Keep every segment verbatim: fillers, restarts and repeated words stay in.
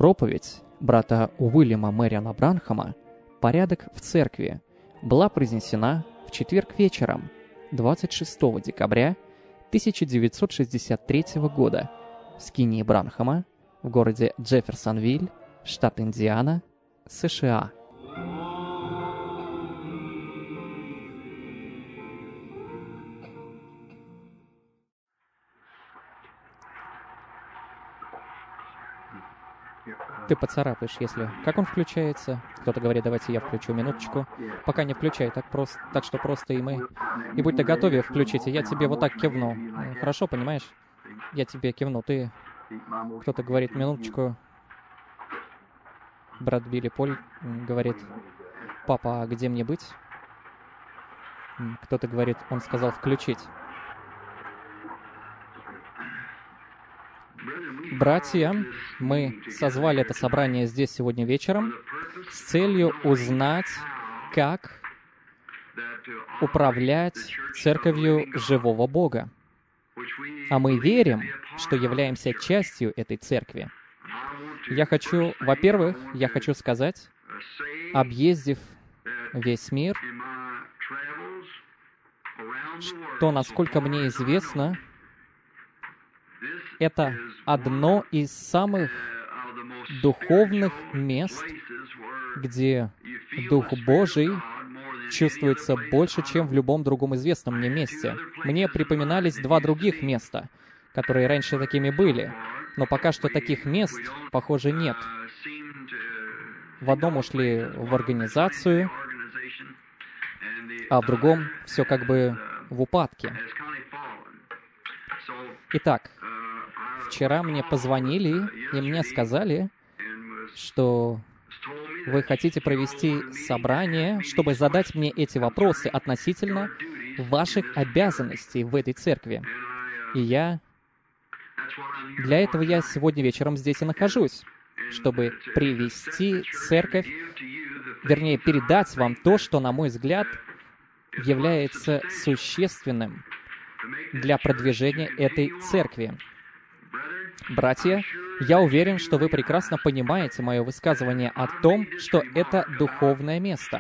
проповедь брата Уильяма Мэриона Бранхама «Порядок в церкви» была произнесена в четверг вечером, двадцать шестого декабря тысяча девятьсот шестьдесят третьего года в скинии Бранхама в городе Джефферсонвиль, штат Индиана, США. Ты поцарапаешь, если... Как он включается? Кто-то говорит, давайте я включу минуточку. Пока не включай, так, просто, так что просто и мы... И будьте готовы включить, и я тебе вот так кивну. Хорошо, понимаешь? Я тебе кивну, ты... Кто-то говорит, минуточку. Брат Билли Поль говорит, папа, а где мне быть? Кто-то говорит, он сказал включить. Братья, мы созвали это собрание здесь сегодня вечером с целью узнать, как управлять церковью живого Бога. А мы верим, что являемся частью этой церкви. Я хочу, во-первых, я хочу сказать, объездив весь мир, что, насколько мне известно, это одно из самых духовных мест, где Дух Божий чувствуется больше, чем в любом другом известном мне месте. Мне припоминались два других места, которые раньше такими были, но пока что таких мест, похоже, нет. В одном ушли в организацию, а в другом все как бы в упадке. Итак, вчера мне позвонили, и мне сказали, что вы хотите провести собрание, чтобы задать мне эти вопросы относительно ваших обязанностей в этой церкви. И я... Для этого я сегодня вечером здесь и нахожусь, чтобы привести церковь, вернее, передать вам то, что, на мой взгляд, является существенным для продвижения этой церкви. Братья, я уверен, что вы прекрасно понимаете мое высказывание о том, что это духовное место.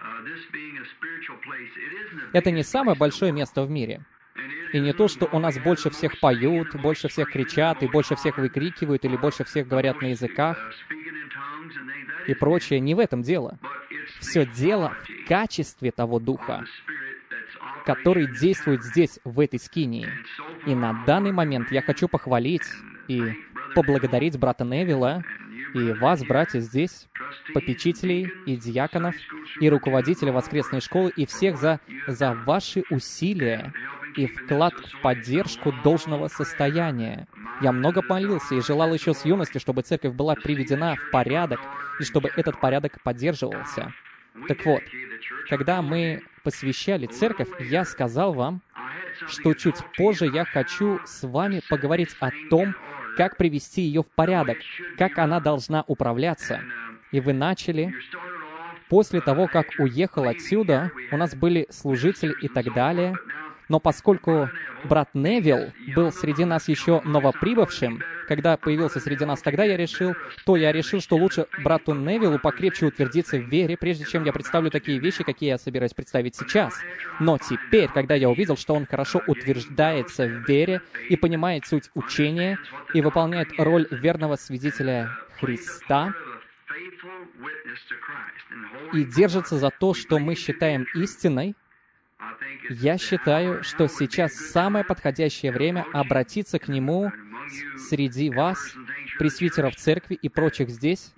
Это не самое большое место в мире. И не то, что у нас больше всех поют, больше всех кричат, и больше всех выкрикивают, или больше всех говорят на языках, и прочее. Не в этом дело. Все дело в качестве того Духа, который действует здесь, в этой скинии. И на данный момент я хочу похвалить и поблагодарить брата Невилла и вас, братья, здесь, попечителей и диаконов, и руководителя воскресной школы, и всех за, за ваши усилия и вклад в поддержку должного состояния. Я много молился и желал еще с юности, чтобы церковь была приведена в порядок, и чтобы этот порядок поддерживался. Так вот, когда мы посвящали церковь, я сказал вам, что чуть позже я хочу с вами поговорить о том, как привести ее в порядок, как она должна управляться. И вы начали, после того, как уехал отсюда, у нас были служители и так далее, но поскольку брат Невилл был среди нас еще новоприбывшим, когда появился среди нас, тогда я решил, то я решил, что лучше брату Невиллу покрепче утвердиться в вере, прежде чем я представлю такие вещи, какие я собираюсь представить сейчас. Но теперь, когда я увидел, что он хорошо утверждается в вере и понимает суть учения и выполняет роль верного свидетеля Христа, и держится за то, что мы считаем истиной, я считаю, что сейчас самое подходящее время обратиться к Нему среди вас, пресвитеров церкви и прочих здесь,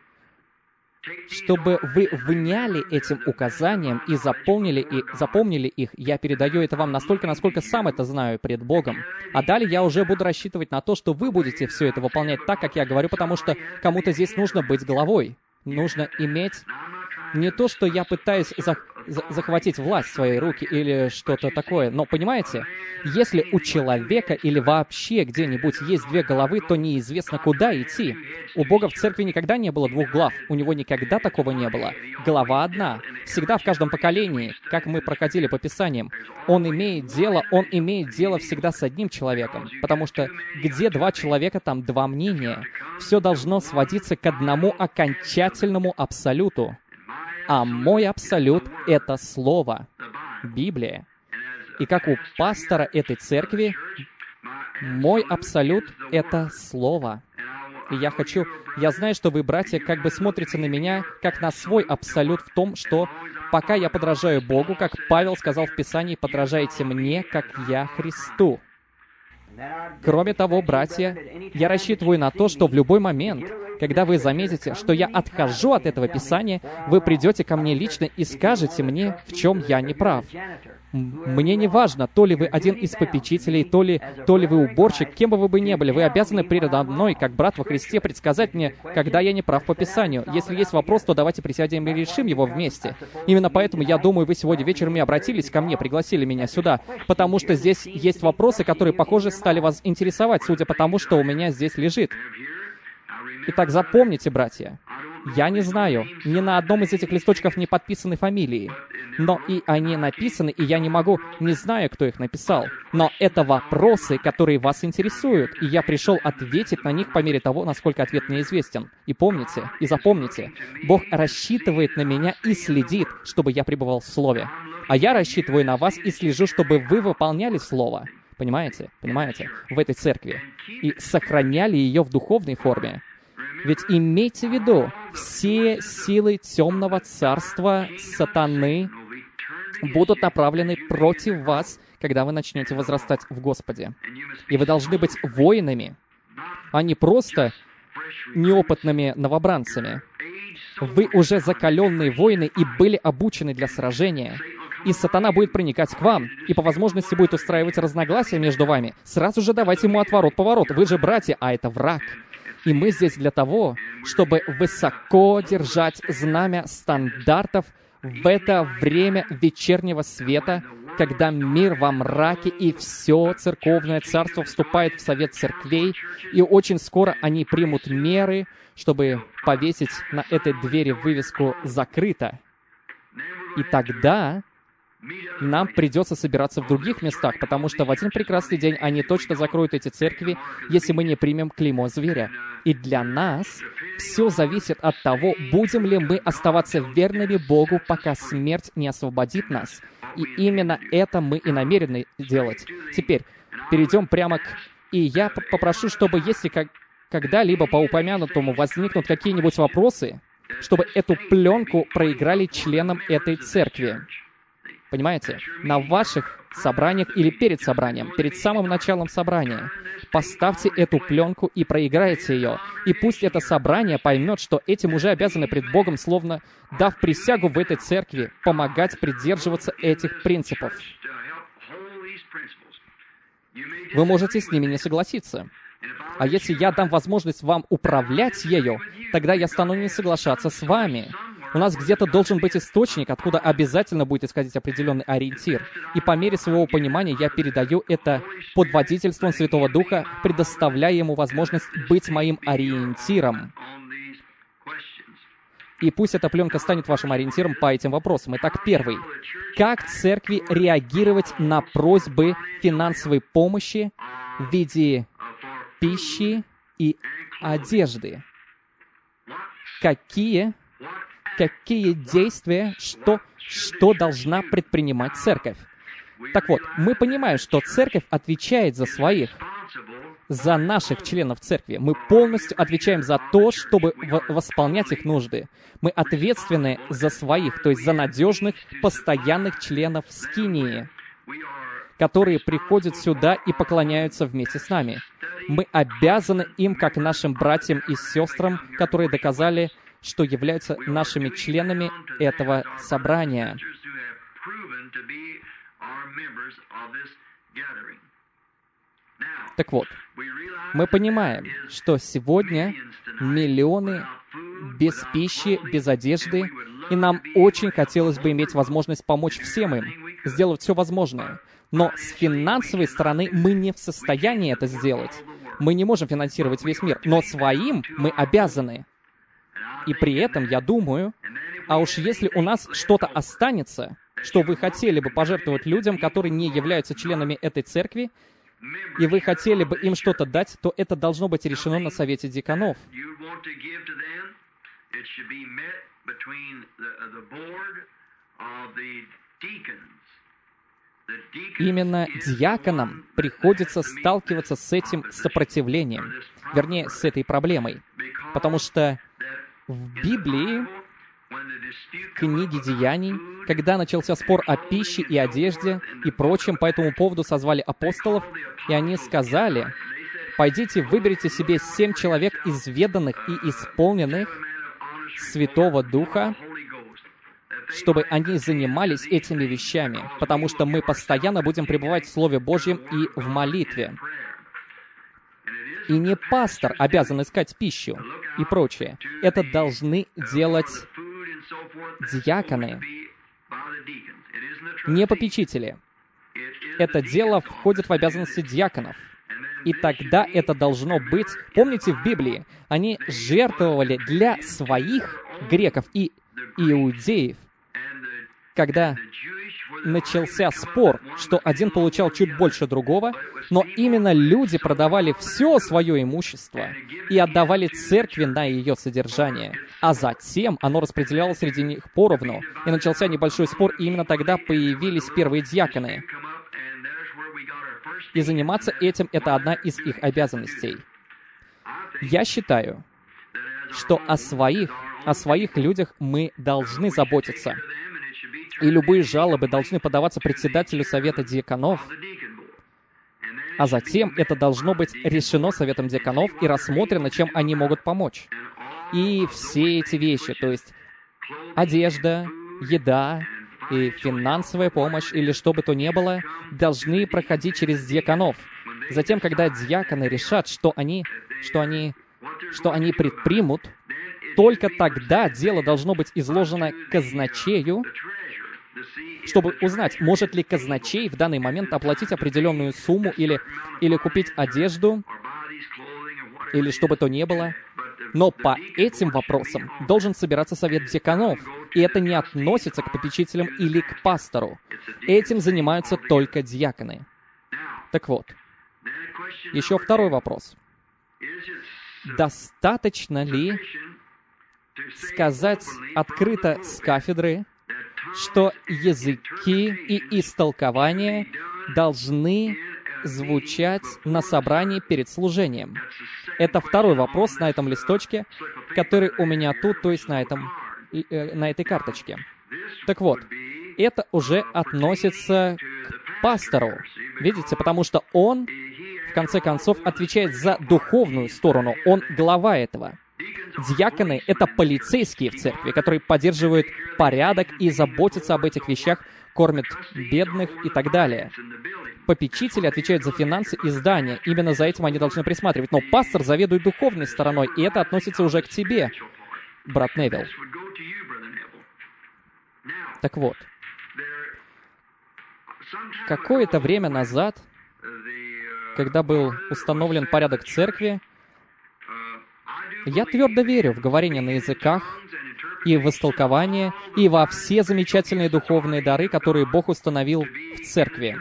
чтобы вы вняли этим указаниям и запомнили, и запомнили их. Я передаю это вам настолько, насколько сам это знаю пред Богом. А далее я уже буду рассчитывать на то, что вы будете все это выполнять так, как я говорю, потому что кому-то здесь нужно быть главой. Нужно иметь... Не то, что я пытаюсь за... за захватить власть в свои руки или что-то такое. Но понимаете, если у человека или вообще где-нибудь есть две головы, то неизвестно, куда идти. У Бога в церкви никогда не было двух глав. У Него никогда такого не было. Голова одна. Всегда в каждом поколении, как мы проходили по Писаниям. Он имеет дело, Он имеет дело всегда с одним человеком. Потому что где два человека, там два мнения. Все должно сводиться к одному окончательному абсолюту. А мой абсолют — это Слово, Библия. И как у пастора этой церкви, мой абсолют — это Слово. И я хочу... Я знаю, что вы, братья, как бы смотрите на меня, как на свой абсолют в том, что пока я подражаю Богу, как Павел сказал в Писании, подражайте мне, как я Христу. Кроме того, братья, я рассчитываю на то, что в любой момент, когда вы заметите, что я отхожу от этого Писания, вы придете ко мне лично и скажете мне, в чем я не прав. Мне не важно, то ли вы один из попечителей, то ли, то ли вы уборщик, кем бы вы бы ни были, вы обязаны передо мной, как брат во Христе, предсказать мне, когда я не прав по Писанию. Если есть вопрос, то давайте присядем и решим его вместе. Именно поэтому, я думаю, вы сегодня вечером и обратились ко мне, пригласили меня сюда, потому что здесь есть вопросы, которые, похоже, стали вас интересовать, судя по тому, что у меня здесь лежит. Итак, запомните, братья, я не знаю, ни на одном из этих листочков не подписаны фамилии, но и они написаны, и я не могу, не знаю, кто их написал. Но это вопросы, которые вас интересуют, и я пришел ответить на них по мере того, насколько ответ мне известен. И помните, и запомните, Бог рассчитывает на меня и следит, чтобы я пребывал в Слове. А я рассчитываю на вас и слежу, чтобы вы выполняли Слово. Понимаете? Понимаете? В этой церкви. И сохраняли ее в духовной форме. Ведь имейте в виду, все силы темного царства сатаны будут направлены против вас, когда вы начнете возрастать в Господе. И вы должны быть воинами, а не просто неопытными новобранцами. Вы уже закаленные воины и были обучены для сражения. И сатана будет проникать к вам, и по возможности будет устраивать разногласия между вами. Сразу же давайте ему отворот-поворот. Вы же братья, а это враг. И мы здесь для того, чтобы высоко держать знамя стандартов в это время вечернего света, когда мир во мраке, и все церковное царство вступает в совет церквей, и очень скоро они примут меры, чтобы повесить на этой двери вывеску «Закрыто». И тогда нам придется собираться в других местах, потому что в один прекрасный день они точно закроют эти церкви, если мы не примем клеймо зверя. И для нас все зависит от того, будем ли мы оставаться верными Богу, пока смерть не освободит нас. И именно это мы и намерены делать. Теперь перейдем прямо к... И я попрошу, чтобы если как... когда-либо по упомянутому возникнут какие-нибудь вопросы, чтобы эту пленку проиграли членам этой церкви. Понимаете? На ваших собраниях или перед собранием, перед самым началом собрания. Поставьте эту пленку и проиграйте ее. И пусть это собрание поймет, что этим уже обязаны пред Богом, словно дав присягу в этой церкви, помогать придерживаться этих принципов. Вы можете с ними не согласиться. А если я дам возможность вам управлять ею, тогда я стану не соглашаться с вами. У нас где-то должен быть источник, откуда обязательно будет исходить определенный ориентир. И по мере своего понимания я передаю это под водительством Святого Духа, предоставляя ему возможность быть моим ориентиром. И пусть эта пленка станет вашим ориентиром по этим вопросам. Итак, первый. Как церкви реагировать на просьбы финансовой помощи в виде пищи и одежды? Какие... Какие действия, что, что должна предпринимать церковь? Так вот, мы понимаем, что церковь отвечает за своих, за наших членов церкви. Мы полностью отвечаем за то, чтобы восполнять их нужды. Мы ответственны за своих, то есть за надежных, постоянных членов скинии, которые приходят сюда и поклоняются вместе с нами. Мы обязаны им, как нашим братьям и сестрам, которые доказали, что являются нашими членами этого собрания. Так вот, мы понимаем, что сегодня миллионы без пищи, без одежды, И нам очень хотелось бы иметь возможность помочь всем им, сделать все возможное. Но с финансовой стороны мы не в состоянии это сделать. Мы не можем финансировать весь мир, но своим мы обязаны. И при этом, я думаю, а уж если у нас что-то останется, что вы хотели бы пожертвовать людям, которые не являются членами этой церкви, и вы хотели бы им что-то дать, то это должно быть решено на Совете Диаконов. Именно диаконам приходится сталкиваться с этим сопротивлением, вернее, с этой проблемой, потому что в Библии, в книге Деяний, когда начался спор о пище и одежде и прочем, по этому поводу созвали апостолов, и они сказали: «Пойдите, выберите себе семь человек изведанных и исполненных Святого Духа, чтобы они занимались этими вещами, потому что мы постоянно будем пребывать в Слове Божьем и в молитве». И не пастор обязан искать пищу и прочее. Это должны делать диаконы, не попечители. Это дело входит в обязанности диаконов. И тогда это должно быть... Помните, в Библии они жертвовали для своих греков и иудеев, когда начался спор, что один получал чуть больше другого, но именно люди продавали все свое имущество и отдавали церкви на ее содержание, а затем оно распределялось среди них поровну, и начался небольшой спор, и именно тогда появились первые диаконы. И заниматься этим — это одна из их обязанностей. Я считаю, что о своих, о своих людях мы должны заботиться. И любые жалобы должны подаваться председателю Совета Диаконов, а затем это должно быть решено Советом Диаконов и рассмотрено, чем они могут помочь. И все эти вещи, то есть одежда, еда и финансовая помощь, или что бы то ни было, должны проходить через диаконов. Затем, когда диаконы решат, что они, что они, что они предпримут, только тогда дело должно быть изложено казначею, чтобы узнать, может ли казначей в данный момент оплатить определенную сумму или, или купить одежду, или что бы то ни было. Но по этим вопросам должен собираться совет диаконов, и это не относится к попечителям или к пастору. Этим занимаются только диаконы. Так вот, еще второй вопрос. Достаточно ли сказать открыто с кафедры, что языки и истолкования должны звучать на собрании перед служением? Это второй вопрос на этом листочке, который у меня тут, то есть на, этом, на этой карточке. Так вот, это уже относится к пастору, видите, потому что он, в конце концов, отвечает за духовную сторону, он глава этого. Диаконы — это полицейские в церкви, которые поддерживают порядок и заботятся об этих вещах, кормят бедных и так далее. Попечители отвечают за финансы и здания. Именно за этим они должны присматривать. Но пастор заведует духовной стороной, и это относится уже к тебе, брат Невилл. Так вот, какое-то время назад, когда был установлен порядок церкви, я твердо верю в говорение на языках и в истолкование, и во все замечательные духовные дары, которые Бог установил в церкви.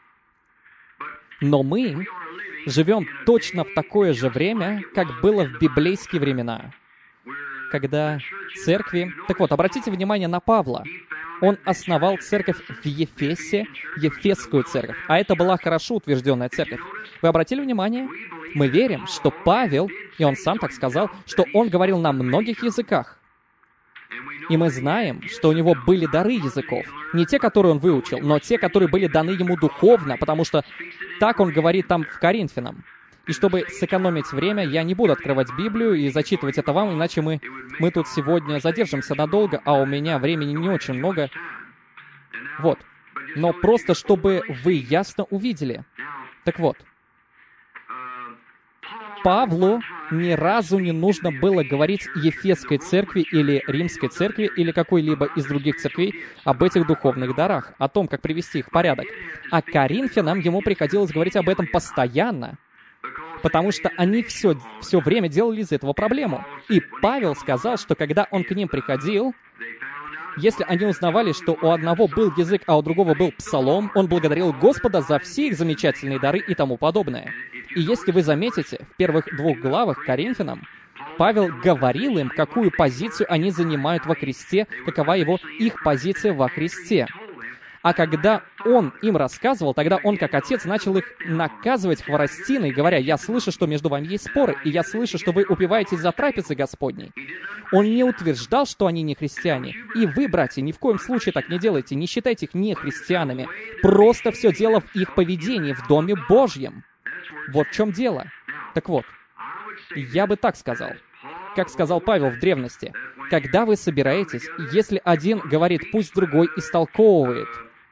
Но мы живем точно в такое же время, как было в библейские времена, когда церкви... Так вот, обратите внимание на Павла. Он основал церковь в Ефесе, Ефесскую церковь, а это была хорошо утвержденная церковь. Вы обратили внимание? Мы верим, что Павел, и он сам так сказал, что он говорил на многих языках. И мы знаем, что у него были дары языков. Не те, которые он выучил, но те, которые были даны ему духовно, потому что так он говорит там в Коринфянам. И чтобы сэкономить время, я не буду открывать Библию и зачитывать это вам, иначе мы, мы тут сегодня задержимся надолго, а у меня времени не очень много. Вот. Но просто, чтобы вы ясно увидели. Так вот. Павлу ни разу не нужно было говорить Ефесской церкви или Римской церкви или какой-либо из других церквей об этих духовных дарах, о том, как привести их в порядок. А Коринфянам ему приходилось говорить об этом постоянно, потому что они все, все время делали из этого проблему. И Павел сказал, что когда он к ним приходил, если они узнавали, что у одного был язык, а у другого был псалом, он благодарил Господа за все их замечательные дары и тому подобное. И если вы заметите, в первых двух главах Коринфянам Павел говорил им, какую позицию они занимают во Христе, какова его их позиция во Христе. А когда он им рассказывал, тогда он, как отец, начал их наказывать хворостиной, говоря: «Я слышу, что между вами есть споры, и я слышу, что вы упиваетесь за трапезы Господней». Он не утверждал, что они не христиане. И вы, братья, ни в коем случае так не делайте, не считайте их не христианами. Просто все дело в их поведении в Доме Божьем. Вот в чем дело. Так вот, я бы так сказал, как сказал Павел в древности: когда вы собираетесь, если один говорит, пусть другой истолковывает.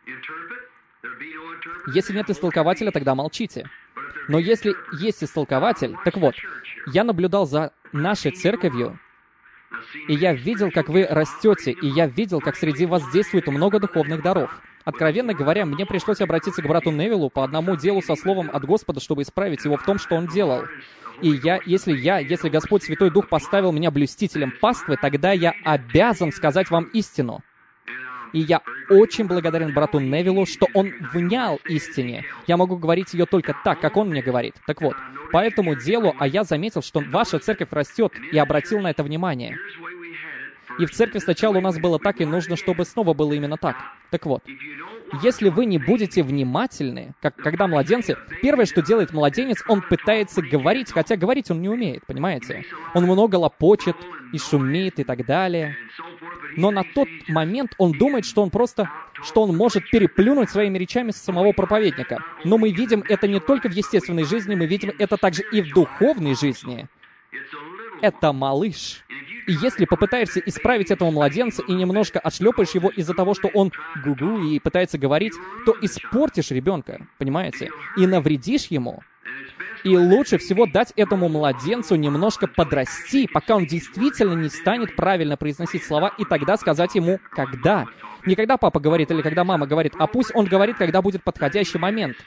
Если нет истолкователя, тогда молчите. Но если есть истолкователь, так вот, я наблюдал за нашей церковью, и я видел, как вы растете, и я видел, как среди вас действует много духовных даров. Откровенно говоря, мне пришлось обратиться к брату Невиллу по одному делу со словом от Господа, чтобы исправить его в том, что он делал. И я, если я, если Господь Святой Дух поставил меня блюстителем паствы, тогда я обязан сказать вам истину. И я очень благодарен брату Невиллу, что он внял истине. Я могу говорить ее только так, как он мне говорит. Так вот, по этому делу, а я заметил, что ваша церковь растет, и обратил на это внимание. И в церкви сначала у нас было так, и нужно, чтобы снова было именно так. Так вот, если вы не будете внимательны, как когда младенцы, первое, что делает младенец, он пытается говорить, хотя говорить он не умеет, понимаете? Он много лопочет и шумит и так далее. Но на тот момент он думает, что он просто, что он может переплюнуть своими речами самого проповедника. Но мы видим это не только в естественной жизни, мы видим это также и в духовной жизни. Это малыш. И если попытаешься исправить этого младенца и немножко отшлепаешь его из-за того, что он гу-гу и пытается говорить, то испортишь ребенка, понимаете? И навредишь ему. И лучше всего дать этому младенцу немножко подрасти, пока он действительно не станет правильно произносить слова, и тогда сказать ему «когда». Не когда папа говорит или когда мама говорит, а пусть он говорит, когда будет подходящий момент.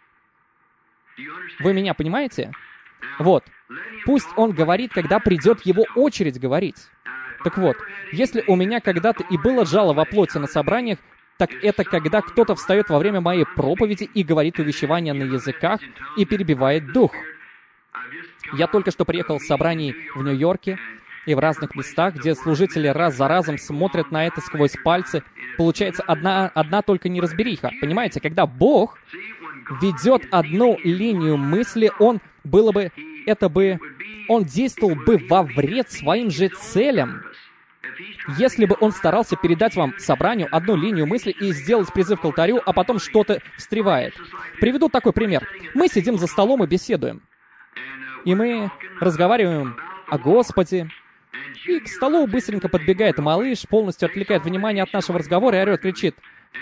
Вы меня понимаете? Вот. Пусть он говорит, когда придет его очередь говорить. Так вот, если у меня когда-то и было жало во плоти на собраниях, так это когда кто-то встает во время моей проповеди и говорит увещевания на языках и перебивает дух. Я только что приехал с собраний в Нью-Йорке и в разных местах, где служители раз за разом смотрят на это сквозь пальцы. Получается одна, одна только неразбериха. Понимаете, когда Бог ведет одну линию мысли, Он было бы, это бы, Он действовал бы во вред своим же целям. Если бы он старался передать вам собранию одну линию мысли и сделать призыв к алтарю, а потом что-то встревает. Приведу такой пример. Мы сидим за столом и беседуем. И мы разговариваем о Господе. И к столу быстренько подбегает малыш, полностью отвлекает внимание от нашего разговора и орет, кричит: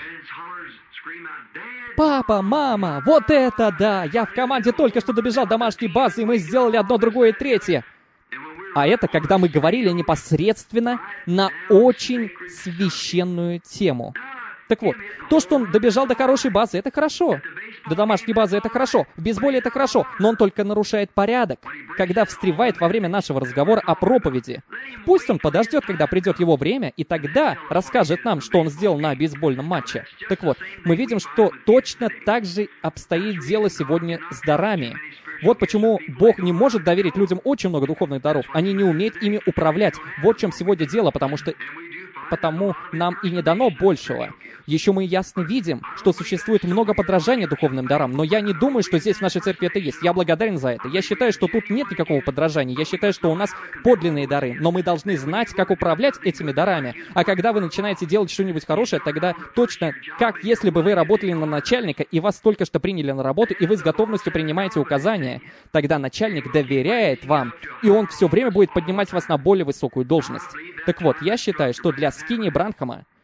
«Папа, мама, вот это да! Я в команде только что добежал до домашней базы, и мы сделали одно, другое, третье». А это когда мы говорили непосредственно на очень священную тему. Так вот, то, что он добежал до хорошей базы, это хорошо. До домашней базы это хорошо. В бейсболе это хорошо. Но он только нарушает порядок, когда встревает во время нашего разговора о проповеди. Пусть он подождет, когда придет его время, и тогда расскажет нам, что он сделал на бейсбольном матче. Так вот, мы видим, что точно так же обстоит дело сегодня с дарами. Вот почему Бог не может доверить людям очень много духовных даров. Они не умеют ими управлять. Вот в чем сегодня дело, потому что потому нам и не дано большего. Еще мы ясно видим, что существует много подражания духовным дарам, но я не думаю, что здесь в нашей церкви это есть. Я благодарен за это. Я считаю, что тут нет никакого подражания. Я считаю, что у нас подлинные дары, но мы должны знать, как управлять этими дарами. А когда вы начинаете делать что-нибудь хорошее, тогда точно, как если бы вы работали на начальника, и вас только что приняли на работу, и вы с готовностью принимаете указания, тогда начальник доверяет вам, и он все время будет поднимать вас на более высокую должность. Так вот, я считаю, что для Скинни Бранхама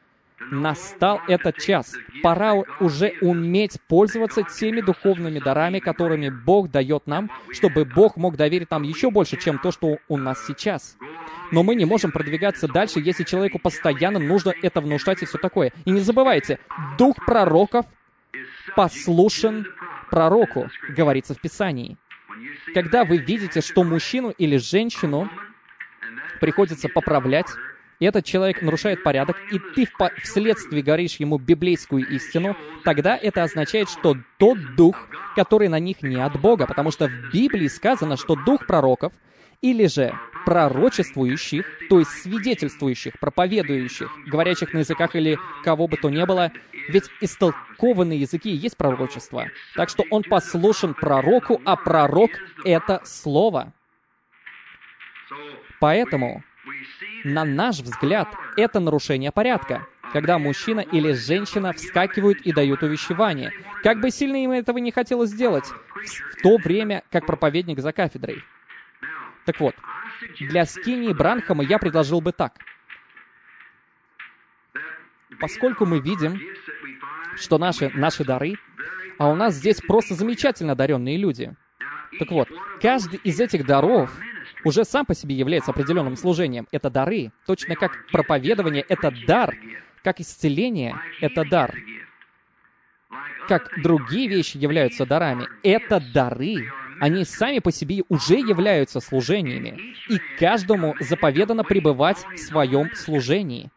Настал этот час. Пора уже уметь пользоваться теми духовными дарами, которыми Бог дает нам, чтобы Бог мог доверить нам еще больше, чем то, что у нас сейчас. Но мы не можем продвигаться дальше, если человеку постоянно нужно это внушать и все такое. И не забывайте, дух пророков послушен пророку, говорится в Писании. Когда вы видите, что мужчину или женщину приходится поправлять, и этот человек нарушает порядок, и ты вследствие говоришь ему библейскую истину, тогда это означает, что тот дух, который на них не от Бога, потому что в Библии сказано, что дух пророков, или же пророчествующих, то есть свидетельствующих, проповедующих, говорящих на языках или кого бы то ни было, ведь истолкованные языки и есть пророчество. Так что он послушен пророку, а пророк — это слово. Поэтому, на наш взгляд, это нарушение порядка, когда мужчина или женщина вскакивают и дают увещевание. Как бы сильно им этого не хотелось сделать, в то время, как проповедник за кафедрой. Так вот, для Скинни Бранхама я предложил бы так. Поскольку мы видим, что наши, наши дары, а у нас здесь просто замечательно одаренные люди. Так вот, каждый из этих даров уже сам по себе является определенным служением. Это дары. Точно как проповедование — это дар. Как исцеление — это дар. Как другие вещи являются дарами. Это дары. Они сами по себе уже являются служениями. И каждому заповедано пребывать в своем служении.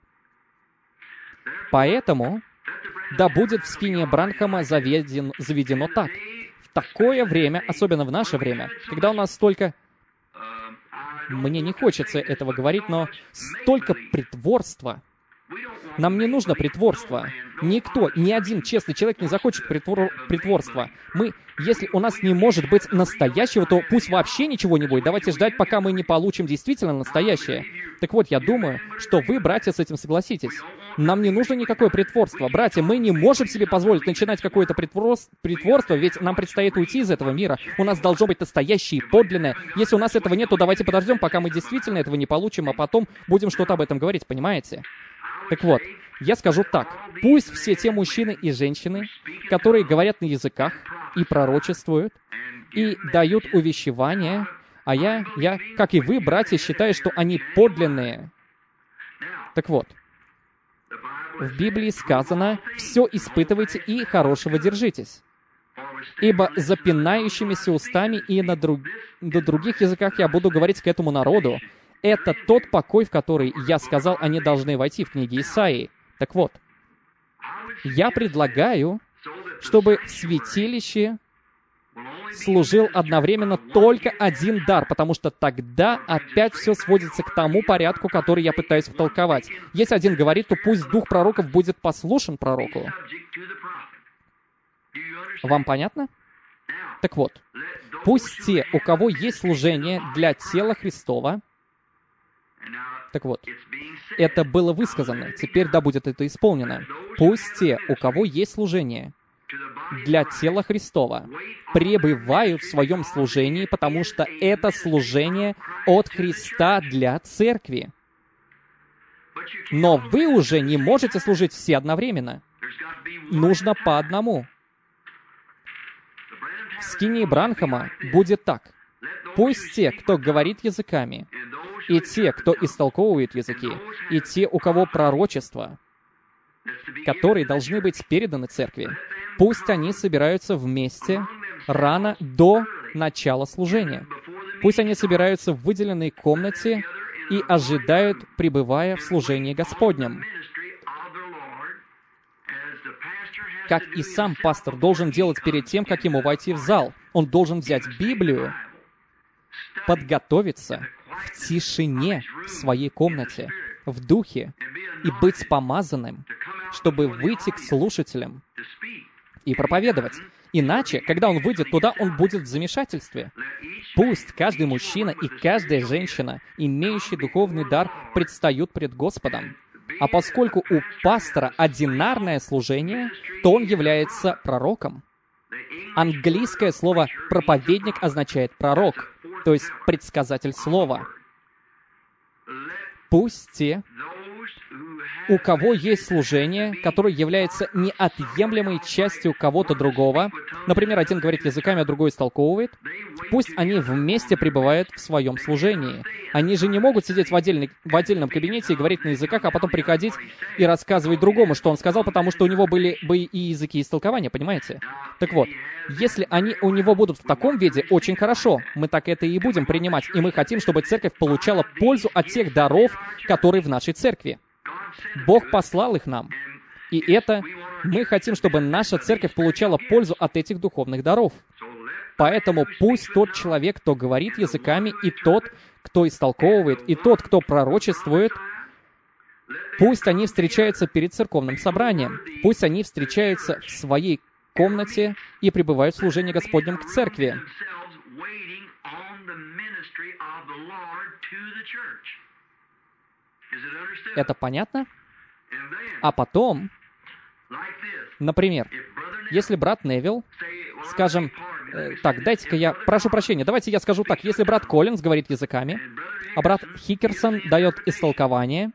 Поэтому да будет в Скинни Бранхама заведен, заведено так. В такое время, особенно в наше время, когда у нас столько... Мне не хочется этого говорить, но столько притворства. Нам не нужно притворство. Никто, ни один честный человек не захочет притвор... притворства. Мы, если у нас не может быть настоящего, то пусть вообще ничего не будет. Давайте ждать, пока мы не получим действительно настоящее. Так вот, я думаю, что вы, братья, с этим согласитесь. Нам не нужно никакое притворство. Братья, мы не можем себе позволить начинать какое-то притворство, притворство, ведь нам предстоит уйти из этого мира. У нас должно быть настоящее, подлинное. Если у нас этого нет, то давайте подождем, пока мы действительно этого не получим, а потом будем что-то об этом говорить, понимаете? Так вот, я скажу так. Пусть все те мужчины и женщины, которые говорят на языках и пророчествуют, и дают увещевания, а я, я, как и вы, братья, считаю, что они подлинные. Так вот, в Библии сказано: «Все испытывайте и хорошего держитесь». Ибо запинающимися устами и на, друг... на других языках я буду говорить к этому народу. Это тот покой, в который, я сказал, они должны войти, в книге Исаии. Так вот, я предлагаю, чтобы в святилище служил одновременно только один дар, потому что тогда опять все сводится к тому порядку, который я пытаюсь втолковать. Если один говорит, то пусть дух пророков будет послушен пророку. Вам понятно? Так вот, пусть те, у кого есть служение для тела Христова, так вот, это было высказано, теперь да будет это исполнено. Пусть те, у кого есть служение для тела Христова, пребывают в своем служении, потому что это служение от Христа для церкви. Но вы уже не можете служить все одновременно. Нужно по одному. В Скинни Бранхама будет так. Пусть те, кто говорит языками, и те, кто истолковывает языки, и те, у кого пророчество, которые должны быть переданы церкви, пусть они собираются вместе рано до начала служения. Пусть они собираются в выделенной комнате и ожидают, пребывая в служении Господнем. Как и сам пастор должен делать перед тем, как ему войти в зал. Он должен взять Библию, подготовиться в тишине в своей комнате, в духе, и быть помазанным, чтобы выйти к слушателям и проповедовать. Иначе, когда он выйдет туда, он будет в замешательстве. Пусть каждый мужчина и каждая женщина, имеющие духовный дар, предстают пред Господом. А поскольку у пастора одинарное служение, то он является пророком. Английское слово «проповедник» означает «пророк», то есть предсказатель слова. Пусть те, у кого есть служение, которое является неотъемлемой частью кого-то другого, например, один говорит языками, а другой истолковывает, пусть они вместе пребывают в своем служении. Они же не могут сидеть в, отдельной, в отдельном кабинете и говорить на языках, а потом приходить и рассказывать другому, что он сказал, потому что у него были бы и языки истолкования, понимаете? Так вот, если они у него будут в таком виде, очень хорошо. Мы так это и будем принимать. И мы хотим, чтобы церковь получала пользу от тех даров, которые в нашей церкви. Бог послал их нам. И это мы хотим, чтобы наша церковь получала пользу от этих духовных даров. Поэтому пусть тот человек, кто говорит языками, и тот, кто истолковывает, и тот, кто пророчествует, пусть они встречаются перед церковным собранием. Пусть они встречаются в своей комнате и пребывают в служении Господнем к церкви. Это понятно? А потом, например, если брат Невилл, скажем, э, так, дайте-ка я, прошу прощения, давайте я скажу так, если брат Коллинз говорит языками, а брат Хикерсон дает истолкование,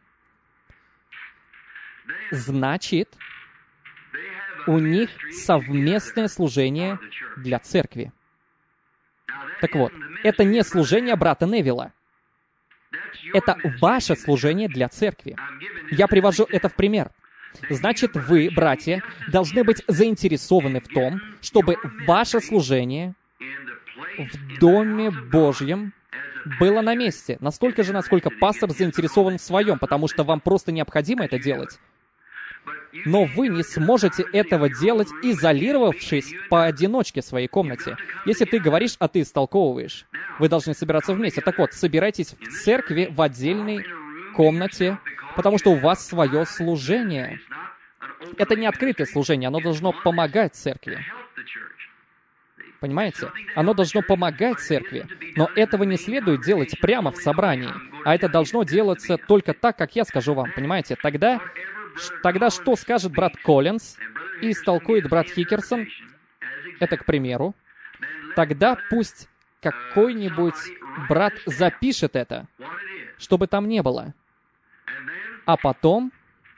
значит, у них совместное служение для церкви. Так вот, это не служение брата Невилла. Это ваше служение для церкви. Я привожу это в пример. Значит, вы, братья, должны быть заинтересованы в том, чтобы ваше служение в Доме Божьем было на месте. Настолько же, насколько пастор заинтересован в своем, потому что вам просто необходимо это делать. Но вы не сможете этого делать, изолировавшись поодиночке в своей комнате. Если ты говоришь, а ты истолковываешь, вы должны собираться вместе. Так вот, собирайтесь в церкви в отдельной комнате, потому что у вас свое служение. Это не открытое служение, оно должно помогать церкви. Понимаете? Оно должно помогать церкви, но этого не следует делать прямо в собрании, а это должно делаться только так, как я скажу вам, понимаете? Тогда... Тогда что скажет брат Коллинз и истолкует брат Хикерсон, это к примеру, тогда пусть какой-нибудь брат запишет это, чтобы там не было. А потом,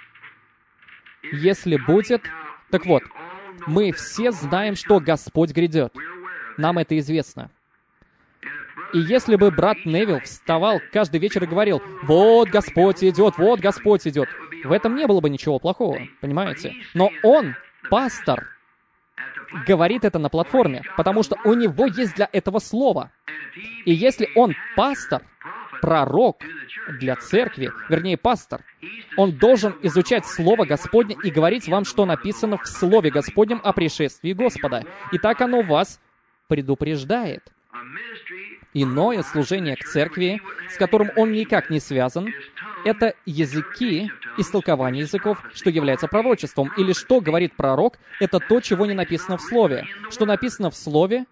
если будет... Так вот, мы все знаем, что Господь грядет. Нам это известно. И если бы брат Невилл вставал каждый вечер и говорил, «Вот Господь идет, вот Господь идет», в этом не было бы ничего плохого, понимаете? Но он, пастор, говорит это на платформе, потому что у него есть для этого слово. И если он пастор, пророк для церкви, вернее, пастор, он должен изучать Слово Господне и говорить вам, что написано в Слове Господнем о пришествии Господа. И так оно вас предупреждает. Иное служение к церкви, с которым он никак не связан, это языки, истолкование языков, что является пророчеством. Или что говорит пророк, это то, чего не написано в Слове. Что написано в Слове,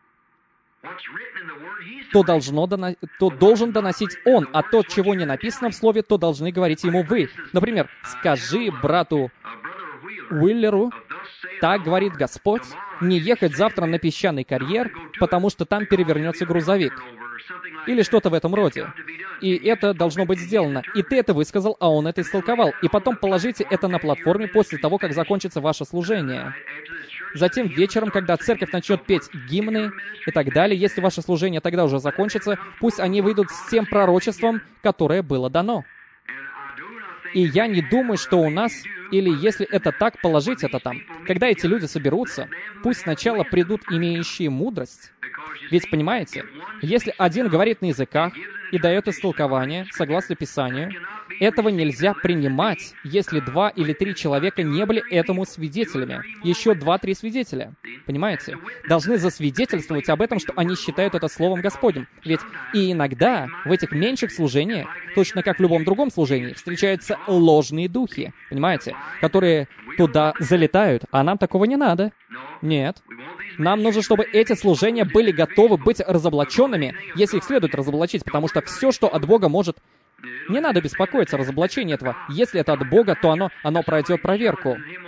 то, должно доно... то должен доносить он, а то, чего не написано в Слове, то должны говорить ему вы. Например, скажи брату Уиллеру, так говорит Господь, не ехать завтра на песчаный карьер, потому что там перевернется грузовик. Или что-то в этом роде. И это должно быть сделано. И ты это высказал, а он это истолковал. И потом положите это на платформе после того, как закончится ваше служение. Затем вечером, когда церковь начнет петь гимны и так далее, если ваше служение тогда уже закончится, пусть они выйдут с тем пророчеством, которое было дано. И я не думаю, что у нас, или если это так, положить это там. Когда эти люди соберутся, пусть сначала придут имеющие мудрость. Ведь, понимаете, если один говорит на языках и дает истолкование, согласно Писанию, этого нельзя принимать, если два или три человека не были этому свидетелями. Еще два-три свидетеля. Понимаете? Должны засвидетельствовать об этом, что они считают это Словом Господним. Ведь и иногда в этих меньших служениях, точно как в любом другом служении, встречаются ложные духи, понимаете, которые туда залетают, а нам такого не надо. Нет. Нам нужно, чтобы эти служения были готовы быть разоблаченными, если их следует разоблачить, потому что все, что от Бога может... Не надо беспокоиться о разоблачении этого. Если это от Бога, то оно, оно пройдет проверку.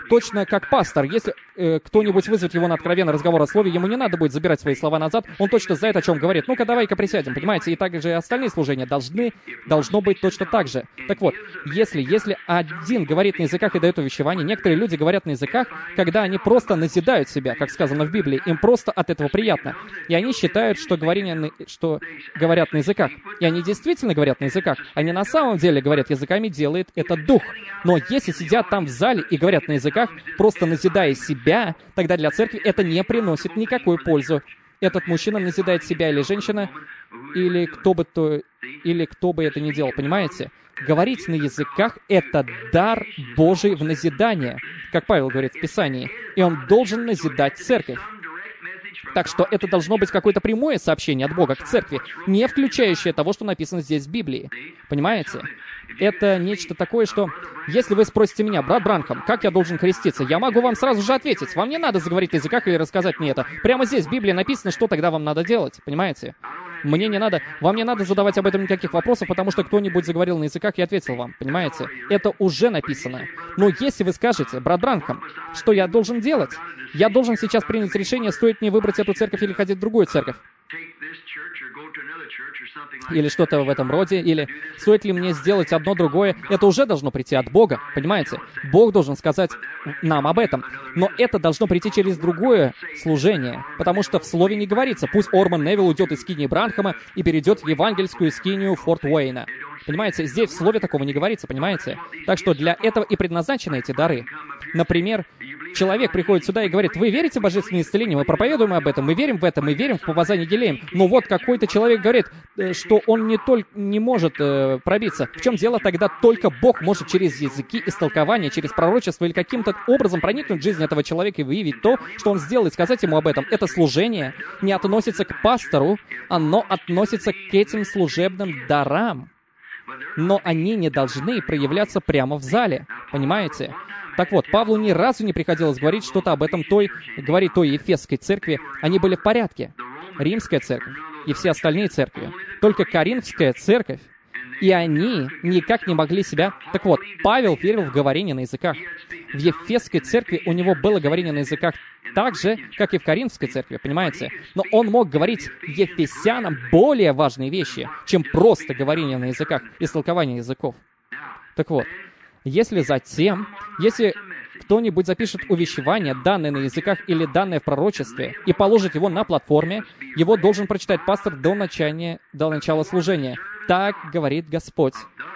точно как пастор. Если э, кто-нибудь вызовет его на откровенный разговор о слове, ему не надо будет забирать свои слова назад, он точно знает, о чем говорит. Ну-ка, давай-ка присядем, понимаете? И также и остальные служения должны, должно быть точно так же. Так вот, если, если один говорит на языках и дает увещевание, некоторые люди говорят на языках, когда они просто назидают себя, как сказано в Библии, им просто от этого приятно. И они считают, что, говорение на, что говорят на языках. И они действительно говорят на языках. Они на самом деле говорят языками, делает это Дух. Но если сидят там в зале и говорят на языках, просто назидая себя, тогда для церкви это не приносит никакой пользы. Этот мужчина назидает себя или женщина, или кто бы то, или кто бы это ни делал, понимаете? Говорить на языках — это дар Божий в назидание, как Павел говорит в Писании, и он должен назидать церковь. Так что это должно быть какое-то прямое сообщение от Бога к церкви, не включающее того, что написано здесь в Библии. Понимаете? Это нечто такое, что... Если вы спросите меня, брат Бранхам, как я должен креститься, я могу вам сразу же ответить. Вам не надо заговорить на языках или рассказать мне это. Прямо здесь в Библии написано, что тогда вам надо делать. Понимаете? Мне не надо... Вам не надо задавать об этом никаких вопросов, потому что кто-нибудь заговорил на языках и ответил вам. Понимаете? Это уже написано. Но если вы скажете, брат Бранхам, что я должен делать? Я должен сейчас принять решение, стоит мне выбрать эту церковь или ходить в другую церковь. Или что-то в этом роде, или стоит ли мне сделать одно другое, это уже должно прийти от Бога, понимаете? Бог должен сказать нам об этом. Но это должно прийти через другое служение, потому что в Слове не говорится, пусть Орман Невилл уйдет из скинии Бранхама и перейдет в евангельскую скинию Форт Уэйна. Понимаете, здесь в Слове такого не говорится, понимаете? Так что для этого и предназначены эти дары. Например, человек приходит сюда и говорит, вы верите в божественное исцеление? Мы проповедуем об этом, мы верим в это, мы верим в помазание Гилеем. Но вот какой-то человек говорит, что он не только не может э, пробиться. В чем дело тогда? Только Бог может через языки, истолкования, через пророчество или каким-то образом проникнуть в жизнь этого человека и выявить то, что он сделал, и сказать ему об этом. Это служение не относится к пастору, оно относится к этим служебным дарам. Но они не должны проявляться прямо в зале. Понимаете? Так вот, Павлу ни разу не приходилось говорить что-то об этом той, говорить той Ефесской церкви. Они были в порядке. Римская церковь и все остальные церкви. Только Коринфская церковь, и они никак не могли себя... Так вот, Павел верил в говорение на языках. В Ефесской церкви у него было говорение на языках так же, как и в Коринфской церкви, понимаете? Но он мог говорить ефесянам более важные вещи, чем просто говорение на языках, истолкование языков. Так вот, если затем, если кто-нибудь запишет увещевание, данное на языках или данное в пророчестве, и положит его на платформе, его должен прочитать пастор до начала, до начала служения. Так говорит Господь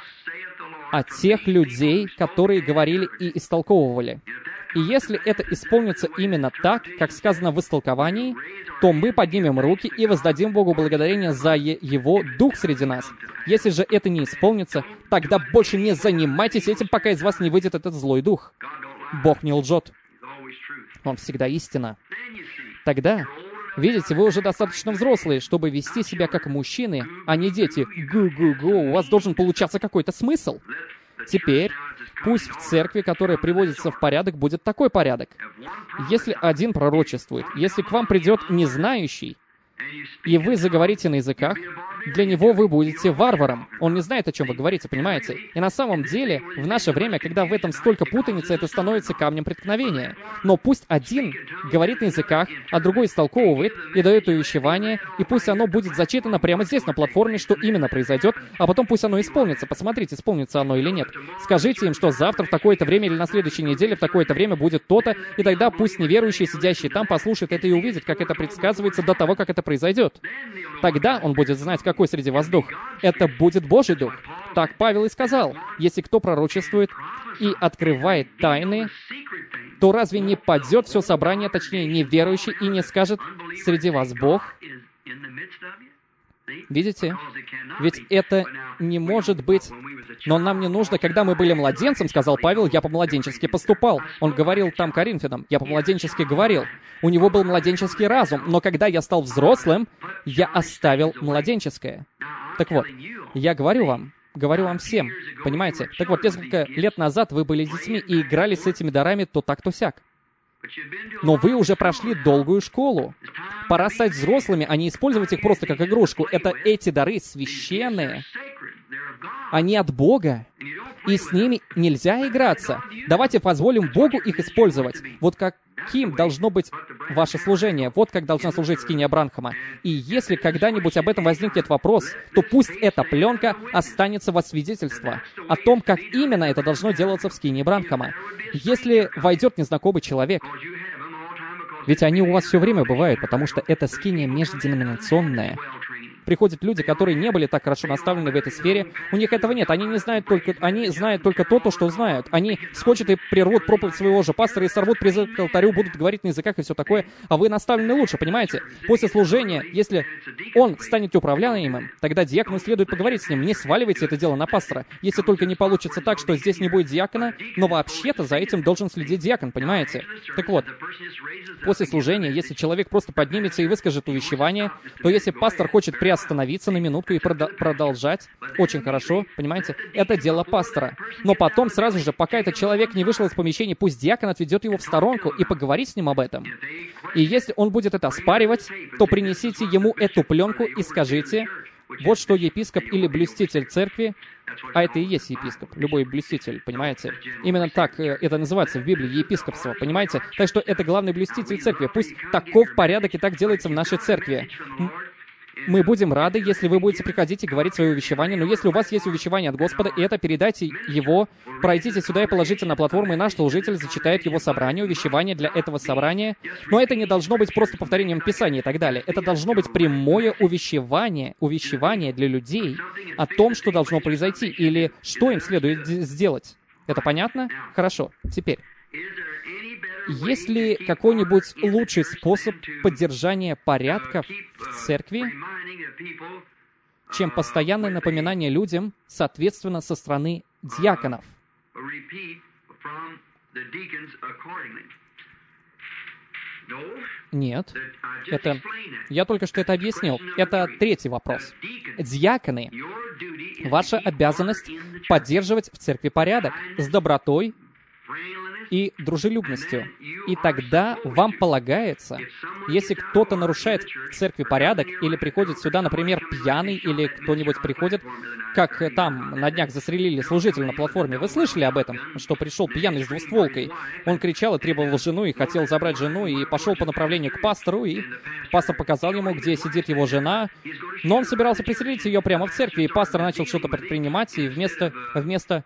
о тех людей, которые говорили и истолковывали. И если это исполнится именно так, как сказано в истолковании, то мы поднимем руки и воздадим Богу благодарение за Его Дух среди нас. Если же это не исполнится, тогда больше не занимайтесь этим, пока из вас не выйдет этот злой дух. Бог не лжет. Он всегда истина. Тогда, видите, вы уже достаточно взрослые, чтобы вести себя как мужчины, а не дети. Гу-гу-гу, у вас должен получаться какой-то смысл. Теперь, пусть в церкви, которая приводится в порядок, будет такой порядок. Если один пророчествует, если к вам придет незнающий, и вы заговорите на языках, для него вы будете варваром. Он не знает, о чем вы говорите, понимаете? И на самом деле, в наше время, когда в этом столько путаницы, это становится камнем преткновения. Но пусть один говорит на языках, а другой истолковывает и дает увещевание, и пусть оно будет зачитано прямо здесь, на платформе, что именно произойдет, а потом пусть оно исполнится. Посмотрите, исполнится оно или нет. Скажите им, что завтра в такое-то время или на следующей неделе в такое-то время будет то-то, и тогда пусть неверующий, сидящий там, послушает это и увидит, как это предсказывается до того, как это произойдет. Тогда он будет знать, какой среди вас дух. Это будет Божий дух. Так Павел и сказал. Если кто пророчествует и открывает тайны, то разве не падет все собрание, точнее, неверующий, и не скажет «среди вас Бог»? Видите? Ведь это не может быть... Но нам не нужно, когда мы были младенцем, сказал Павел, я по-младенчески поступал. Он говорил там Коринфянам, я по-младенчески говорил. У него был младенческий разум, но когда я стал взрослым, я оставил младенческое. Так вот, я говорю вам, говорю вам всем, понимаете? Так вот, несколько лет назад вы были детьми и играли с этими дарами то так, то сяк. Но вы уже прошли долгую школу. Пора стать взрослыми, а не использовать их просто как игрушку. Это эти дары священные. Они от Бога, и с ними нельзя играться. Давайте позволим Богу их использовать. Вот каким должно быть ваше служение. Вот как должна служить скиния Бранхама. И если когда-нибудь об этом возникнет вопрос, то пусть эта пленка останется во свидетельство о том, как именно это должно делаться в скинии Бранхама. Если войдет незнакомый человек, ведь они у вас все время бывают, потому что это скиния межденоминационная. Приходят люди, которые не были так хорошо наставлены в этой сфере, у них этого нет, они не знают только, они знают только то, то, что знают. Они скочат и прервут проповедь своего же пастора и сорвут призыв к алтарю, будут говорить на языках и все такое, а вы наставлены лучше, понимаете? После служения, если он станет управляемым, тогда диакону следует поговорить с ним, не сваливайте это дело на пастора, если только не получится так, что здесь не будет диакона, но вообще-то за этим должен следить диакон, понимаете? Так вот, после служения, если человек просто поднимется и выскажет увещевание, то если пастор хочет приостановиться, остановиться на минутку и прода- продолжать. Очень хорошо, понимаете? Это дело пастора. Но потом сразу же, пока этот человек не вышел из помещения, пусть диакон отведет его в сторонку и поговорит с ним об этом. И если он будет это оспаривать, то принесите ему эту пленку и скажите, вот что епископ или блюститель церкви, а это и есть епископ, любой блюститель, понимаете? Именно так это называется в Библии, епископство, понимаете? Так что это главный блюститель церкви. Пусть таков порядок и так делается в нашей церкви. Мы будем рады, если вы будете приходить и говорить свое увещевание, но если у вас есть увещевание от Господа, и это передайте его, пройдите сюда и положите на платформу, и наш служитель зачитает его собрание, увещевание для этого собрания. Но это не должно быть просто повторением Писания и так далее. Это должно быть прямое увещевание, увещевание для людей о том, что должно произойти, или что им следует сделать. Это понятно? Хорошо. Теперь. Есть ли какой-нибудь лучший способ поддержания порядка в церкви, чем постоянное напоминание людям, соответственно, со стороны диаконов? Нет. Это... Я только что это объяснил. Это третий вопрос. Диаконы, ваша обязанность поддерживать в церкви порядок с добротой и дружелюбностью. И тогда вам полагается, если кто-то нарушает в церкви порядок или приходит сюда, например, пьяный, или кто-нибудь приходит, как там на днях застрелили служителя на платформе. Вы слышали об этом, что пришел пьяный с двустволкой? Он кричал и требовал жену, и хотел забрать жену, и пошел по направлению к пастору, и пастор показал ему, где сидит его жена, но он собирался пристрелить ее прямо в церкви, и пастор начал что-то предпринимать, и вместо... вместо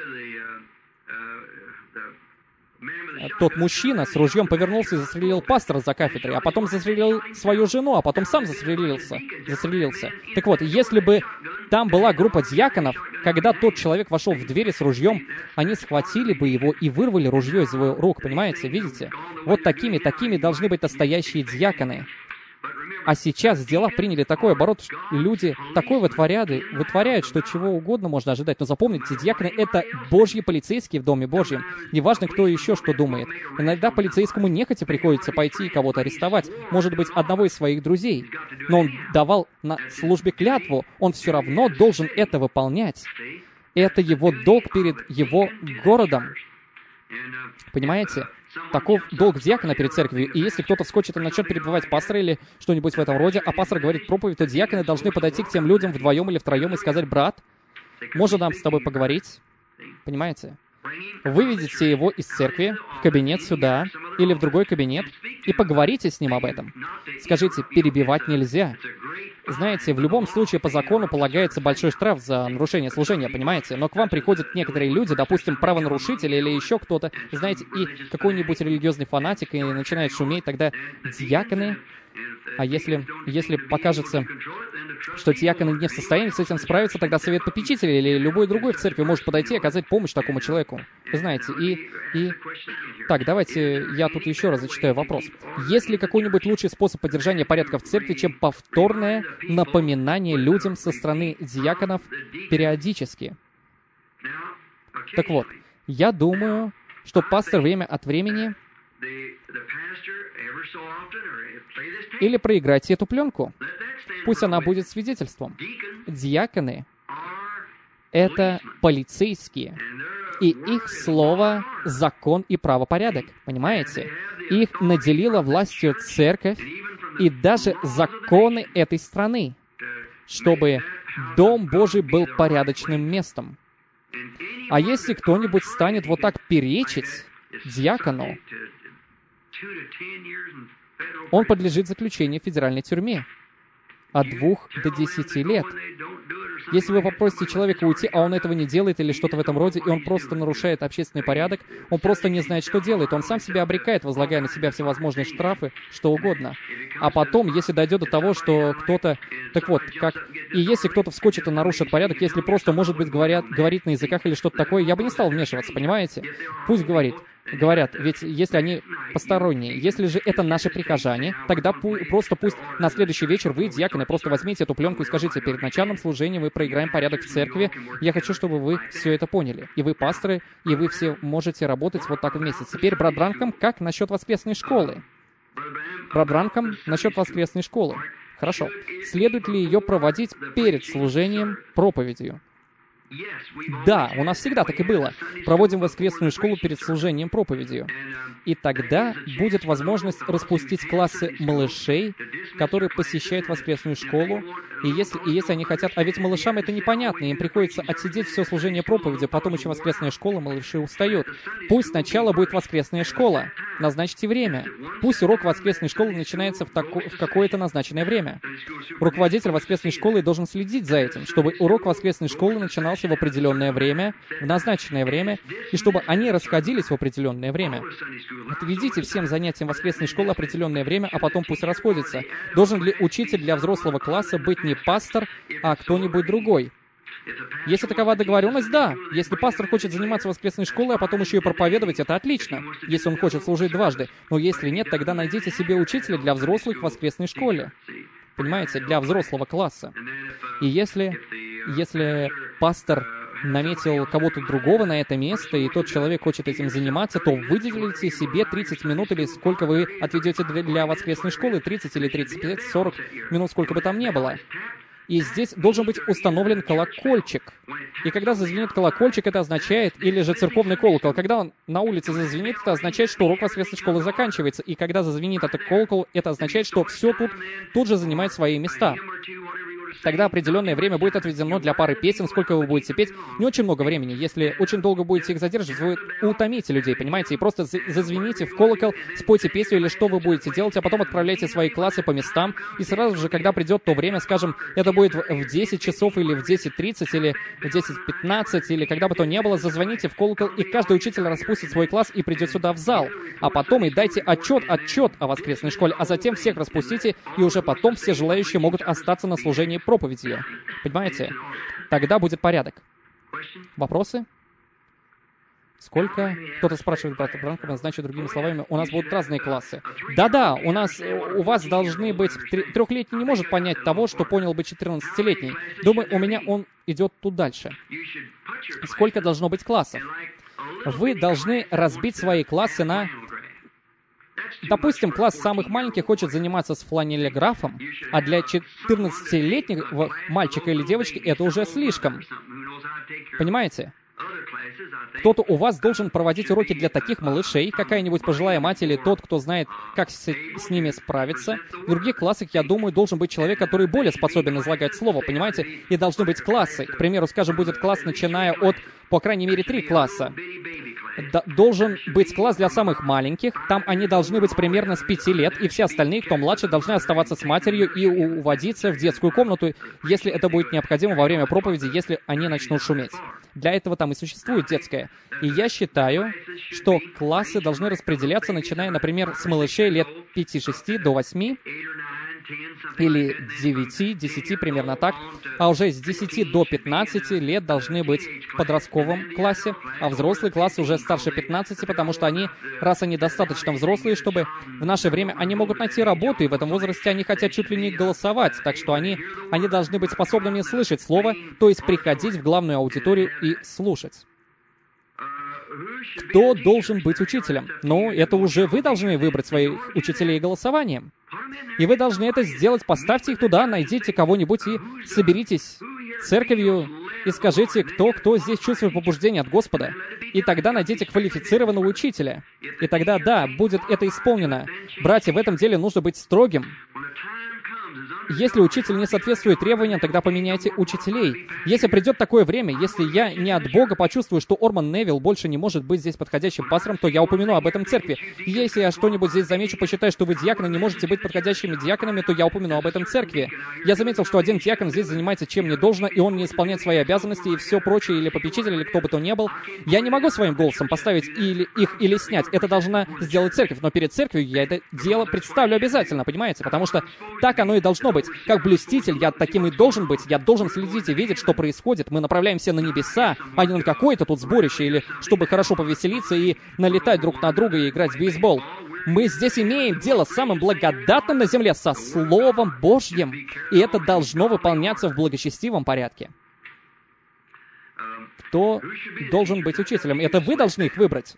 тот мужчина с ружьем повернулся и застрелил пастора за кафедрой, а потом застрелил свою жену, а потом сам застрелился. застрелился. Так вот, если бы там была группа диаконов, когда тот человек вошел в двери с ружьем, они схватили бы его и вырвали ружье из его рук, понимаете? Видите? Вот такими, такими должны быть настоящие диаконы. А сейчас дела приняли такой оборот, что люди такое вытворяют, вытворяют, что чего угодно можно ожидать. Но запомните, диаконы — это божьи полицейские в Доме Божьем. Неважно, кто еще что думает. Иногда полицейскому нехотя приходится пойти и кого-то арестовать. Может быть, одного из своих друзей. Но он давал на службе клятву. Он все равно должен это выполнять. Это его долг перед его городом. Понимаете? Таков долг диакона перед церковью. И если кто-то вскочит и начнет перебивать пастора или что-нибудь в этом роде, а пастор говорит проповедь, то диаконы должны подойти к тем людям вдвоем или втроем и сказать: «Брат, можно нам с тобой поговорить?» Понимаете? Выведите его из церкви в кабинет сюда или в другой кабинет и поговорите с ним об этом. Скажите: перебивать нельзя. Знаете, в любом случае по закону полагается большой штраф за нарушение служения, понимаете? Но к вам приходят некоторые люди, допустим, правонарушители или еще кто-то, знаете, и какой-нибудь религиозный фанатик, и начинает шуметь, тогда диаконы... А если, если покажется, что диаконы не в состоянии с этим справиться, тогда совет попечителей или любой другой в церкви может подойти и оказать помощь такому человеку. Вы знаете, и... и... Так, давайте я тут еще раз зачитаю вопрос. Есть ли какой-нибудь лучший способ поддержания порядка в церкви, чем повторное напоминание людям со стороны диаконов периодически? Так вот, я думаю, что пастор время от времени... Или проиграйте эту пленку. Пусть она будет свидетельством. Диаконы — это полицейские. И их слово — закон и правопорядок. Понимаете? Их наделила властью церковь и даже законы этой страны, чтобы Дом Божий был порядочным местом. А если кто-нибудь станет вот так перечить диакону, он подлежит заключению в федеральной тюрьме от двух до десяти лет. Если вы попросите человека уйти, а он этого не делает или что-то в этом роде, и он просто нарушает общественный порядок, он просто не знает, что делает, он сам себя обрекает, возлагая на себя всевозможные штрафы, что угодно. А потом, если дойдет до того, что кто-то... Так вот, как... И если кто-то вскочит и нарушит порядок, если просто, может быть, говорят, говорит на языках или что-то такое, я бы не стал вмешиваться, понимаете? Пусть говорит. Говорят, ведь если они посторонние, если же это наши прихожане, тогда пу- просто пусть на следующий вечер вы, диаконы, просто возьмите эту пленку и скажите: перед началом служения мы проиграем порядок в церкви. Я хочу, чтобы вы все это поняли. И вы, пасторы, и вы все можете работать вот так вместе. Теперь, брат Бранхам, как насчет воскресной школы? Брат Бранхам, насчет воскресной школы. Хорошо. Следует ли ее проводить перед служением проповедью? Да, у нас всегда так и было. Проводим воскресную школу перед служением проповедью. И тогда будет возможность распустить классы малышей, которые посещают воскресную школу. И если, и если они хотят... А ведь малышам это непонятно, им приходится отсидеть все служение проповеди, потом еще воскресная школа, малыши устают. Пусть сначала будет воскресная школа. Назначьте время. Пусть урок воскресной школы начинается в, тако... в какое-то назначенное время. Руководитель воскресной школы должен следить за этим, чтобы урок воскресной школы начинался в определенное время, в назначенное время, и чтобы они расходились в определенное время. Отведите всем занятиям воскресной школы определенное время, а потом пусть расходятся. Должен ли учитель для взрослого класса быть не пастор, а кто-нибудь другой? Если такова договоренность, да. Если пастор хочет заниматься воскресной школой, а потом еще и проповедовать, это отлично, если он хочет служить дважды. Но если нет, тогда найдите себе учителя для взрослых в воскресной школе. Понимаете, для взрослого класса. И если, если пастор наметил кого-то другого на это место, и тот человек хочет этим заниматься, то выделите себе тридцать минут, или сколько вы отведете для воскресной школы, тридцать или тридцать пять, сорок минут, сколько бы там ни было. И здесь должен быть установлен колокольчик. И когда зазвенит колокольчик, это означает, или же церковный колокол, когда он на улице зазвенит, это означает, что урок воскресной школы заканчивается. И когда зазвенит этот колокол, это означает, что все тут, тут же занимает свои места. Тогда определенное время будет отведено для пары песен, сколько вы будете петь. Не очень много времени. Если очень долго будете их задерживать, вы утомите людей, понимаете? И просто зазвените в колокол, спойте песню или что вы будете делать, а потом отправляйте свои классы по местам. И сразу же, когда придет то время, скажем, это будет в десять часов или в десять тридцать или в десять пятнадцать, или когда бы то ни было, зазвоните в колокол, и каждый учитель распустит свой класс и придет сюда в зал. А потом и дайте отчет, отчет о воскресной школе, а затем всех распустите, и уже потом все желающие могут остаться на служении проповедью. Понимаете? Тогда будет порядок. Вопросы? Сколько? Кто-то спрашивает брата Бранхама, значит, другими словами, у нас будут разные классы. Да-да, у нас, у вас должны быть... Трехлетний не может понять того, что понял бы четырнадцатилетний. Думаю, у меня он идет тут дальше. Сколько должно быть классов? Вы должны разбить свои классы на... Допустим, класс самых маленьких хочет заниматься с фланелеграфом, а для четырнадцатилетнего мальчика или девочки это уже слишком. Понимаете? Кто-то у вас должен проводить уроки для таких малышей, какая-нибудь пожилая мать или тот, кто знает, как с, с ними справиться. В других классах, я думаю, должен быть человек, который более способен излагать слово, понимаете? И должны быть классы. К примеру, скажем, будет класс, начиная от, по крайней мере, три класса. Д- должен быть класс для самых маленьких. Там они должны быть примерно с пяти лет, и все остальные, кто младше, должны оставаться с матерью и уводиться в детскую комнату, если это будет необходимо во время проповеди, если они начнут шуметь. Для этого там и существует детская. И я считаю, что классы должны распределяться, начиная, например, с малышей лет пяти-шести до восьми, или девяти-десяти, примерно так. А уже с десяти до пятнадцати лет должны быть в подростковом классе, а взрослый класс уже старше пятнадцати, потому что они, раз они достаточно взрослые, чтобы в наше время они могут найти работу, и в этом возрасте они хотят чуть ли не голосовать, так что они, они должны быть способными слышать слово, то есть приходить в главную аудиторию и слушать. Кто должен быть учителем? Ну, это уже вы должны выбрать своих учителей голосованием. И вы должны это сделать. Поставьте их туда, найдите кого-нибудь и соберитесь церковью и скажите, кто, кто здесь чувствует побуждение от Господа. И тогда найдите квалифицированного учителя. И тогда, да, будет это исполнено. Братья, в этом деле нужно быть строгим. Если учитель не соответствует требованиям, тогда поменяйте учителей. Если придет такое время, если я не от Бога почувствую, что Орманд Невилл больше не может быть здесь подходящим пастором, то я упомяну об этом в церкви. Если я что-нибудь здесь замечу, посчитаю, что вы диаконы не можете быть подходящими диаконами, то я упомяну об этом в церкви. Я заметил, что один диакон здесь занимается чем не должно, и он не исполняет свои обязанности, и все прочее, или попечитель, или кто бы то ни был. Я не могу своим голосом поставить или их или снять. Это должна сделать церковь. Но перед церковью я это дело представлю обязательно, понимаете? Потому что так оно и должно быть. Как блюститель, я таким и должен быть. Я должен следить и видеть, что происходит. Мы направляемся на небеса, а не на какое-то тут сборище, или чтобы хорошо повеселиться и налетать друг на друга и играть в бейсбол. Мы здесь имеем дело с самым благодатным на земле, со Словом Божьим. И это должно выполняться в благочестивом порядке. Кто должен быть учителем? Это вы должны их выбрать.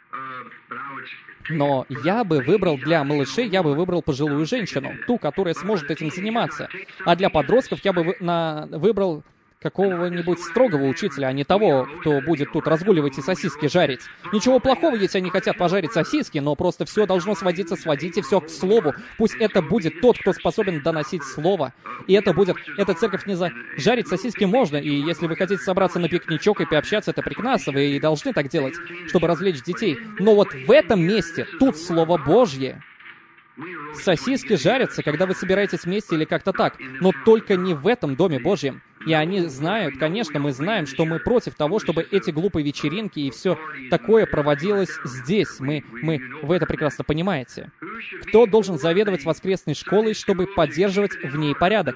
Но я бы выбрал для малышей, я бы выбрал пожилую женщину, ту, которая сможет этим заниматься. А для подростков я бы вы, на, выбрал какого-нибудь строгого учителя, а не того, кто будет тут разгуливать и сосиски жарить. Ничего плохого, если они хотят пожарить сосиски, но просто все должно сводиться, сводите все к слову. Пусть это будет тот, кто способен доносить слово. И это будет... Эта церковь не за... Жарить сосиски можно, и если вы хотите собраться на пикничок и пообщаться, это прекрасно, вы и должны так делать, чтобы развлечь детей. Но вот в этом месте, тут Слово Божье. Сосиски жарятся, когда вы собираетесь вместе или как-то так, но только не в этом Доме Божьем. И они знают, конечно, мы знаем, что мы против того, чтобы эти глупые вечеринки и все такое проводилось здесь. Мы, мы, вы это прекрасно понимаете. Кто должен заведовать воскресной школой, чтобы поддерживать в ней порядок?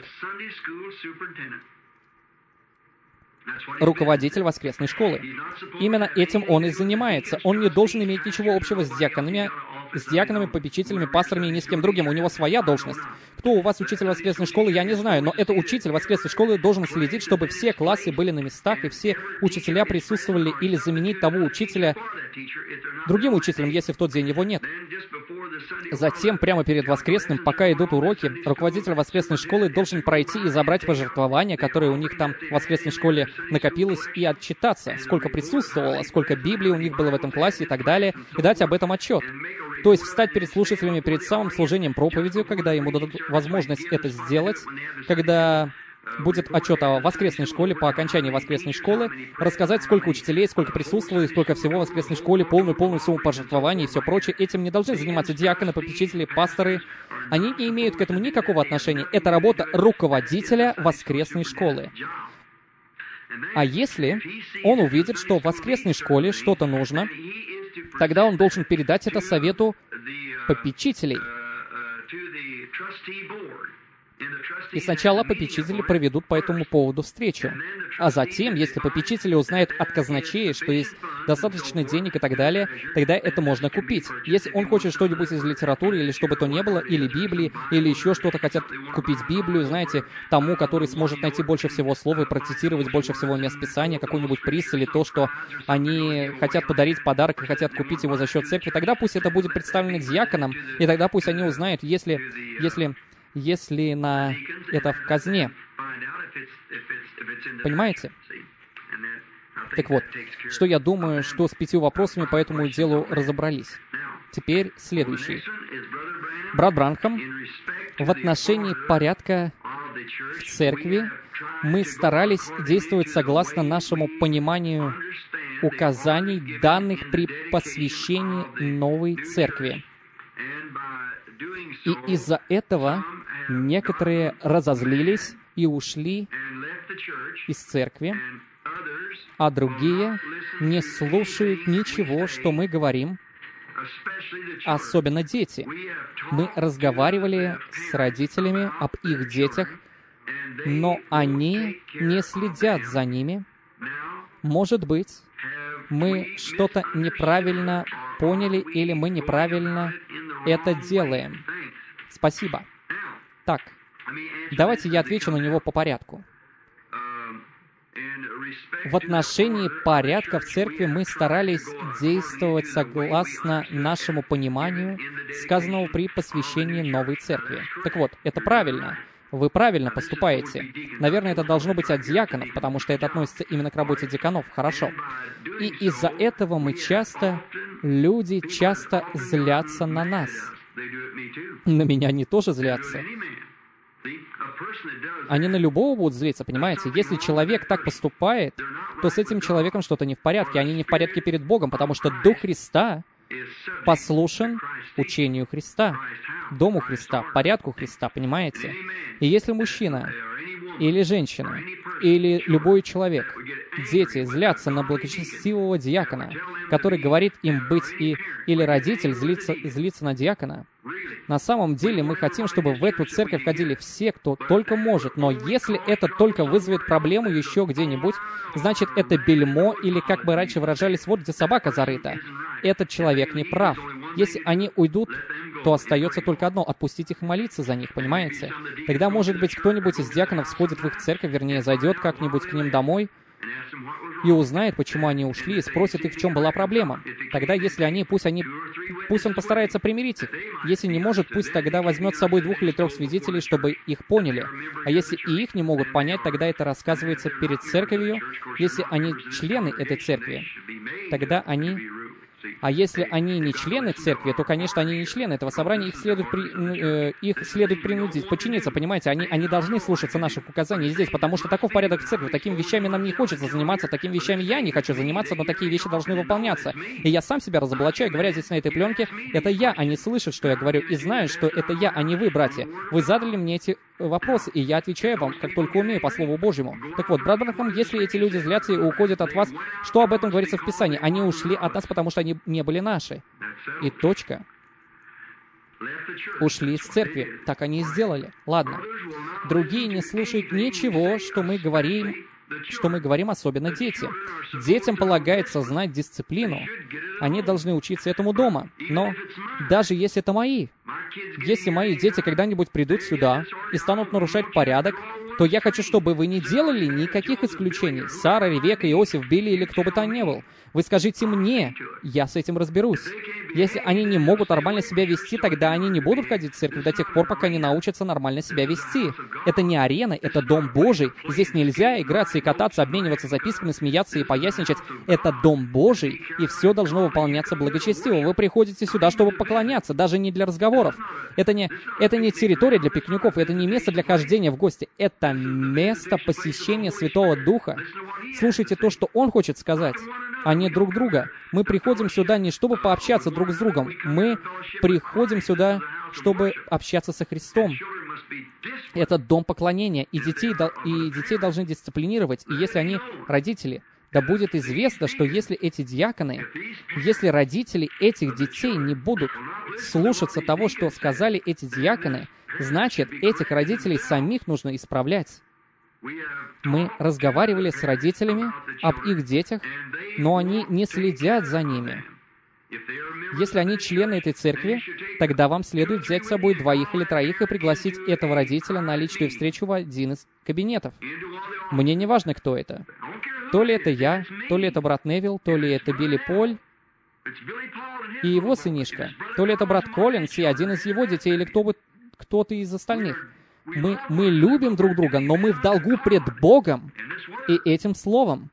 Руководитель воскресной школы. Именно этим он и занимается. Он не должен иметь ничего общего с диаконами, с диаконами, попечителями, пасторами и ни с кем другим. У него своя должность. Кто у вас учитель воскресной школы, я не знаю, но это учитель воскресной школы должен следить, чтобы все классы были на местах, и все учителя присутствовали, или заменить того учителя другим учителем, если в тот день его нет. Затем, прямо перед воскресным, пока идут уроки, руководитель воскресной школы должен пройти и забрать пожертвования, которые у них там в воскресной школе накопилось, и отчитаться, сколько присутствовало, сколько Библии у них было в этом классе и так далее, и дать об этом отчет. То есть встать перед слушателями перед самым служением проповедью, когда ему дадут возможность это сделать, когда будет отчет о воскресной школе, по окончании воскресной школы, рассказать, сколько учителей, сколько присутствовало, сколько всего в воскресной школе, полную-полную сумму пожертвований и все прочее. Этим не должны заниматься диаконы, попечители, пасторы. Они не имеют к этому никакого отношения. Это работа руководителя воскресной школы. А если он увидит, что в воскресной школе что-то нужно, тогда он должен передать это совету попечителей. И сначала попечители проведут по этому поводу встречу. А затем, если попечители узнают от казначея, что есть достаточно денег и так далее, тогда это можно купить. Если он хочет что-нибудь из литературы или что бы то ни было, или Библии, или еще что-то, хотят купить Библию, знаете, тому, который сможет найти больше всего слов и процитировать больше всего мест Писания, какой-нибудь приз или то, что они хотят подарить подарок и хотят купить его за счет церкви, тогда пусть это будет представлено диаконом, и тогда пусть они узнают, если... если если на это в казне. Понимаете? Так вот, что я думаю, что с пятью вопросами по этому делу разобрались. Теперь следующий. Брат Бранхам, в отношении порядка в церкви мы старались действовать согласно нашему пониманию указаний, данных при посвящении новой церкви. И из-за этого некоторые разозлились и ушли из церкви, а другие не слушают ничего, что мы говорим, особенно дети. Мы разговаривали с родителями об их детях, но они не следят за ними. Может быть, мы что-то неправильно поняли или мы неправильно это делаем. Спасибо. Так, давайте я отвечу на него по порядку. В отношении порядка в церкви мы старались действовать согласно нашему пониманию, сказанного при посвящении новой церкви. Так вот, это правильно. Вы правильно поступаете. Наверное, это должно быть от диаконов, потому что это относится именно к работе диаконов. Хорошо. И из-за этого мы часто, люди часто злятся на нас. На меня они тоже злятся. Они на любого будут злиться, понимаете? Если человек так поступает, то с этим человеком что-то не в порядке. Они не в порядке перед Богом, потому что Дух Христа послушен учению Христа, Дому Христа, порядку Христа, понимаете? И если мужчина или женщина, или любой человек, дети злятся на благочестивого диакона, который говорит им быть, и, или родитель злится, злится на диакона, на самом деле мы хотим, чтобы в эту церковь ходили все, кто только может, но если это только вызовет проблему еще где-нибудь, значит, это бельмо, или, как бы раньше выражались, вот где собака зарыта. Этот человек не прав. Если они уйдут, то остается только одно — отпустить их и молиться за них, понимаете? Тогда, может быть, кто-нибудь из диаконов сходит в их церковь, вернее, зайдет как-нибудь к ним домой и узнает, почему они ушли, и спросит их, в чем была проблема. Тогда, если они, пусть они, пусть он постарается примирить их. Если не может, пусть тогда возьмет с собой двух или трех свидетелей, чтобы их поняли. А если и их не могут понять, тогда это рассказывается перед церковью. Если они члены этой церкви, тогда они... А если они не члены церкви, то, конечно, они не члены этого собрания, их следует, при, э, их следует принудить подчиниться, понимаете? Они, они должны слушаться наших указаний здесь, потому что таков порядок в церкви. Такими вещами нам не хочется заниматься, такими вещами я не хочу заниматься, но такие вещи должны выполняться. И я сам себя разоблачаю, говоря здесь на этой пленке, это я, они слышат, что я говорю, и знают, что это я, а не вы, братья. Вы задали мне эти вопросы, и я отвечаю вам, как только умею, по Слову Божьему. Так вот, брат Бранхам, если эти люди злятся и уходят от вас, что об этом говорится в Писании? Они ушли от нас, потому что они не были наши. И точка. Ушли из церкви. Так они и сделали. Ладно. Другие не слушают ничего, что мы говорим, что мы говорим, особенно дети. Детям полагается знать дисциплину. Они должны учиться этому дома. Но даже если это мои, если мои дети когда-нибудь придут сюда и станут нарушать порядок, то я хочу, чтобы вы не делали никаких исключений. Сара, Ревека, Иосиф, Билли или кто бы там ни был. Вы скажите мне, я с этим разберусь. Если они не могут нормально себя вести, тогда они не будут ходить в церковь до тех пор, пока не научатся нормально себя вести. Это не арена, это Дом Божий. Здесь нельзя играться и кататься, обмениваться записками, смеяться и поясничать. Это Дом Божий, и все должно выполняться благочестиво. Вы приходите сюда, чтобы поклоняться, даже не для разговоров. Это не, это не территория для пикников, это не место для хождения в гости. Это место посещения Святого Духа. Слушайте то, что Он хочет сказать, а не друг друга. Мы приходим сюда не чтобы пообщаться друг с другом. Мы приходим сюда, чтобы общаться со Христом. Это дом поклонения, и детей, и детей должны дисциплинировать. И если они родители, да будет известно, что если эти диаконы, если родители этих детей не будут слушаться того, что сказали эти диаконы, значит, этих родителей самих нужно исправлять. Мы разговаривали с родителями об их детях, но они не следят за ними. Если они члены этой церкви, тогда вам следует взять с собой двоих или троих и пригласить этого родителя на личную встречу в один из кабинетов. Мне не важно, кто это. То ли это я, то ли это брат Невилл, то ли это Билли Поль и его сынишка, то ли это брат Коллинс и один из его детей, или кто бы, кто-то из остальных. Мы, мы любим друг друга, но мы в долгу пред Богом и этим словом.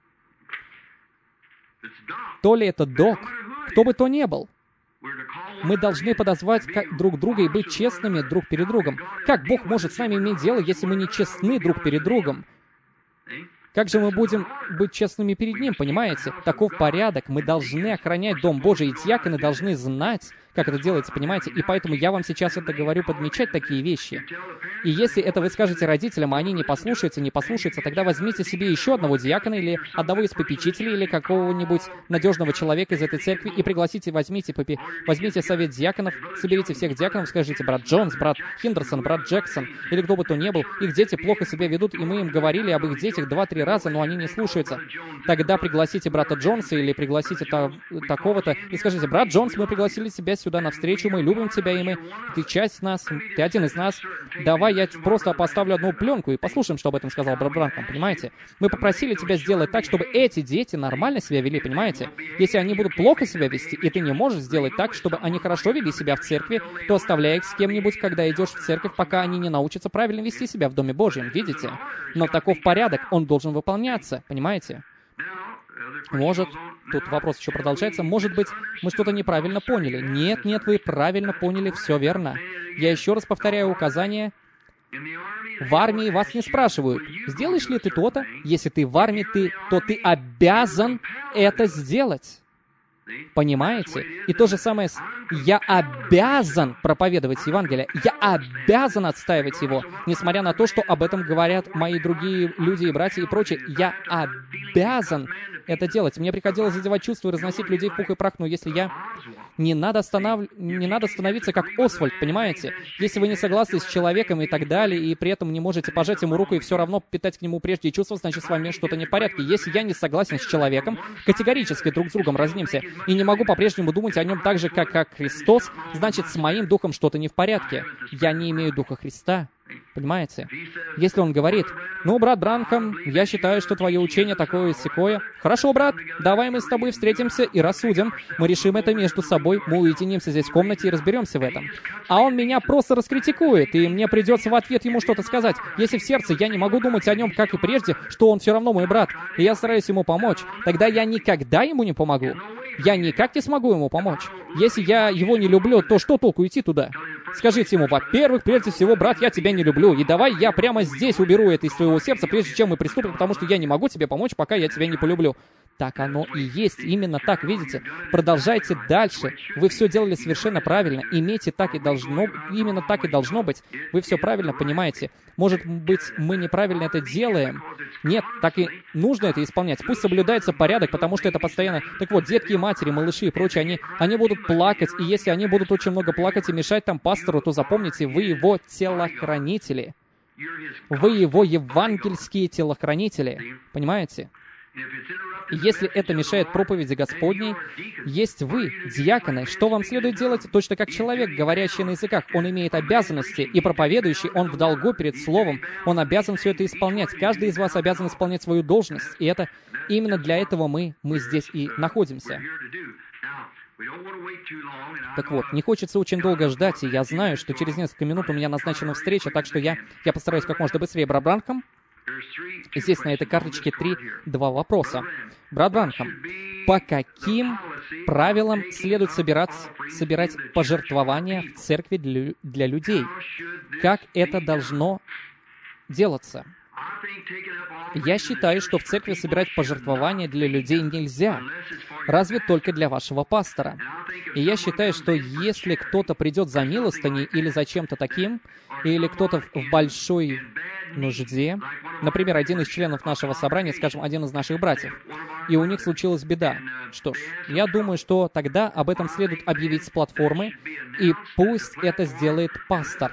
То ли это док, кто бы то ни был. Мы должны подозвать друг друга и быть честными друг перед другом. Как Бог может с нами иметь дело, если мы не честны друг перед другом? Как же мы будем быть честными перед Ним, понимаете? Таков порядок. Мы должны охранять Дом Божий, и диаконы должны знать, как это делается, понимаете? И поэтому я вам сейчас это говорю, подмечать такие вещи. И если это вы скажете родителям, а они не послушаются, не послушаются, тогда возьмите себе еще одного диакона или одного из попечителей, или какого-нибудь надежного человека из этой церкви и пригласите, возьмите, попи... возьмите совет диаконов, соберите всех диаконов, скажите, брат Джонс, брат Хендерсон, брат Джексон, или кто бы то ни был, их дети плохо себя ведут, и мы им говорили об их детях два-три раза, но они не слушаются. Тогда пригласите брата Джонса или пригласите та... такого-то и скажите, брат Джонс, мы пригласили тебя сюда навстречу, мы любим тебя, и мы... Ты часть нас, ты один из нас. Давай я просто поставлю одну пленку и послушаем, что об этом сказал брат Бранхам, понимаете? Мы попросили тебя сделать так, чтобы эти дети нормально себя вели, понимаете? Если они будут плохо себя вести, и ты не можешь сделать так, чтобы они хорошо вели себя в церкви, то оставляй их с кем-нибудь, когда идешь в церковь, пока они не научатся правильно вести себя в Доме Божьем, видите? Но таков порядок, он должен выполняться, понимаете? Может, тут вопрос еще продолжается, может быть, мы что-то неправильно поняли. Нет, нет, вы правильно поняли, все верно. Я еще раз повторяю указание. В армии вас не спрашивают, сделаешь ли ты то-то. Если ты в армии, ты, то ты обязан это сделать. Понимаете? И то же самое с «я обязан проповедовать Евангелие», «я обязан отстаивать его», несмотря на то, что об этом говорят мои другие люди и братья и прочее. Я обязан это делать. Мне приходилось задевать чувства и разносить людей в пух и прах, но если я... Не надо, останов... не надо становиться как Освальд, понимаете? Если вы не согласны с человеком и так далее, и при этом не можете пожать ему руку и все равно питать к нему прежде чувства, значит, с вами что-то не в порядке. Если я не согласен с человеком, категорически друг с другом разнимся, и не могу по-прежнему думать о нем так же, как, как Христос, значит, с моим духом что-то не в порядке. Я не имею духа Христа. Понимаете? Если он говорит, ну, брат Бранхам, я считаю, что твое учение такое-сякое. Хорошо, брат, давай мы с тобой встретимся и рассудим. Мы решим это между собой, мы уединимся здесь в комнате и разберемся в этом. А он меня просто раскритикует, и мне придется в ответ ему что-то сказать. Если в сердце я не могу думать о нем, как и прежде, что он все равно мой брат, и я стараюсь ему помочь, тогда я никогда ему не помогу. Я никак не смогу ему помочь. Если я его не люблю, то что толку идти туда? Скажите ему, во-первых, прежде всего, брат, я тебя не люблю, и давай я прямо здесь уберу это из твоего сердца, прежде чем мы приступим, потому что я не могу тебе помочь, пока я тебя не полюблю. Так оно и есть, именно так, видите? Продолжайте дальше. Вы все делали совершенно правильно. Имейте так и должно, именно так и должно быть. Вы все правильно понимаете. Может быть, мы неправильно это делаем? Нет, так и нужно это исполнять. Пусть соблюдается порядок, потому что это постоянно... Так вот, детки и матери, малыши и прочие, они, они будут плакать, и если они будут очень много плакать и мешать там пастору, то запомните, вы его телохранители. Вы его евангельские телохранители. Понимаете? И если это мешает проповеди Господней, есть вы, диаконы. Что вам следует делать? Точно как человек, говорящий на языках. Он имеет обязанности, и проповедующий, он в долгу перед Словом. Он обязан все это исполнять. Каждый из вас обязан исполнять свою должность. И это именно для этого мы, мы здесь и находимся. Так вот, не хочется очень долго ждать, и я знаю, что через несколько минут у меня назначена встреча, так что я, я постараюсь как можно быстрее. Брат Бранхам, здесь на этой карточке три, два вопроса. Брат Бранхам, по каким правилам следует собирать, собирать пожертвования в церкви для, для людей? Как это должно делаться? Я считаю, что в церкви собирать пожертвования для людей нельзя, разве только для вашего пастора. И я считаю, что если кто-то придет за милостыней или за чем-то таким, или кто-то в большой нужде, например, один из членов нашего собрания, скажем, один из наших братьев, и у них случилась беда. Что ж, я думаю, что тогда об этом следует объявить с платформы, и пусть это сделает пастор.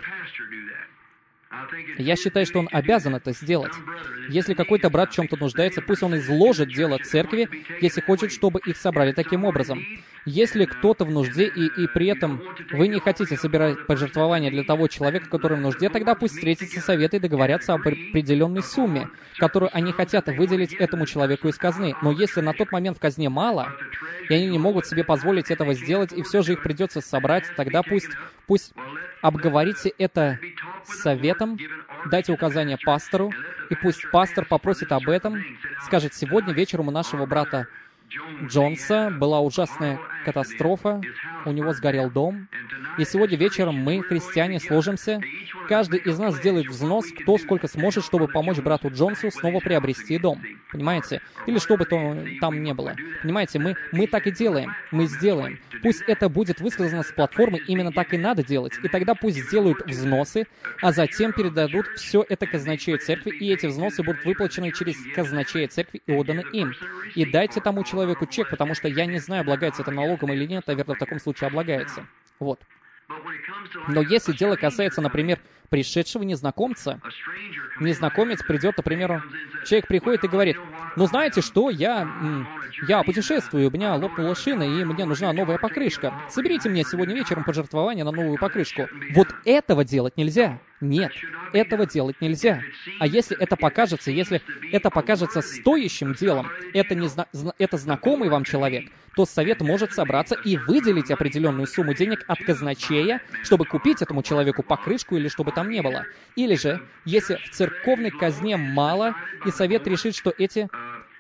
Я считаю, что он обязан это сделать. Если какой-то брат в чем-то нуждается, пусть он изложит дело церкви, если хочет, чтобы их собрали таким образом. Если кто-то в нужде, и, и при этом вы не хотите собирать пожертвования для того человека, который в нужде, тогда пусть встретятся советы и договорятся об определенной сумме, которую они хотят выделить этому человеку из казны. Но если на тот момент в казне мало, и они не могут себе позволить этого сделать, и все же их придется собрать, тогда пусть, пусть обговорите это с советом, дайте указания пастору, и пусть пастор попросит об этом, скажет, сегодня вечером у нашего брата Джонса была ужасная катастрофа, у него сгорел дом, и сегодня вечером мы, христиане, сложимся, каждый из нас сделает взнос, кто сколько сможет, чтобы помочь брату Джонсу снова приобрести дом. Понимаете? Или что бы то там ни было. Понимаете, мы, мы так и делаем, мы сделаем. Пусть это будет высказано с платформы, именно так и надо делать. И тогда пусть сделают взносы, а затем передадут все это казначею церкви, и эти взносы будут выплачены через казначея церкви и отданы им. И дайте тому человеку чек, потому что я не знаю, облагается это налогом или нет, наверное, в таком случае облагается. Вот. Но если дело касается, например, пришедшего незнакомца, незнакомец придет, например, человек приходит и говорит, ну знаете что, я, я путешествую, у меня лопнула шина, и мне нужна новая покрышка. Соберите мне сегодня вечером пожертвование на новую покрышку. Вот этого делать нельзя. Нет, этого делать нельзя. А если это покажется, если это покажется стоящим делом, это, не зна- это знакомый вам человек, то совет может собраться и выделить определенную сумму денег от казначея, чтобы купить этому человеку покрышку или чтобы там не было. Или же, если в церковной казне мало, и совет решит, что эти...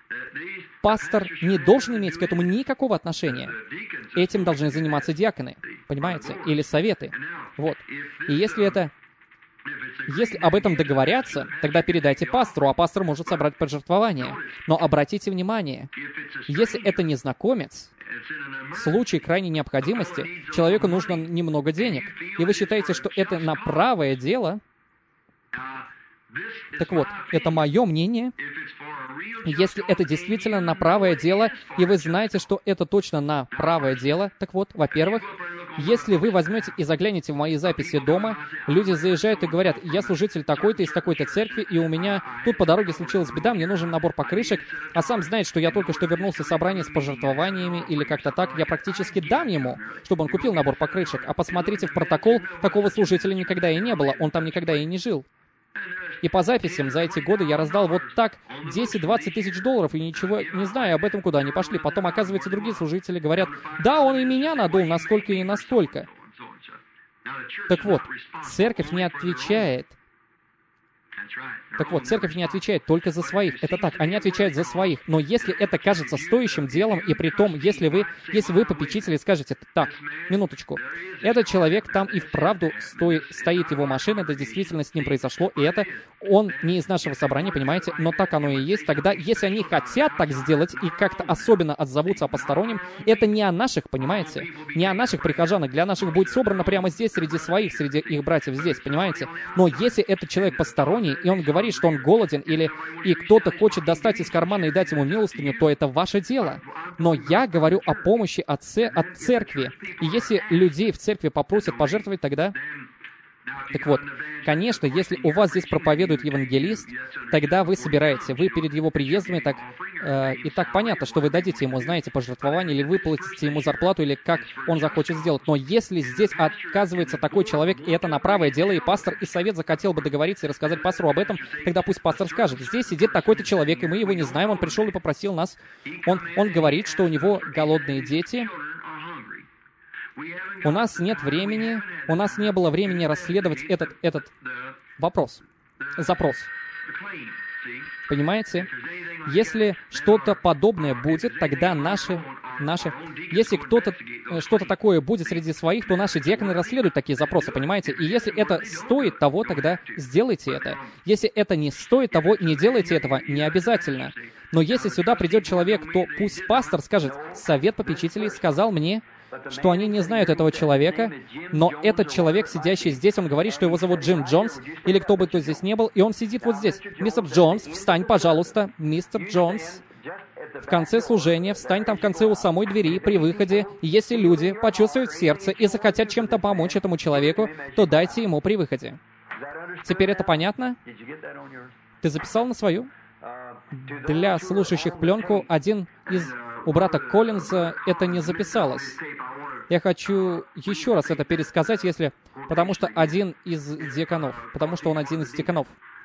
Пастор не должен иметь к этому никакого отношения. Этим должны заниматься диаконы, понимаете? Или советы. Вот. И если это... Если об этом договорятся, тогда передайте пастору, а пастор может собрать пожертвование. Но обратите внимание, если это незнакомец, в случае крайней необходимости, человеку нужно немного денег, и вы считаете, что это на правое дело, так вот, это мое мнение. Если это действительно на правое дело, и вы знаете, что это точно на правое дело, так вот, во-первых, если вы возьмете и заглянете в мои записи дома, люди заезжают и говорят: я служитель такой-то из такой-то церкви, и у меня тут по дороге случилась беда, мне нужен набор покрышек, а сам знает, что я только что вернулся с собрания с пожертвованиями или как-то так, я практически дам ему, чтобы он купил набор покрышек. А посмотрите в протокол, такого служителя никогда и не было, он там никогда и не жил. И по записям за эти годы я раздал вот так десять-двадцать тысяч долларов, и ничего не знаю об этом, куда они пошли. Потом, оказывается, другие служители говорят: да, он и меня надул настолько и настолько. Так вот, церковь не отвечает. Так вот, церковь не отвечает только за своих. Это так, они отвечают за своих. Но если это кажется стоящим делом, и при том, если вы, если вы попечители, скажете: так, минуточку, этот человек там и вправду стоит, стоит его машина, это действительно с ним произошло, и это он не из нашего собрания, понимаете, но так оно и есть. Тогда, если они хотят так сделать и как-то особенно отзовутся о постороннем, это не о наших, понимаете, не о наших прихожанах. Для наших будет собрано прямо здесь, среди своих, среди их братьев здесь, понимаете. Но если этот человек посторонний, и он говорит, что он голоден, или и кто-то хочет достать из кармана и дать ему милостыню, то это ваше дело. Но я говорю о помощи от, ц... от церкви. И если людей в церкви попросят пожертвовать, тогда... Так вот, конечно, если у вас здесь проповедует евангелист, тогда вы собираете, вы перед его приездом, и так, э, и так понятно, что вы дадите ему, знаете, пожертвование, или выплатите ему зарплату, или как он захочет сделать. Но если здесь отказывается такой человек, и это на правое дело, и пастор, и совет захотел бы договориться и рассказать пастору об этом, тогда пусть пастор скажет: здесь сидит такой-то человек, и мы его не знаем, он пришел и попросил нас. Он, он говорит, что у него голодные дети. У нас нет времени, у нас не было времени расследовать этот, этот вопрос, запрос. Понимаете? Если что-то подобное будет, тогда наши, наши... Если кто-то, что-то такое будет среди своих, то наши диаконы расследуют такие запросы, понимаете? И если это стоит того, тогда сделайте это. Если это не стоит того, не делайте этого, не обязательно. Но если сюда придет человек, то пусть пастор скажет: совет попечителей сказал мне, что они не знают этого человека, но этот человек, сидящий здесь, он говорит, что его зовут Джим Джонс, или кто бы то здесь не был, и он сидит вот здесь. Мистер Джонс, встань, пожалуйста. Мистер Джонс, в конце служения, встань там в конце у самой двери, при выходе. И если люди почувствуют в сердце и захотят чем-то помочь этому человеку, то дайте ему при выходе. Теперь это понятно? Ты записал на свою? Для слушающих пленку, один из... У брата Коллинза это не записалось. Я хочу еще раз это пересказать, если... Потому что один из диаконов. Потому что он один из диаконов.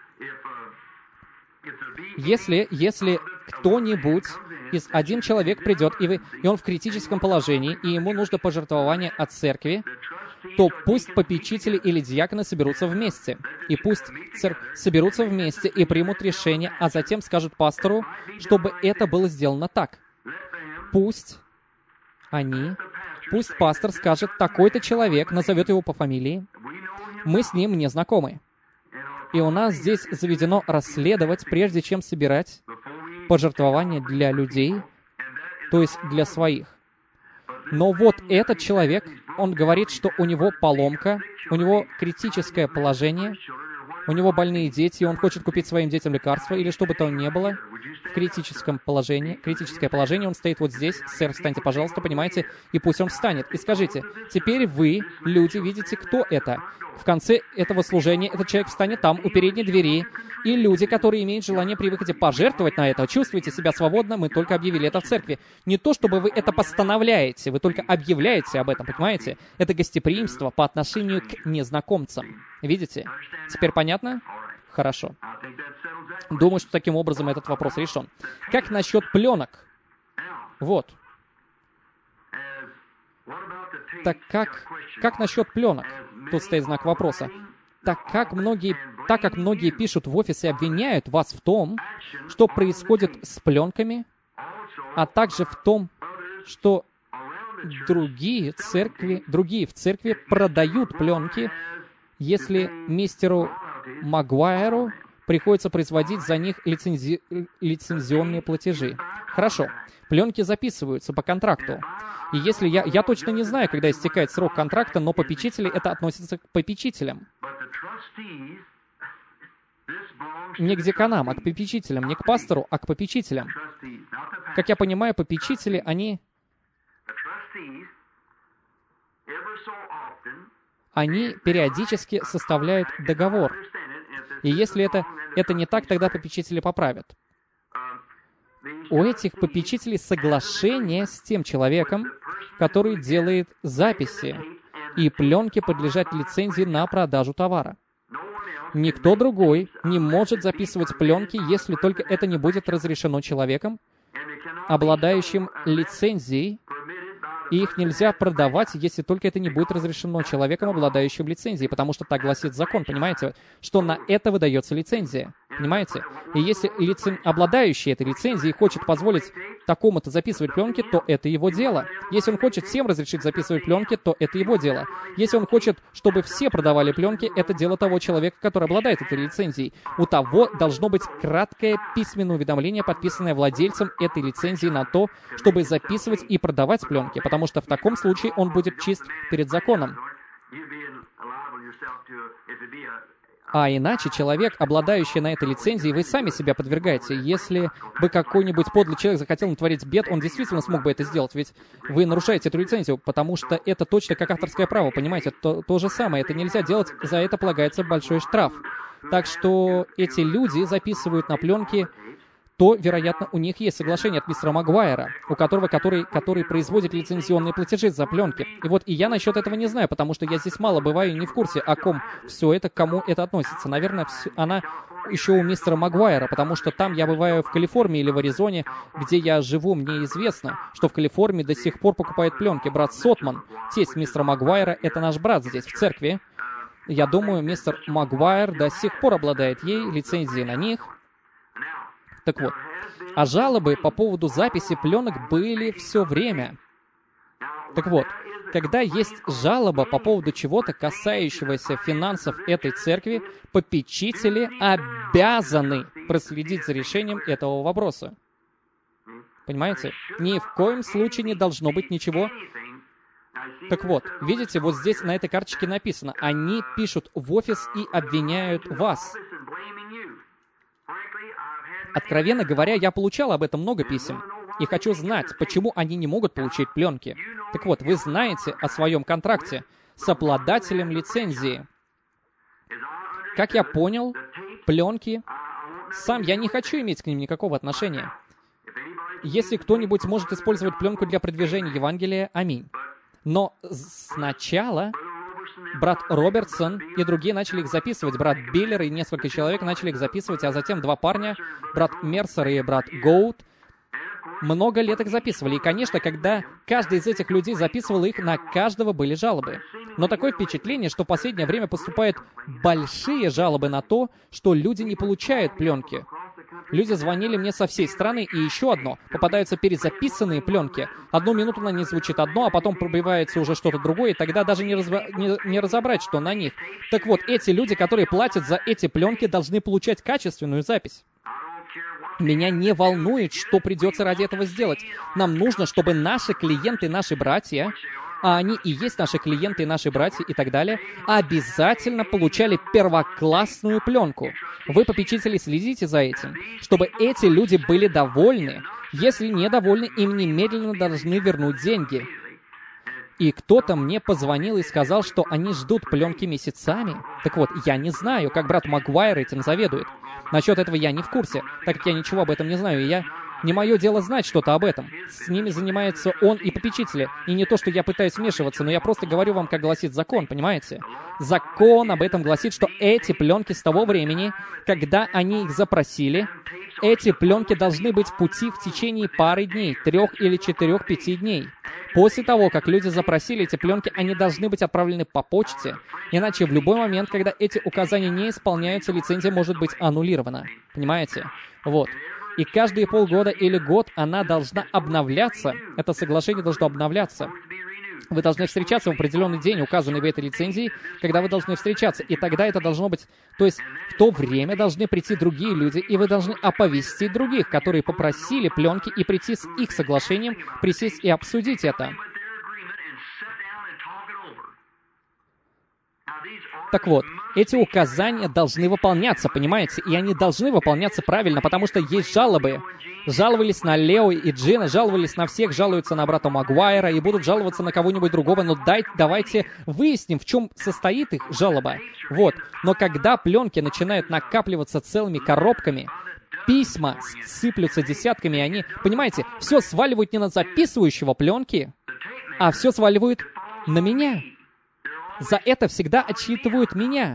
Если, если кто-нибудь из... Один человек придет, и, вы, и он в критическом положении, и ему нужно пожертвование от церкви, то пусть попечители или диаконы соберутся вместе. И пусть цер... соберутся вместе и примут решение, а затем скажут пастору, чтобы это было сделано так. Пусть они, пусть пастор скажет: такой-то человек, назовет его по фамилии, мы с ним не знакомы. И у нас здесь заведено расследовать, прежде чем собирать пожертвования для людей, то есть для своих. Но вот этот человек, он говорит, что у него поломка, у него критическое положение, у него больные дети, и он хочет купить своим детям лекарства, или что бы то ни было, в критическом положении, критическое положение, он стоит вот здесь: сэр, встаньте, пожалуйста, понимаете, и пусть он встанет. И скажите: теперь вы, люди, видите, кто это. В конце этого служения этот человек встанет там, у передней двери, и люди, которые имеют желание при выходе пожертвовать на это, чувствуете себя свободно, мы только объявили это в церкви. Не то, чтобы вы это постановляете, вы только объявляете об этом, понимаете? Это гостеприимство по отношению к незнакомцам. Видите? Теперь понятно? Хорошо. Думаю, что таким образом этот вопрос решен. Как насчет пленок? Вот. Так как, как насчет пленок? Тут стоит знак вопроса. Так как многие, так как многие пишут в офис и обвиняют вас в том, что происходит с пленками, а также в том, что другие церкви, другие в церкви продают пленки, если мистеру Магуайру приходится производить за них лицензи... лицензионные платежи. Хорошо. Пленки записываются по контракту. И если я... Я точно не знаю, когда истекает срок контракта, но попечители это относится к попечителям. Не к деканам, а к попечителям. Не к пастору, а к попечителям. Как я понимаю, попечители, они... Они периодически составляют договор. И если это, это не так, тогда попечители поправят. У этих попечителей соглашение с тем человеком, который делает записи, и пленки подлежат лицензии на продажу товара. Никто другой не может записывать пленки, если только это не будет разрешено человеком, обладающим лицензией, и их нельзя продавать, если только это не будет разрешено человеком, обладающим лицензией, потому что так гласит закон, понимаете, что на это выдается лицензия, понимаете? И если лицен... обладающий этой лицензией хочет позволить такому-то записывать пленки, то это его дело. Если он хочет всем разрешить записывать пленки, то это его дело. Если он хочет, чтобы все продавали пленки, это дело того человека, который обладает этой лицензией. У того должно быть краткое письменное уведомление, подписанное владельцем этой лицензии на то, чтобы записывать и продавать пленки, потому что в таком случае он будет чист перед законом. А иначе человек, обладающий на этой лицензией, вы сами себя подвергаете. Если бы какой-нибудь подлый человек захотел натворить бед, он действительно смог бы это сделать, ведь вы нарушаете эту лицензию, потому что это точно как авторское право, понимаете? То, то же самое, это нельзя делать, за это полагается большой штраф. Так что эти люди записывают на пленки, то, вероятно, у них есть соглашение от мистера Магуайра, у которого, который, который производит лицензионные платежи за пленки. И вот и я насчет этого не знаю, потому что я здесь мало бываю и не в курсе, о ком все это, к кому это относится. Наверное, все, она еще у мистера Магуайра, потому что там я бываю в Калифорнии или в Аризоне, где я живу, мне известно, что в Калифорнии до сих пор покупает пленки. Брат Сотман, тесть мистера Магуайра, это наш брат здесь, в церкви. Я думаю, мистер Магуайр до сих пор обладает ей, лицензией на них. Так вот, а жалобы по поводу записи пленок были все время. Так вот, когда есть жалоба по поводу чего-то, касающегося финансов этой церкви, попечители обязаны проследить за решением этого вопроса. Понимаете? Ни в коем случае не должно быть ничего. Так вот, видите, вот здесь на этой карточке написано, они пишут в офис и обвиняют вас. Откровенно говоря, я получал об этом много писем. И хочу знать, почему они не могут получить пленки. Так вот, вы знаете о своем контракте с обладателем лицензии. Как я понял, пленки... Сам я не хочу иметь к ним никакого отношения. Если кто-нибудь может использовать пленку для продвижения Евангелия, аминь. Но сначала... Брат Робертсон и другие начали их записывать. Брат Биллер и несколько человек начали их записывать, а затем два парня, брат Мерсер и брат Гоут, много лет их записывали. И, конечно, когда каждый из этих людей записывал их, на каждого были жалобы. Но такое впечатление, что в последнее время поступают большие жалобы на то, что люди не получают пленки. Люди звонили мне со всей страны, и еще одно. Попадаются перезаписанные пленки. Одну минуту на них звучит одно, а потом пробивается уже что-то другое, и тогда даже не, разва... не, не разобрать, что на них. Так вот, эти люди, которые платят за эти пленки, должны получать качественную запись. Меня не волнует, что придется ради этого сделать. Нам нужно, чтобы наши клиенты, наши братья, а они и есть наши клиенты, наши братья и так далее, обязательно получали первоклассную пленку. Вы, попечители, следите за этим, чтобы эти люди были довольны. Если недовольны, им немедленно должны вернуть деньги. И кто-то мне позвонил и сказал, что они ждут пленки месяцами. Так вот, я не знаю, как брат Магуайр этим заведует. Насчет этого я не в курсе, так как я ничего об этом не знаю, и я... Не мое дело знать что-то об этом. С ними занимается он и попечители. И не то, что я пытаюсь вмешиваться, но я просто говорю вам, как гласит закон, понимаете? Закон об этом гласит, что эти пленки с того времени, когда они их запросили, эти пленки должны быть в пути в течение пары дней, трех или четырех, пяти дней. После того, как люди запросили эти пленки, они должны быть отправлены по почте. Иначе в любой момент, когда эти указания не исполняются, лицензия может быть аннулирована. Понимаете? Вот. И каждые полгода или год она должна обновляться. Это соглашение должно обновляться. Вы должны встречаться в определенный день, указанный в этой лицензии, когда вы должны встречаться. И тогда это должно быть... То есть в то время должны прийти другие люди, и вы должны оповестить других, которые попросили пленки, и прийти с их соглашением, присесть и обсудить это. Так вот, эти указания должны выполняться, понимаете? И они должны выполняться правильно, потому что есть жалобы. Жаловались на Лео и Джина, жаловались на всех, жалуются на брата Магуайра и будут жаловаться на кого-нибудь другого, но дай, давайте выясним, в чем состоит их жалоба. Вот. Но когда пленки начинают накапливаться целыми коробками, письма сыплются десятками, и они, понимаете, все сваливают не на записывающего пленки, а все сваливают на меня. За это всегда отчитывают меня.